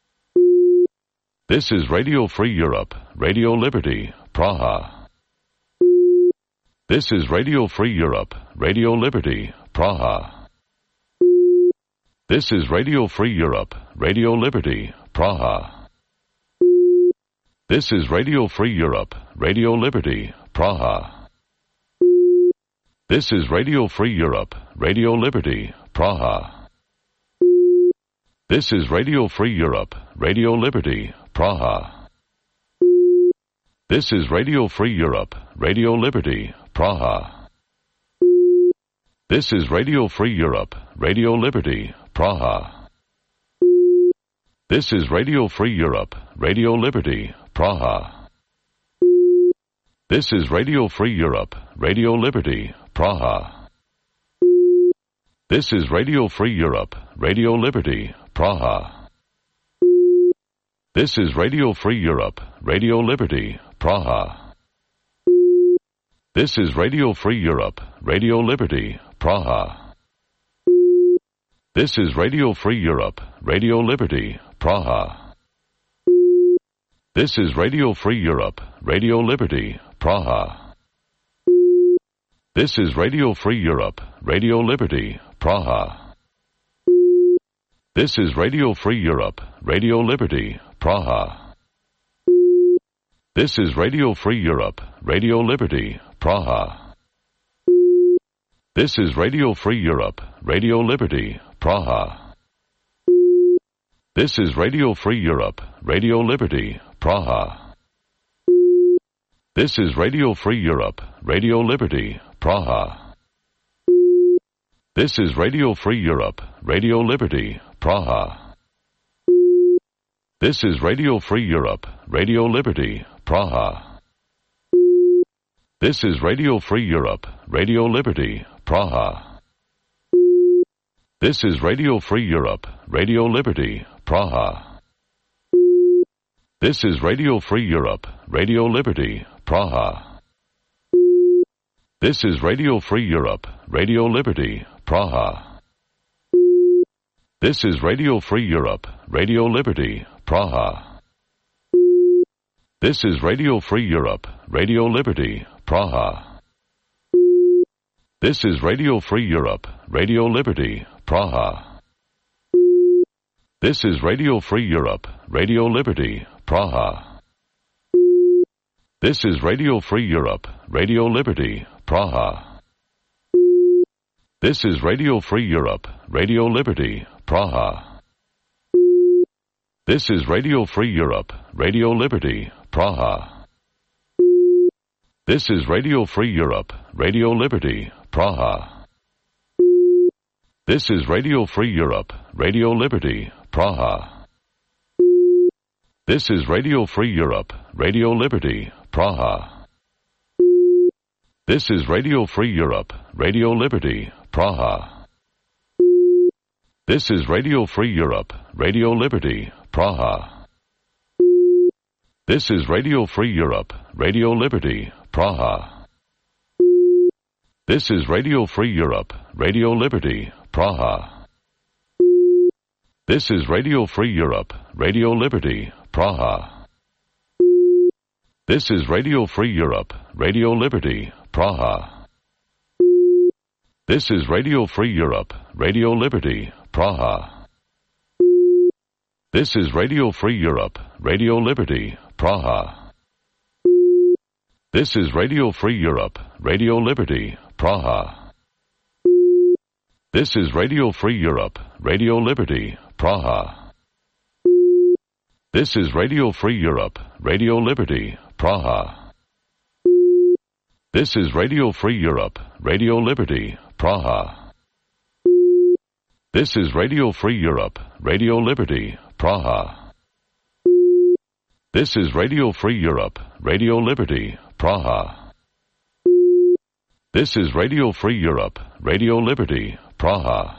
This is Radio Free Europe, Radio Liberty, Praha. This is Radio Free Europe, Radio Liberty, Praha. This is Radio Free Europe, Radio Liberty, Praha. This is Radio Free Europe, Radio Liberty, Praha. This is Radio Free Europe, Radio Liberty, Praha. This is Radio Free Europe, Radio Liberty, Praha. This is Radio Free Europe, Radio Liberty, Praha. This is Radio Free Europe, Radio Liberty, Praha. This is Radio Free Europe, Radio Liberty, Praha. This is Radio Free Europe, Radio Liberty, Praha. This is Radio Free Europe, Radio Liberty, Praha. This is Radio Free Europe, Radio Liberty, Praha. This is Radio Free Europe, Radio Liberty, Praha. This is Radio Free Europe, Radio Liberty, Praha. This is Radio Free Europe, Radio Liberty, Praha. This is Radio Free Europe, Radio Liberty, Praha. This is Radio Free Europe, Radio Liberty, Praha. This is Radio Free Europe, Radio Liberty, Praha. This is Radio Free Europe, Radio Liberty, Praha. This is Radio Free Europe, Radio Liberty, Praha. This is Radio Free Europe, Radio Liberty, Praha. This is Radio Free Europe, Radio Liberty, Praha. This is Radio Free Europe, Radio Liberty, Praha. This is Radio Free Europe, Radio Liberty, Praha. This is Radio Free Europe, Radio Liberty, Praha. This is Radio Free Europe, Radio Liberty, Praha. This is Radio Free Europe, Radio Liberty, Praha. This is Radio Free Europe, Radio Liberty, Praha. This is Radio Free Europe, Radio Liberty, Praha. This is Radio Free Europe, Radio Liberty, Praha. This is Radio Free Europe, Radio Liberty, Praha. This is Radio Free Europe, Radio Liberty, Praha. This is Radio Free Europe, Radio Liberty, Praha. This is Radio Free Europe, Radio Liberty, Praha. This is Radio Free Europe, Radio Liberty, Praha. This is Radio Free Europe, Radio Liberty, Praha. This is Radio Free Europe, Radio Liberty, Praha. This is Radio Free Europe, Radio Liberty, Praha. This is Radio Free Europe, Radio Liberty, Praha. This is Radio Free Europe, Radio Liberty, Praha. This is Radio Free Europe, Radio Liberty, Praha. This is Radio Free Europe, Radio Liberty, Praha. This is Radio Free Europe, Radio Liberty, Praha. This is Radio Free Europe, Radio Liberty, Praha. This is Radio Free Europe, Radio Liberty, Praha. This is Radio Free Europe, Radio Liberty, Praha. This is Radio Free Europe, Radio Liberty, Praha. This is Radio Free Europe, Radio Liberty, Praha. This is Radio Free Europe, Radio Liberty, Praha. This is Radio Free Europe, Radio Liberty, Praha. This is Radio Free Europe, Radio Liberty, Praha. This is Radio Free Europe, Radio Liberty, Praha.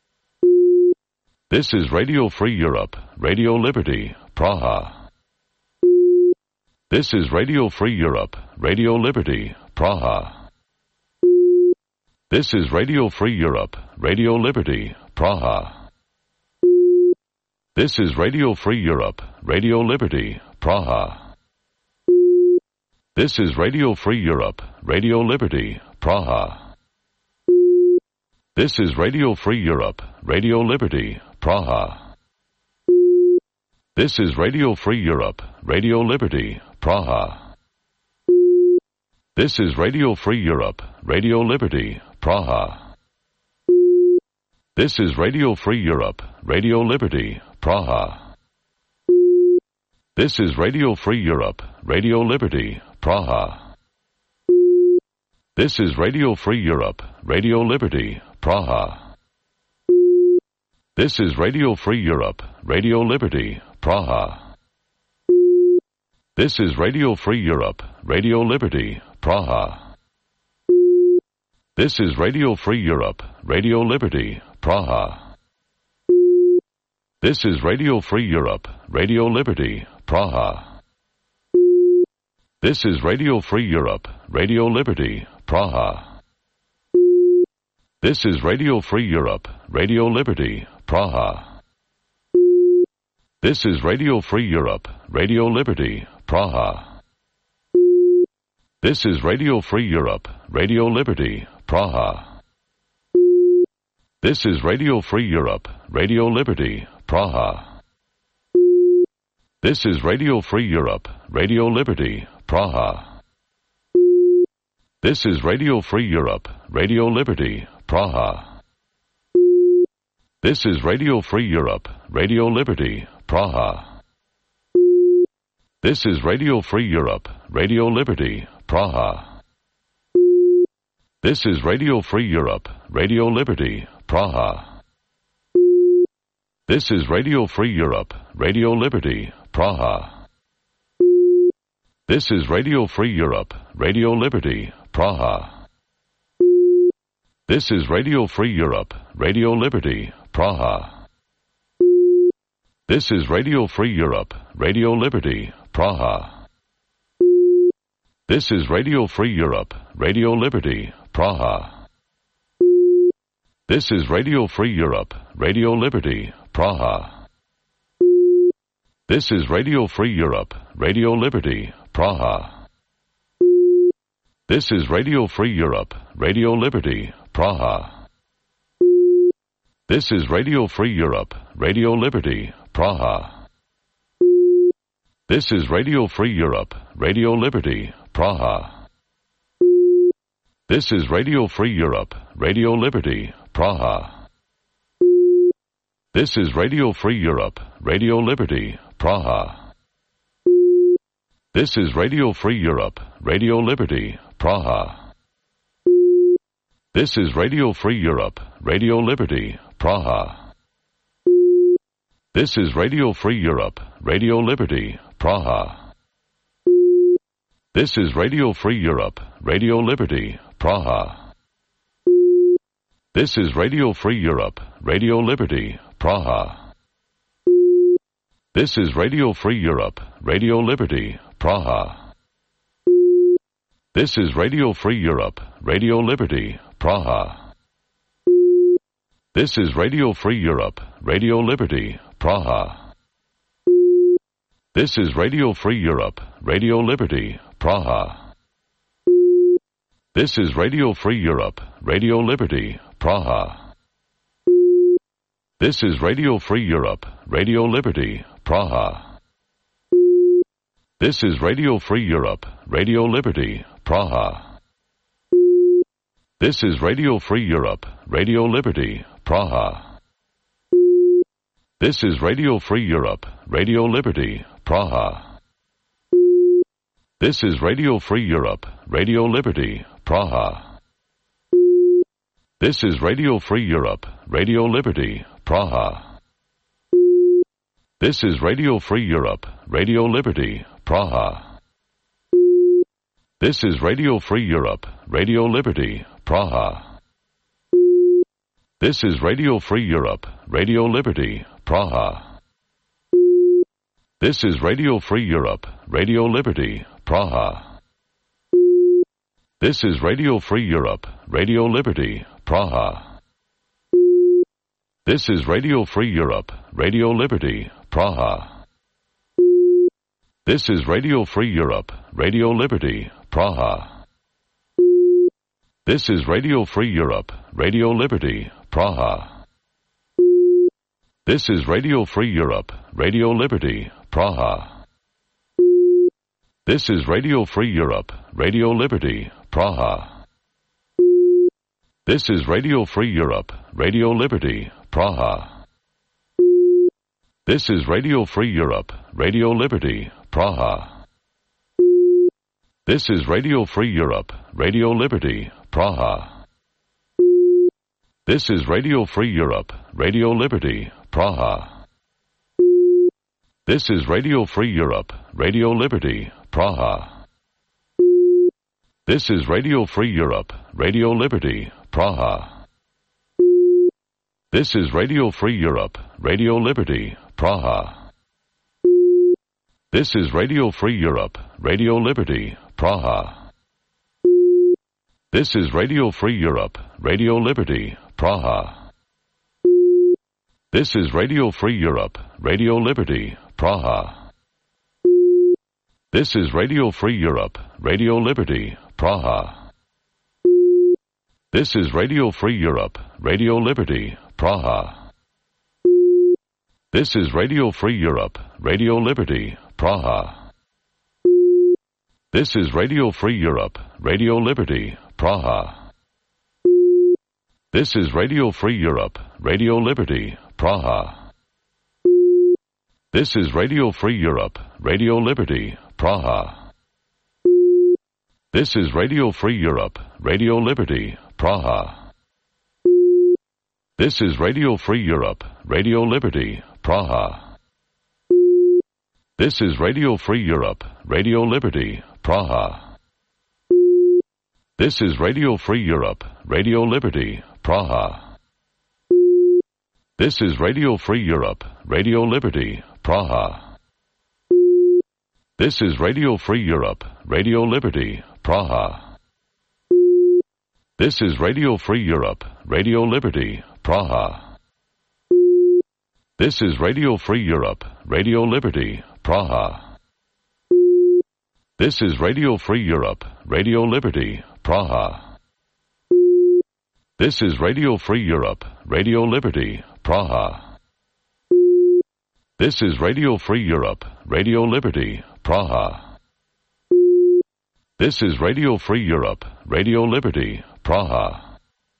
This is Radio Free Europe, Radio Liberty, Praha. This is Radio Free Europe, Radio Liberty, Praha. This is Radio Free Europe, Radio Liberty, Praha. This is Radio Free Europe, Radio Liberty, Praha. This is Radio Free Europe, Radio Liberty, Praha. This is Radio Free Europe, Radio Liberty, Praha. This is Radio Free Europe, Radio Liberty, Praha. This is Radio Free Europe, Radio Liberty, Praha. This is Radio Free Europe, Radio Liberty, Praha. This is Radio Free Europe, Radio Liberty, Praha. This is Radio Free Europe, Radio Liberty, Praha. This is Radio Free Europe, Radio Liberty, Praha. This is Radio Free Europe, Radio Liberty, Praha. This is Radio Free Europe, Radio Liberty, Praha. This is Radio Free Europe, Radio Liberty, Praha. This is Radio Free Europe, Radio Liberty, Praha. This is Radio Free Europe, Radio Liberty, Praha. This is Radio Free Europe, Radio Liberty, Praha. This is Radio Free Europe, Radio Liberty, Praha. This is Radio Free Europe, Radio Liberty, Praha. This is Radio Free Europe, Radio Liberty, Praha. This is Radio Free Europe, Radio Liberty, Praha. This is Radio Free Europe, Radio Liberty, Praha. This is Radio Free Europe, Radio Liberty, Praha. This is Radio Free Europe, Radio Liberty, Praha. This is Radio Free Europe, Radio Liberty, Praha. This is Radio Free Europe, Radio Liberty, Praha. This is Radio Free Europe, Radio Liberty, Praha. This is Radio Free Europe, Radio Liberty, Praha. This is Radio Free Europe, Radio Liberty, Praha. This is Radio Free Europe, Radio Liberty, Praha. This is Radio Free Europe, Radio Liberty, Praha. This is Radio Free Europe, Radio Liberty, Praha. This is Radio Free Europe, Radio Liberty, Praha. This is Radio Free Europe, Radio Liberty, Praha. This is Radio Free Europe, Radio Liberty, Praha. This is Radio Free Europe, Radio Liberty, Praha. This is Radio Free Europe, Radio Liberty, Praha. This is Radio Free Europe, Radio Liberty, Praha. This is Radio Free Europe, Radio Liberty, Praha. This is Radio Free Europe, Radio Liberty, Praha. This is Radio Free Europe, Radio Liberty, Praha. This is Radio Free Europe, Radio Liberty, Praha. This is Radio Free Europe, Radio Liberty, Praha. This is Radio Free Europe, Radio Liberty, Praha. This is Radio Free Europe, Radio Liberty, Praha. This is Radio Free Europe, Radio Liberty, Praha. This is Radio Free Europe, Radio Liberty, Praha. This is Radio Free Europe, Radio Liberty, Praha. This is Radio Free Europe, Radio Liberty, Praha. This is Radio Free Europe, Radio Liberty, Praha. This is Radio Free Europe, Radio Liberty, Praha. This is Radio Free Europe, Radio Liberty, Praha. This is Radio Free Europe, Radio Liberty, Praha. This is Radio Free Europe, Radio Liberty, Praha. This is Radio Free Europe, Radio Liberty, Praha. This is Radio Free Europe, Radio Liberty, Praha. This is Radio Free Europe, Radio Liberty, Praha. This is Radio Free Europe, Radio Liberty, Praha. This is Radio Free Europe, Radio Liberty, Praha. This is Radio Free Europe, Radio Liberty, Praha. This is Radio Free Europe, Radio Liberty, Praha. This is Radio Free Europe, Radio Liberty, Praha. This is Radio Free Europe, Radio Liberty, Praha. This is Radio Free Europe, Radio Liberty, Praha. This is Radio Free Europe, Radio Liberty, Praha. This is Radio Free Europe, Radio Liberty, Praha. This is Radio Free Europe, Radio Liberty, Praha. This is Radio Free Europe, Radio Liberty, Praha. This is Radio Free Europe, Radio Liberty, Praha. This is Radio Free Europe, Radio Liberty, Praha. This is Radio Free Europe, Radio Liberty, Praha. This is Radio Free Europe, Radio Liberty, Praha. This is Radio Free Europe, Radio Liberty, Praha. This is Radio Free Europe, Radio Liberty, Praha. This is Radio Free Europe, Radio Liberty, Praha. This is Radio Free Europe, Radio Liberty, Praha. This is Radio Free Europe, Radio Liberty, Praha. This is Radio Free Europe, Radio Liberty, Praha. This is Radio Free Europe, Radio Liberty, Praha. This is Radio Free Europe, Radio Liberty, Praha. This is Radio Free Europe, Radio Liberty, Praha. This is Radio Free Europe, Radio Liberty, Praha. This is Radio Free Europe, Radio Liberty, Praha. This is Radio Free Europe, Radio Liberty, Praha. This is Radio Free Europe, Radio Liberty, Praha. This is Radio Free Europe, Radio Liberty, Praha. This is Radio Free Europe, Radio Liberty, Praha. This is Radio Free Europe, Radio Liberty, Praha. This is Radio Free Europe, Radio Liberty, Praha. This is Radio Free Europe, Radio Liberty, Praha.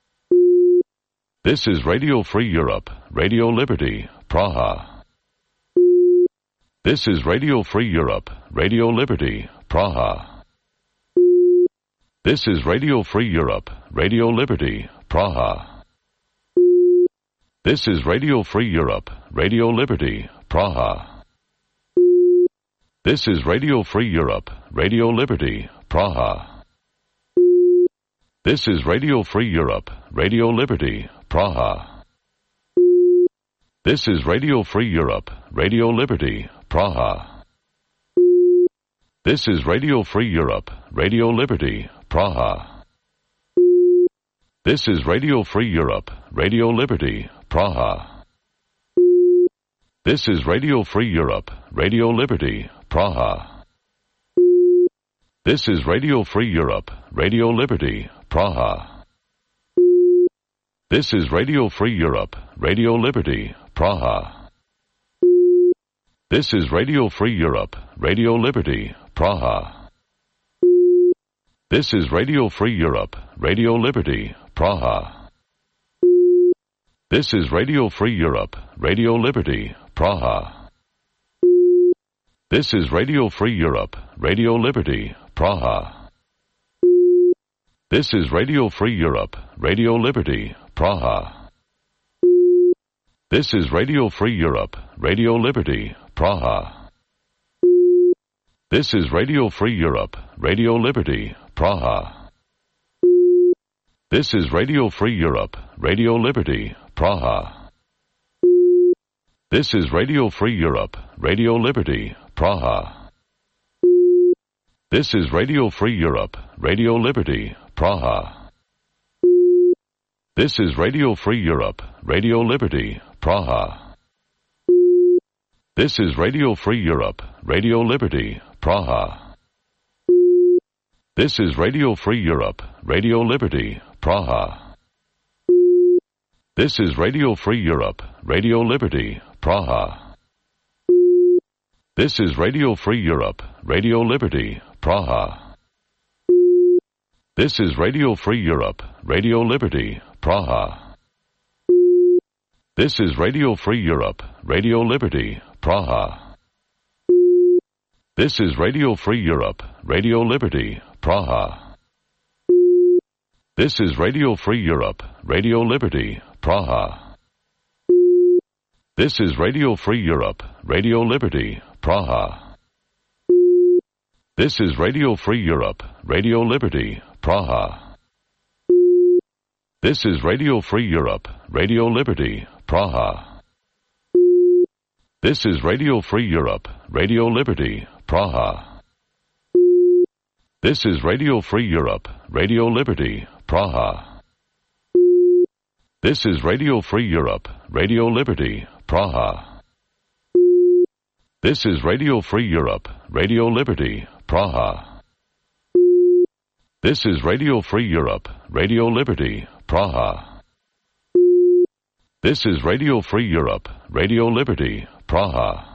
This is Radio Free Europe, Radio Liberty, Praha. This is Radio Free Europe, Radio Liberty, Praha. This is Radio Free Europe, Radio Liberty, Praha. This is Radio Free Europe, Radio Liberty, Praha. This is Radio Free Europe, Radio Liberty, Praha. This is Radio Free Europe, Radio Liberty, Praha. This is Radio Free Europe, Radio Liberty, Praha. This is Radio Free Europe, Radio Liberty, Praha. This is Radio Free Europe, Radio Liberty, Praha. This is Radio Free Europe, Radio Liberty, Praha. This is Radio Free Europe, Radio Liberty, Praha. This is Radio Free Europe, Radio Liberty, Praha. This is Radio Free Europe, Radio Liberty, Praha. This is Radio Free Europe, Radio Liberty, Praha. This is Radio Free Europe, Radio Liberty, Praha. This is Radio Free Europe, Radio Liberty, Praha. This is Radio Free Europe, Radio Liberty, Praha. This is Radio Free Europe, Radio Liberty, Praha. This is Radio Free Europe, Radio Liberty, Praha. This is Radio Free Europe, Radio Liberty, Praha. This is Radio Free Europe, Radio Liberty, Praha. This is Radio Free Europe, Radio Liberty, Praha. This is Radio Free Europe, Radio Liberty, Praha. This is Radio Free Europe, Radio Liberty, Praha. This is Radio Free Europe, Radio Liberty, Praha. This is Radio Free Europe, Radio Liberty, Praha. This is Radio Free Europe, Radio Liberty, Praha. This is Radio Free Europe, Radio Liberty, Praha. This is Radio Free Europe, Radio Liberty, Praha. This is Radio Free Europe, Radio Liberty, Praha. This is Radio Free Europe, Radio Liberty, Praha. This is Radio Free Europe, Radio Liberty, Praha. This is Radio Free Europe, Radio Liberty, Praha. This is Radio Free Europe, Radio Liberty, Praha. This is Radio Free Europe, Radio Liberty, Praha. This is Radio Free Europe, Radio Liberty, Praha. This is Radio Free Europe, Radio Liberty, Praha. This is Radio Free Europe, Radio Liberty, Praha. This is Radio Free Europe, Radio Liberty, Praha. This is Radio Free Europe, Radio Liberty, Praha.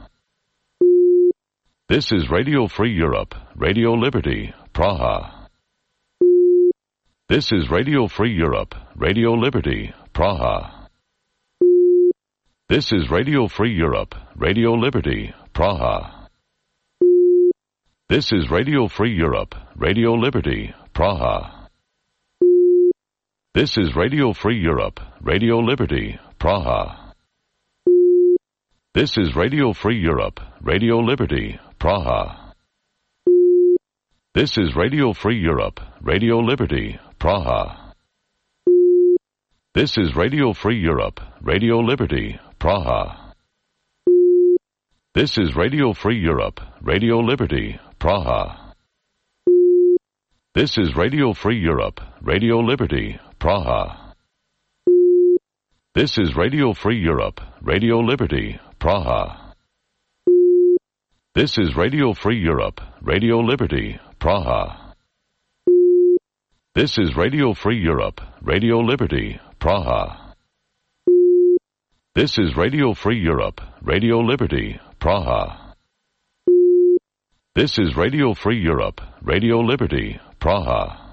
This is Radio Free Europe, Radio Liberty, Praha. This is Radio Free Europe, Radio Liberty, Praha. This is Radio Free Europe, Radio Liberty, Praha. This is Radio Free Europe, Radio Liberty, Praha. This is Radio Free Europe, Radio Liberty, Praha. This is Radio Free Europe, Radio Liberty, Praha. This is Radio Free Europe, Radio Liberty, Praha. This is Radio Free Europe, Radio Liberty, Praha. This is Radio Free Europe, Radio Liberty, Praha. This is Radio Free Europe, Radio Liberty, Praha. This is Radio Free Europe, Radio Liberty, Praha. This is Radio Free Europe, Radio Liberty, Praha. This is Radio Free Europe, Radio Liberty, Praha. This is Radio Free Europe, Radio Liberty, Praha. This is Radio Free Europe, Radio Liberty, Praha.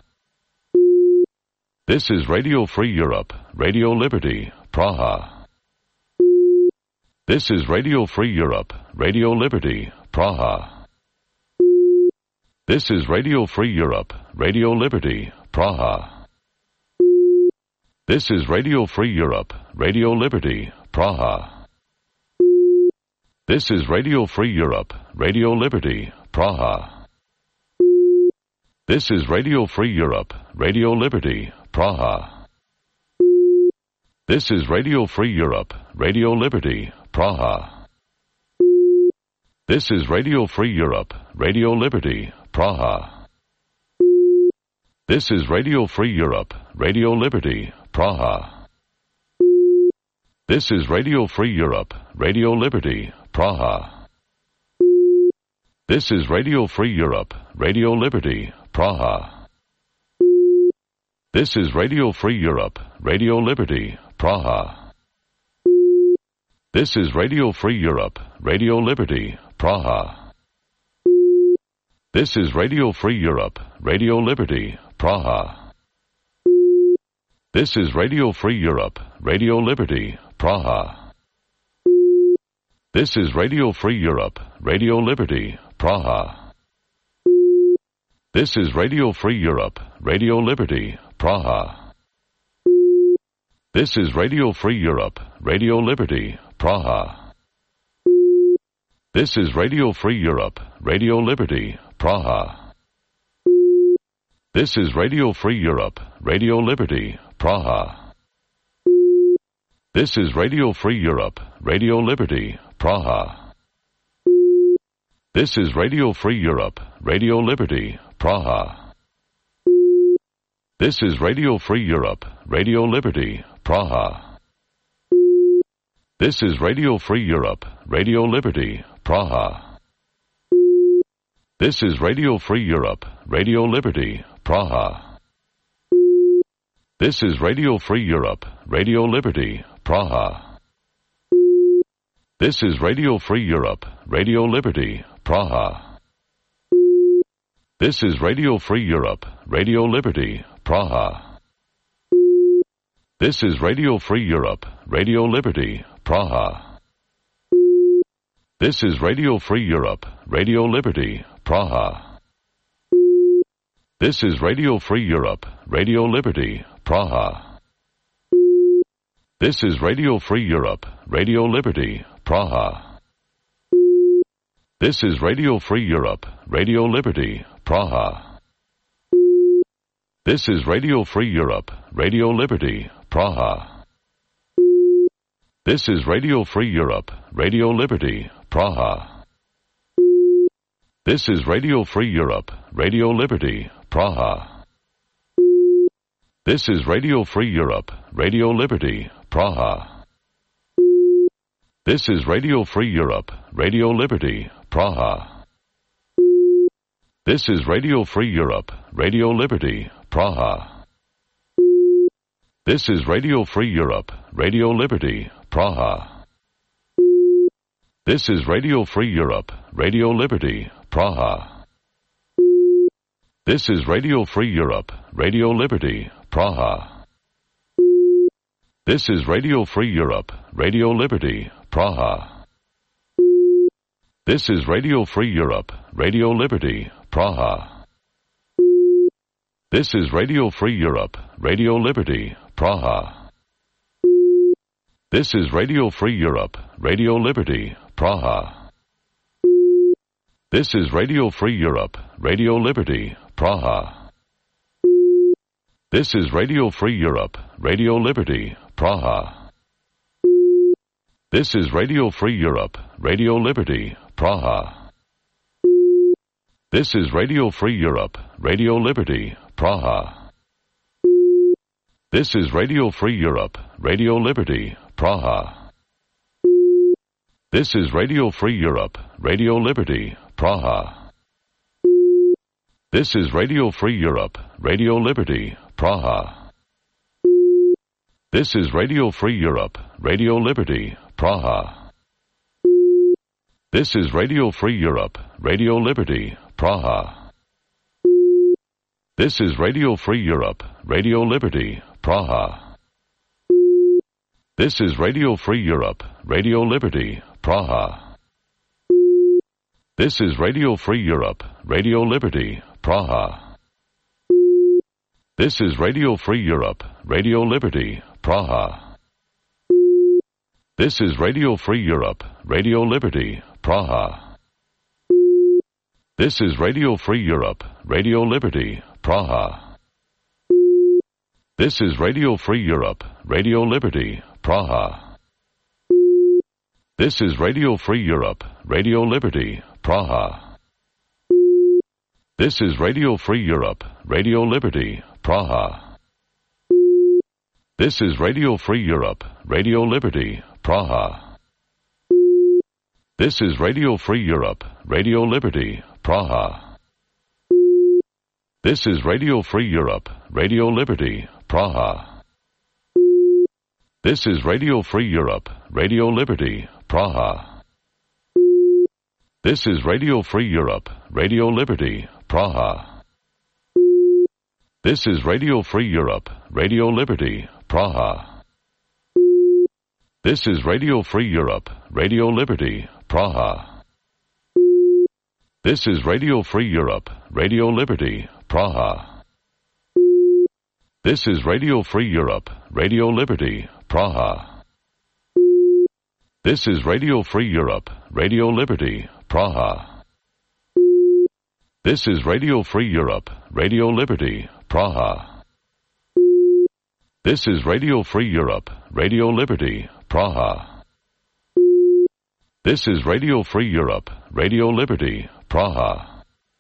This is Radio Free Europe, Radio Liberty, Praha. This is Radio Free Europe, Radio Liberty, Praha. This is Radio Free Europe, Radio Liberty, Praha. This is Radio Free Europe, Radio Liberty, Praha. This is Radio Free Europe, Radio Liberty, Praha. This is Radio Free Europe, Radio Liberty, Praha. This is Radio Free Europe, Radio Liberty, Praha. This is Radio Free Europe, Radio Liberty, Praha. This is Radio Free Europe, Radio Liberty, Praha. This is Radio Free Europe, Radio Liberty, Praha. This is Radio Free Europe, Radio Liberty, Praha. This is Radio Free Europe, Radio Liberty, Praha. This is Radio Free Europe, Radio Liberty, Praha. This is Radio Free Europe, Radio Liberty, Praha. This is Radio Free Europe, Radio Liberty, Praha. This is Radio Free Europe, Radio Liberty, Praha. This is Radio Free Europe, Radio Liberty, Praha. This is Radio Free Europe, Radio Liberty, Praha. This is Radio Free Europe, Radio Liberty, Praha. This is Radio Free Europe, Radio Liberty, Praha. This is Radio Free Europe, Radio Liberty, Praha. This is Radio Free Europe, Radio Liberty, Praha. This is Radio Free Europe, Radio Liberty, Praha. This is Radio Free Europe, Radio Liberty, Praha. This is Radio Free Europe, Radio Liberty, Praha. This is Radio Free Europe, Radio Liberty, Praha. This is Radio Free Europe, Radio Liberty, Praha. This is Radio Free Europe, Radio Liberty, Praha. This is Radio Free Europe, Radio Liberty, Praha. This is Radio Free Europe, Radio Liberty, Praha. This is Radio Free Europe, Radio Liberty, Praha. This is Radio Free Europe, Radio Liberty, Praha. This is Radio Free Europe, Radio Liberty, Praha. This is Radio Free Europe, Radio Liberty, Praha. This is Radio Free Europe, Radio Liberty, Praha. This is Radio Free Europe, Radio Liberty, Praha. This is Radio Free Europe, Radio Liberty, Praha. This is Radio Free Europe, Radio Liberty, Praha. This is Radio Free Europe, Radio Liberty, Praha. This is Radio Free Europe, Radio Liberty, Praha. This is Radio Free Europe, Radio Liberty, Praha. This is Radio Free Europe, Radio Liberty, Praha. This is Radio Free Europe, Radio Liberty, Praha. This is Radio Free Europe, Radio Liberty, Praha. This is Radio Free Europe, Radio Liberty, Praha. This is Radio Free Europe, Radio Liberty, Praha. This is Radio Free Europe, Radio Liberty, Praha. This is Radio Free Europe, Radio Liberty, Praha. This is Radio Free Europe, Radio Liberty, Praha. This is Radio Free Europe, Radio Liberty, Praha. This is Radio Free Europe, Radio Liberty, Praha. This is Radio Free Europe, Radio Liberty, Praha. This is Radio Free Europe, Radio Liberty, Praha. This is Radio Free Europe, Radio Liberty, Praha. This is Radio Free Europe, Radio Liberty, Praha. This is Radio Free Europe, Radio Liberty, Praha. This is Radio Free Europe, Radio Liberty, Praha. This is Radio Free Europe, Radio Liberty, Praha. This is Radio Free Europe, Radio Liberty, Praha. This is Radio Free Europe, Radio Liberty, Praha. This is Radio Free Europe, Radio Liberty, Praha. This is Radio Free Europe, Radio Liberty, Praha. This is Radio Free Europe, Radio Liberty, Praha. This is Radio Free Europe, Radio Liberty, Praha. This is Radio Free Europe, Radio Liberty, Praha. This is Radio Free Europe, Radio Liberty, Praha. This is Radio Free Europe, Radio Liberty, Praha. This is Radio Free Europe, Radio Liberty, Praha. This is Radio Free Europe, Radio Liberty, Praha. This is Radio Free Europe, Radio Liberty, Praha. This is Radio Free Europe, Radio Liberty, Praha. This is Radio Free Europe, Radio Liberty, Praha. This is Radio Free Europe, Radio Liberty, Praha. This is Radio Free Europe, Radio Liberty, Praha. This is Radio Free Europe, Radio Liberty, Praha. This is Radio Free Europe, Radio Liberty, Praha. This is Radio Free Europe, Radio Liberty, Praha.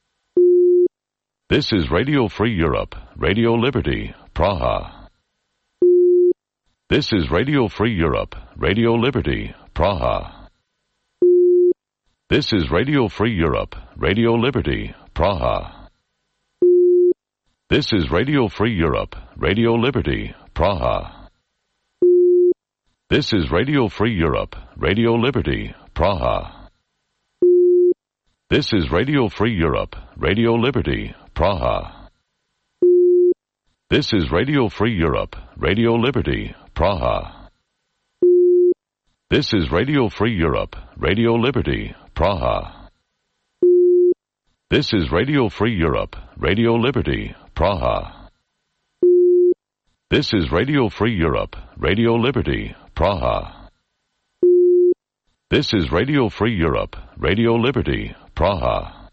This is Radio Free Europe, Radio Liberty, Praha. This is Radio Free Europe, Radio Liberty, Praha. This is Radio Free Europe, Radio Liberty, Praha. This is Radio Free Europe, Radio Liberty, Praha. This is Radio Free Europe, Radio Liberty, Praha. This is Radio Free Europe, Radio Liberty, Praha. This is Radio Free Europe, Radio Liberty, Praha. This is Radio Free Europe, Radio Liberty, Praha. This is Radio Free Europe, Radio Liberty, Praha. This is Radio Free Europe, Radio Liberty, Praha. This is Radio Free Europe, Radio Liberty, Praha.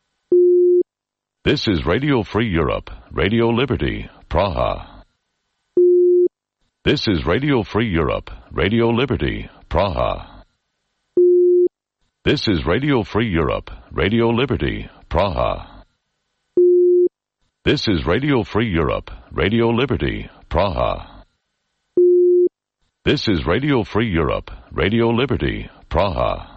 This is Radio Free Europe, Radio Liberty, Praha. This is Radio Free Europe, Radio Liberty, Praha. This is Radio Free Europe, Radio Liberty, Praha. This is Radio Free Europe, Radio Liberty, Praha. This is Radio Free Europe, Radio Liberty, Praha.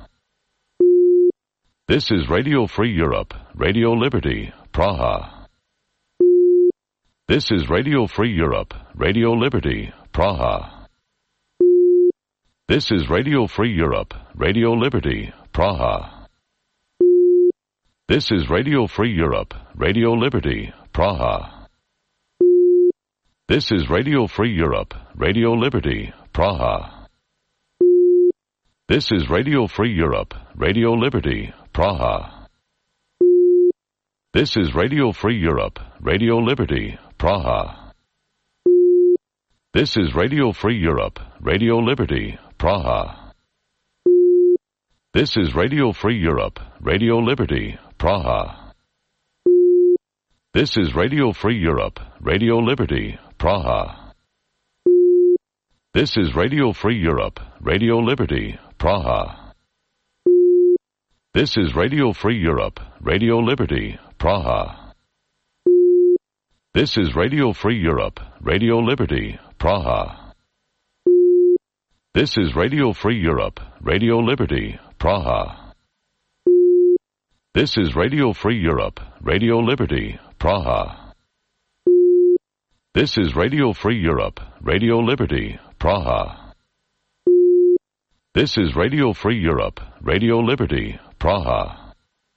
This is Radio Free Europe, Radio Liberty, Praha. This is Radio Free Europe, Radio Liberty, Praha. This is Radio Free Europe, Radio Liberty, Praha. This is Radio Free Europe, Radio Liberty, Praha. This is Radio Free Europe, Radio Liberty, Praha. This is Radio Free Europe, Radio Liberty, Praha. This is Radio Free Europe, Radio Liberty, Praha. This is Radio Free Europe, Radio Liberty, Praha. This is Radio Free Europe, Radio Liberty, Praha. This is Radio Free Europe, Radio Liberty, Praha. This is Radio Free Europe, Radio Liberty, Praha. This is Radio Free Europe, Radio Liberty, Praha. This is Radio Free Europe, Radio Liberty, Praha. This is Radio Free Europe, Radio Liberty, Praha. This is Radio Free Europe, Radio Liberty, Praha. This is Radio Free Europe, Radio Liberty, Praha. This is Radio Free Europe, Radio Liberty, Praha.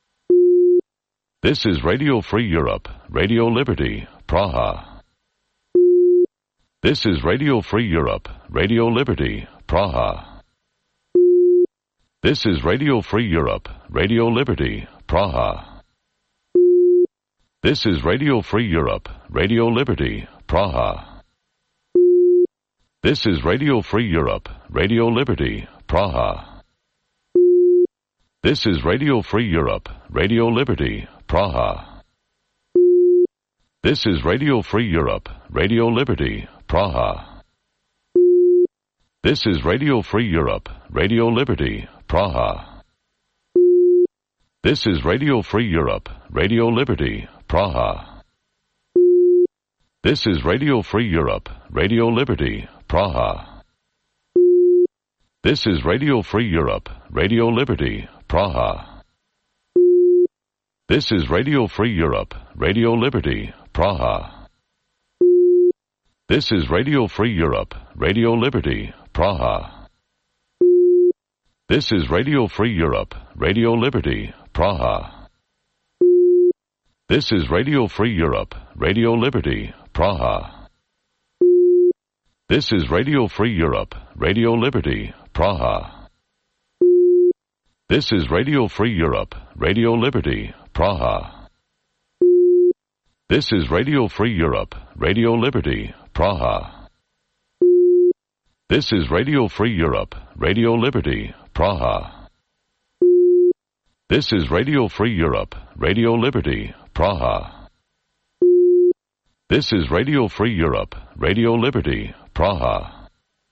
This is Radio Free Europe, Radio Liberty, Praha. This is Radio Free Europe, Radio Liberty, Praha. This is Radio Free Europe, Radio Liberty, Praha. This is Radio Free Europe, Radio Liberty, Praha. This is Radio Free Europe, Radio Liberty, Praha. This is Radio Free Europe, Radio Liberty, Praha. This is Radio Free Europe, Radio Liberty, Praha. This is Radio Free Europe, Radio Liberty, Praha. This is Radio Free Europe, Radio Liberty, Praha. This is Radio Free Europe, Radio Liberty, Praha. This is Radio Free Europe, Radio Liberty, Praha. This is Radio Free Europe, Radio Liberty, Praha. This is Radio Free Europe, Radio Liberty, Praha. This is Radio Free Europe, Radio Liberty, Praha. This is Radio Free Europe, Radio Liberty, Praha. This is Radio Free Europe, Radio Liberty, Praha. This is Radio Free Europe, Radio Liberty, Praha. This is Radio Free Europe, Radio Liberty, Praha. This is Radio Free Europe, Radio Liberty, Praha. This is Radio Free Europe, Radio Liberty, Praha. This is Radio Free Europe, Radio Liberty, Praha.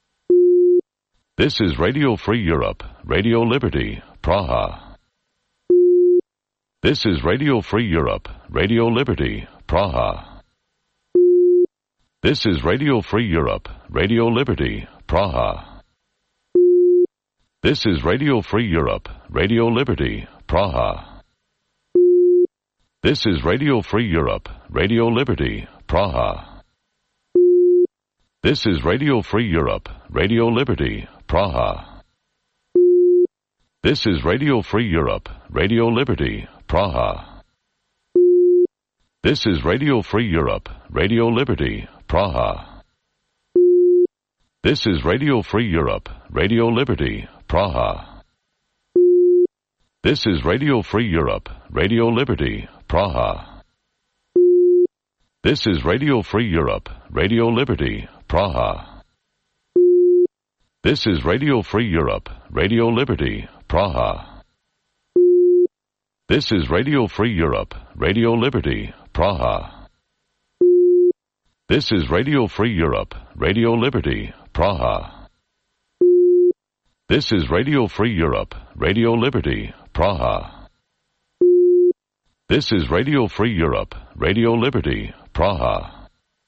This is Radio Free Europe, Radio Liberty, Praha. This is Radio Free Europe, Radio Liberty, Praha. This is Radio Free Europe, Radio Liberty, Praha. This is Radio Free Europe, Radio Liberty, Praha. This is Radio Free Europe, Radio Liberty, Praha. This is Radio Free Europe, Radio Liberty, Praha. This is Radio Free Europe, Radio Liberty, Praha. This is Radio Free Europe, Radio Liberty, Praha. This is Radio Free Europe, Radio Liberty, Praha. This is Radio Free Europe, Radio Liberty, Praha. This is Radio Free Europe, Radio Liberty, Praha. This is Radio Free Europe, Radio Liberty, Praha. This is Radio Free Europe, Radio Liberty, Praha. This is Radio Free Europe, Radio Liberty, Praha. This is Radio Free Europe, Radio Liberty, Praha. This is Radio Free Europe, Radio Liberty, Praha.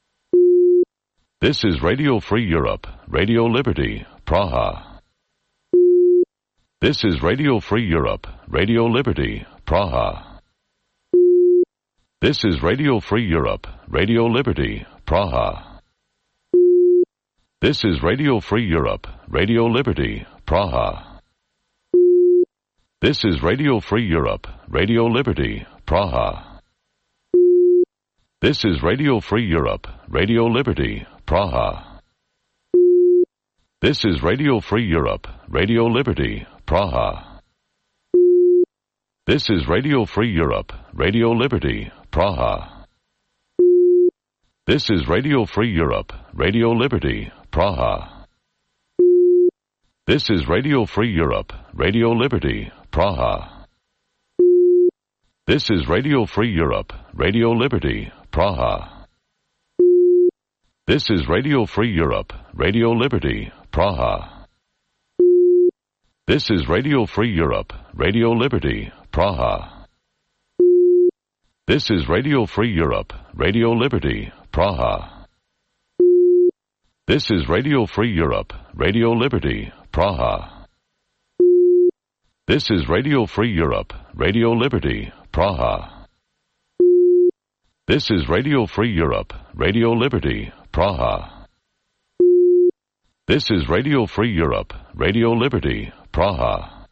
This is Radio Free Europe, Radio Liberty, Praha. This is Radio Free Europe, Radio Liberty, Praha. This is Radio Free Europe, Radio Liberty, Praha. This is Radio Free Europe, Radio Liberty, Praha. This is Radio Free Europe, Radio Liberty, Praha. This is Radio Free Europe, Radio Liberty, Praha. This is Radio Free Europe, Radio Liberty, Praha. This is Radio Free Europe, Radio Liberty, Praha. This is Radio Free Europe, Radio Liberty, Praha. This is Radio Free Europe, Radio Liberty, Praha. This is Radio Free Europe, Radio Liberty, Praha. This is Radio Free Europe, Radio Liberty, Praha. This is Radio Free Europe, Radio Liberty, Praha. This is Radio Free Europe, Radio Liberty, Praha. This is Radio Free Europe, Radio Liberty, Praha. This is Radio Free Europe, Radio Liberty, Praha. This is Radio Free Europe, Radio Liberty, Praha. This is Radio Free Europe, Radio Liberty, Praha.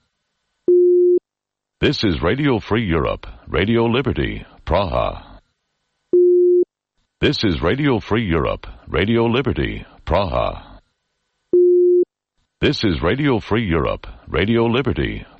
This is Radio Free Europe, Radio Liberty, Praha. This is Radio Free Europe, Radio Liberty, Praha. This is Radio Free Europe, Radio Liberty,